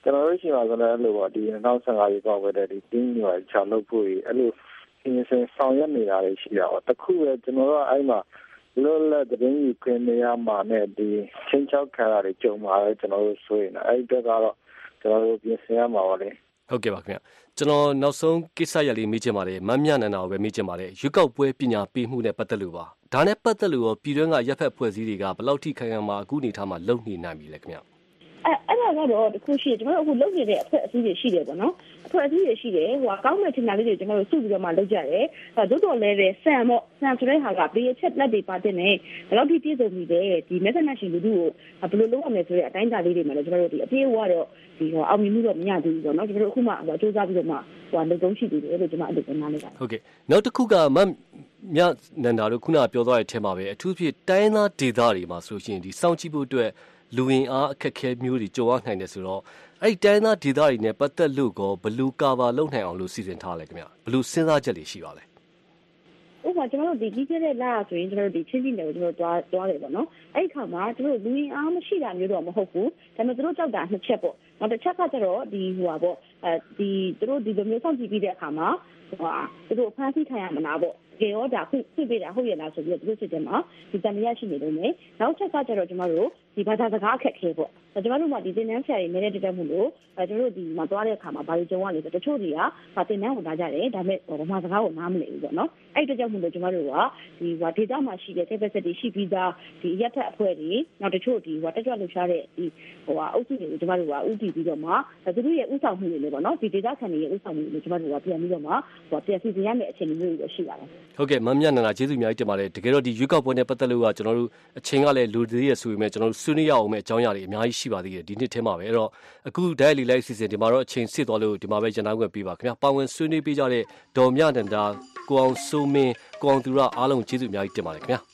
ကျွန်တော်တို့ရှိမှာဆိုလည်းအဲ့လိုပေါ့ဒီ၂၀၁၅ရေကောက်ပွဲတဲ့ဒီတင်းညွှန်ချလုပ်ဖို့အဲ့လိုအင်းစင်ဆောင်ရွက်နေတာတွေရှိတာပေါ့တခုပဲကျွန်တော်တို့အဲ့မှာလောလောသတင်းယူခွင့်နေရမှာနဲ့ဒီချင်းချောက်ခံရတဲ့ကြုံမှာလည်းကျွန်တော်တို့ဆိုရင်အဲ့ဒီတော့ကတော့ကျွန်တော်တို့ပြင်ဆင်ရမှာပါလေဟုတ်ကဲ့ပါခင်ဗျကျွန်တော်နောက်ဆုံးကိစ္စရပ်လေးမေးချင်ပါတယ်မမြနန္ဒာကိုပဲမေးချင်ပါတယ်ရွက်ကောက်ပွဲပညာပေးမှုနဲ့ပတ်သက်လို့ပါဒါနဲ့ပတ်သက်လို့ရောပြည်တွင်းကရပ်ဖက်ဖွဲ့စည်းတွေကဘယ်လောက်ထိခိုင်ခံမှာအခုနေထားမှာလုံနေနိုင်ပြီလဲခင်ဗျအဲ့အဲ့ဒါကတော့တခုရှိကျွန်တော်တို့အခုလုပ်နေတဲ့အဖွဲ့အစည်းတွေရှိတယ်ပေါ့နော်အဖွဲ့အစည်းတွေရှိတယ်ဟိုကောင်းတဲ့ထင်တာလေးတွေကျွန်တော်တို့စုပြီးတော့မှလုပ်ကြတယ်အဲတို့တော်လည်းပဲဆန်ပေါ့ဆန်ဆိုတဲ့ဟာကဘေးအချက်လက်တွေပါတဲ့နဲ့ဘယ်လောက်ထိပြည့်စုံပြီလဲဒီ method လူတို့ကိုဘယ်လိုလုပ်ရမလဲဆိုတဲ့အတိုင်းအတာလေးတွေမှာလည်းကျွန်တော်တို့ဒီအပြေးအဝတော့ဒီဟိုအောင်မြင်မှုတော့မရသေးဘူးပေါ့နော်ကျွန်တော်တို့အခုမှဟိုစူးစမ်းပြီးတော့မှဟိုလုံသုံးရှိသေးတယ်လို့ကျွန်တော်အဲ့လိုပြောနားလိုက်ပါတယ်ဟုတ်ကဲ့နောက်တစ်ခုကမမြနန္ဒာတို့ခုနပြောသွားတဲ့အထက်မှာပဲအထူးဖြင့်တိုင်းသားဒေသတွေမှာဆိုရှင်ဒီစောင့်ကြည့်ဖို့အတွက်လူဝင်အားအခက်အခဲမျိုးတွေကြုံရနိုင်တယ်ဆိုတော့အဲ့ဒီတိုင်းသားဒေသတွေနဲ့ပတ်သက်လို့ကောဘလူကာဘာလုပ်နိုင်အောင်လို့စီစဉ်ထားလဲခင်ဗျဘလူစဉ်းစားချက်တွေရှိပါလဲဥပမာကျွန်တော်တို့ဒီကြီးကျတဲ့လာဆိုရင်ကျွန်တော်တို့ဒီချင်းချင်းတွေကိုကျွန်တော်တို့တွားတွားတယ်ပေါ့နော်အဲ့ဒီခါမှာကျွန်တော်တို့လူဝင်အားမရှိတာမျိုးတော့မဟုတ်ဘူးဒါပေမဲ့တို့ကြောက်တာနှစ်ချက်ပေါ့နောက်တစ်ချက်ကကျတော့ဒီဟိုပါပေါ့အဲဒီတို့ဒီလိုမျိုးစောင့်ကြည့်ပြီးတဲ့အခါမှာဟိုတို့ဖမ်းဆီးခံရမလားပေါ့ကြေရောဒါခွင့်ပြပေးတာဟုတ်ရဲ့လားဆိုပြီးတော့တို့စစ်တယ်မှာဒီတမရရှိနေလို့ねနောက်ချက်ကကျတော့ကျွန်တော်တို့ဒီဘာသာစကားအခက်ခဲပေါ့ကျွန်တော်တို့မှဒီသင်တန်းဆရာတွေနေတဲ့တက်တက်မှုလို့အဲကျွန်တော်တို့ဒီမှာသွားတဲ့အခါမှာဘာလို့ကြုံရလဲဆိုတော့တချို့တွေကဗာသင်တန်းကိုလာကြတယ်ဒါပေမဲ့ဗမာစကားကိုနားမလည်ဘူးပေါ့နော်အဲ့တက်တက်မှုလို့ကျွန်တော်တို့ကဒီဟိုဒေတာမှာရှိတဲ့ capacity ရှိပြီးသားဒီရက်ထက်အဖွဲ့တွေနောက်တချို့ဒီဟိုတက်ကြွလှူရှားတဲ့ဒီဟိုအုပ်စုတွေကိုကျွန်တော်တို့ကဥတည်ပြီးတော့မှသူတို့ရဲ့ဥဆောင်မှုတွေလေပေါ့နော်ဒီဒေတာခံတွေရဲ့ဥဆောင်မှုတွေကျွန်တော်တို့ကပြန်ပြီးတော့မှဟိုပြန်စီစဉ်ရမယ့်အခြေအနေမျိုးတွေရှိပါတယ်ဟုတ်ကဲ့မမြနန္ဒာကျေးဇူးအများကြီးတင်ပါတယ်တကယ်တော့ဒီရွေးကောက်ပွဲနဲ့ပတ်သက်လို့ကကျွန်တော်တို့အချိန်ကလည်းလူသေးရဆိုပေမဲ့ကျွန်တော်တို့ဆွေးနွေးရအောင်မဲ့အကြောင်းအရာတွေအများကြီးရှိပါသေးတယ်ဒီနှစ်ထဲမှာပဲအဲ့တော့အခု daily live စီစဉ်ဒီမှာတော့အချိန်စစ်သွားလို့ဒီမှာပဲကျွန်တော်ကပြပါခင်ဗျာပါဝင်ဆွေးနွေးပေးကြတဲ့ဒေါ်မြနန္ဒာကိုအောင်စိုးမင်းကိုအောင်သူရအားလုံးကျေးဇူးအများကြီးတင်ပါတယ်ခင်ဗျာ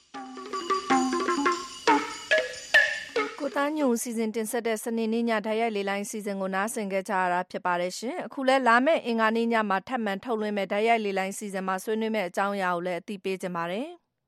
ကိုသားညုံစီစဉ်တင်ဆက်တဲ့စနေနေ့ညဓာတ်ရိုက်လေးလိုင်းစီစဉ်ကိုနားဆင်ကြကြရတာဖြစ်ပါတယ်ရှင်အခုလဲလာမယ့်အင်္ဂါနေ့ညမှာထပ်မံထုတ်လွှင့်မဲ့ဓာတ်ရိုက်လေးလိုင်းစီစဉ်မှာဆွေးနွေးမဲ့အကြောင်းအရာကိုလည်းအသိပေးကြပါမယ်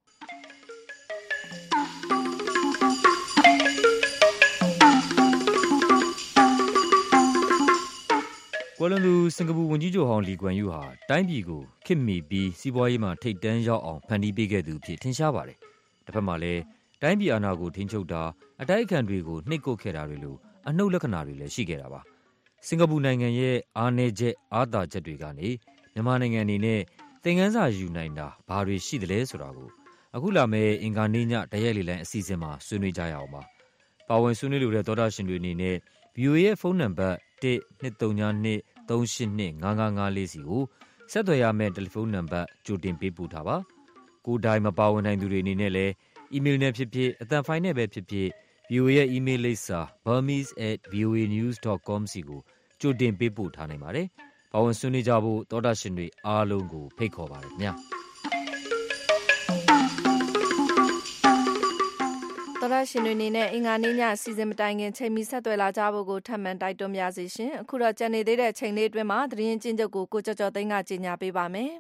ကွာလာလမ်ပူစင်ကာပူဝန်ကြီးချုပ်ဟောင်းလီကွမ်ယူဟာတိုင်းပြည်ကိုခေတ်မီပြီးစီးပွားရေးမှာထိပ်တန်းရောက်အောင်ဖန်တီးပေးခဲ့သူဖြစ်ထင်ရှားပါတယ်။တစ်ဖက်မှာလည်းတိုင်းပြည်အာဏာကိုထိန်းချုပ်တာအတိုက်အခံတွေကိုနှိပ်ကွပ်ခဲ့တာတွေလိုအနှုတ်လက္ခဏာတွေလည်းရှိခဲ့တာပါ။စင်ကာပူနိုင်ငံရဲ့အားနည်းချက်အားသာချက်တွေကနေမြန်မာနိုင်ငံအနေနဲ့သင်ခန်းစာယူနိုင်တာဘာတွေရှိသလဲဆိုတာကိုအခုလာမယ့်အင်္ဂါနေ့ညဓာတ်ရိုက်လေးလိုင်းအစီအစဉ်မှာဆွေးနွေးကြရအောင်ပါ။ပါဝင်ဆွေးနွေးလိုတဲ့သောတာရှင်တွေအနေနဲ့ ဗီအိုအေ ရဲ့ဖုန်းနံပါတ်one two three two three eight two five five fourစီကိုဆက်သွယ်ရမယ့်တယ်လီဖုန်းနံပါတ်ကြိုတင်ပေးပို့ထားပါ။ကိုယ်တိုင်မပါဝင်နိုင်သူတွေအနေနဲ့လည်းအီးမေးလ်နဲ့ဖြစ်ဖြစ်အသံဖိုင်နဲ့ပဲဖြစ်ဖြစ် ဗီအိုအေ ရဲ့အီးမေးလ်လိပ်စာ burmese at voanews dot com စီကိုကြိုတင်ပေးပို့ထားနိုင်ပါတယ်။ပါဝင်ဆွေးနွေးကြဖို့သောတာရှင်တွေအားလုံးကိုဖိတ်ခေါ်ပါတယ်ခင်ဗျာ။တော်ရရှင်တွေအနေနဲ့အင်္ဂါနေ့ညအစီအစဉ်မတိုင်ခင်ချိန်မီဆက်သွယ်လာကြဖို့ကိုထပ်မံတိုက်တွန်းပါစီရှင်အခုတော့ကြံနေသေးတဲ့ချိန်လေးအတွင်းမှာသတင်းချင်းချုပ်ကိုကိုကျော်ကျော်သိန်းကကြီးညာပေးပါမယ်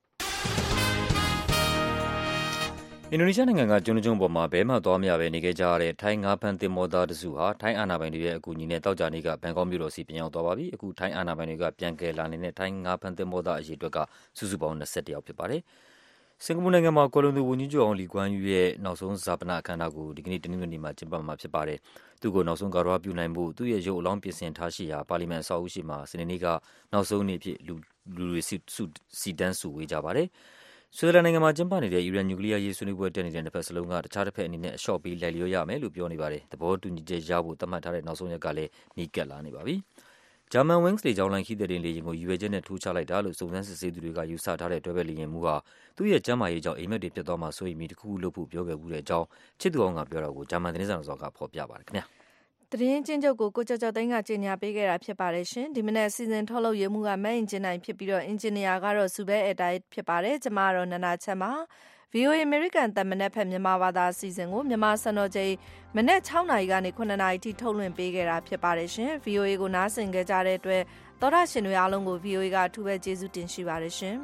အင်ဒိုနီးရှားနိုင်ငံကကျွန်းကျွန်းပေါ်မှာဘဲမှသွားမရပဲနေခဲ့ကြရတဲ့ထိုင်းငါးဖမ်းသင်္ဘောသားတစုဟာထိုင်းအာဏာပိုင်တွေရဲ့အကူအညီနဲ့တောက်ကြနေကဘန်ကောက်မြို့တော်စီပြန်ရောက်သွားပါပြီအခုထိုင်းအာဏာပိုင်တွေကပြန်ကယ်လာနေတဲ့ထိုင်းငါးဖမ်းသင်္ဘောသားအရေအတွက်ကစုစုပေါင်းtwenty-oneယောက်ဖြစ်ပါတယ်စင်ကာပူနိုင်ငံမှာကွာလာလမ်ပူဝန်ကြီးချုပ်အောင်လီကွမ်ယူရဲ့နောက်ဆုံးဇာပနအခမ်းအနားကိုဒီကနေ့တနင်္ဂနွေနေ့မှာကျင်းပမှာဖြစ်ပါတယ်။သူ့ကိုနောက်ဆုံးဂါရဝပြုနိုင်မှုသူ့ရဲ့ရုပ်အလောင်းပြင်ဆင်ထားရှိရာပါလီမန်အဆောက်အဦရှိမှာစနေနေ့ကနောက်ဆုံးနေ့ဖြစ်လူလူတွေစုစီတန်းစုဝေးကြပါတယ်။ဆွစ်ဇာလန်နိုင်ငံမှာကျင်းပနေတဲ့အီရန်နျူကလ িয়ার ရေးဆွေးနွေးပွဲတက်နေတဲ့တစ်ဖက်စလုံးကတခြားတစ်ဖက်အနေနဲ့အလျှော့ပေးလိုက်လျောရမယ်လို့ပြောနေပါတယ်။သဘောတူညီချက်ရဖို့သတ်မှတ်ထားတဲ့နောက်ဆုံးရက်ကလည်းနီးကပ်လာနေပါပြီ။ဂျာမန်ဝင်းစ်လေကြောင်းလိုင်းခီးတဲ့တင်လေယာဉ်ကိုယူဝဲချက်နဲ့ထိုးချလိုက်တာလို့စုံစမ်းစစ်ဆေးသူတွေကယူဆထားတဲ့တွဲဘက်လေယာဉ်မှူးဟာသူ့ရဲ့ကျန်းမာရေးကြောင့်အိမ်မက်တွေဖြစ်သွားမှာစိုးရိမ်ပြီးတခုခုလုပ်ဖို့ပြောခဲ့မှုတဲ့အကြောင်းချစ်သူအောင်ကပြောတော့ကိုဂျာမန်သတင်းစာတော်ကဖော်ပြပါတယ်ခင်ဗျာသတင်းချင်းချုပ်ကိုကိုကျော်ကျော်သိန်းကကြီးညာပေးခဲ့တာဖြစ်ပါတယ်ရှင်ဒီမနေ့စီစဉ်ထုတ်လုပ်ရမှုကမန်အင်ဂျင်နိုင်ဖြစ်ပြီးတော့အင်ဂျင်နီယာကတော့စူဘဲအတိုင်းဖြစ်ပါတယ်ကျမကတော့နန္ဒာချက်ပါ ဗီအိုအေ American တမနက်ဖက်မြန်မာဘာသာအစီအစဉ်ကိုမြန်မာစံတော်ချိန်မနေ့sixနာရီကနေeightနာရီထိထုတ်လွှင့်ပေးခဲ့တာဖြစ်ပါတယ်ရှင် ဗီအိုအေ ကိုနားဆင်ကြကြတဲ့အတွက်သောတာရှင်တွေအားလုံးကို ဗီအိုအေ ကအထူးပဲကျေးဇူးတင်ရှိပါတယ်ရှင်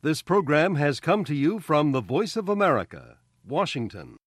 This program has come to you from the Voice of America, Washington.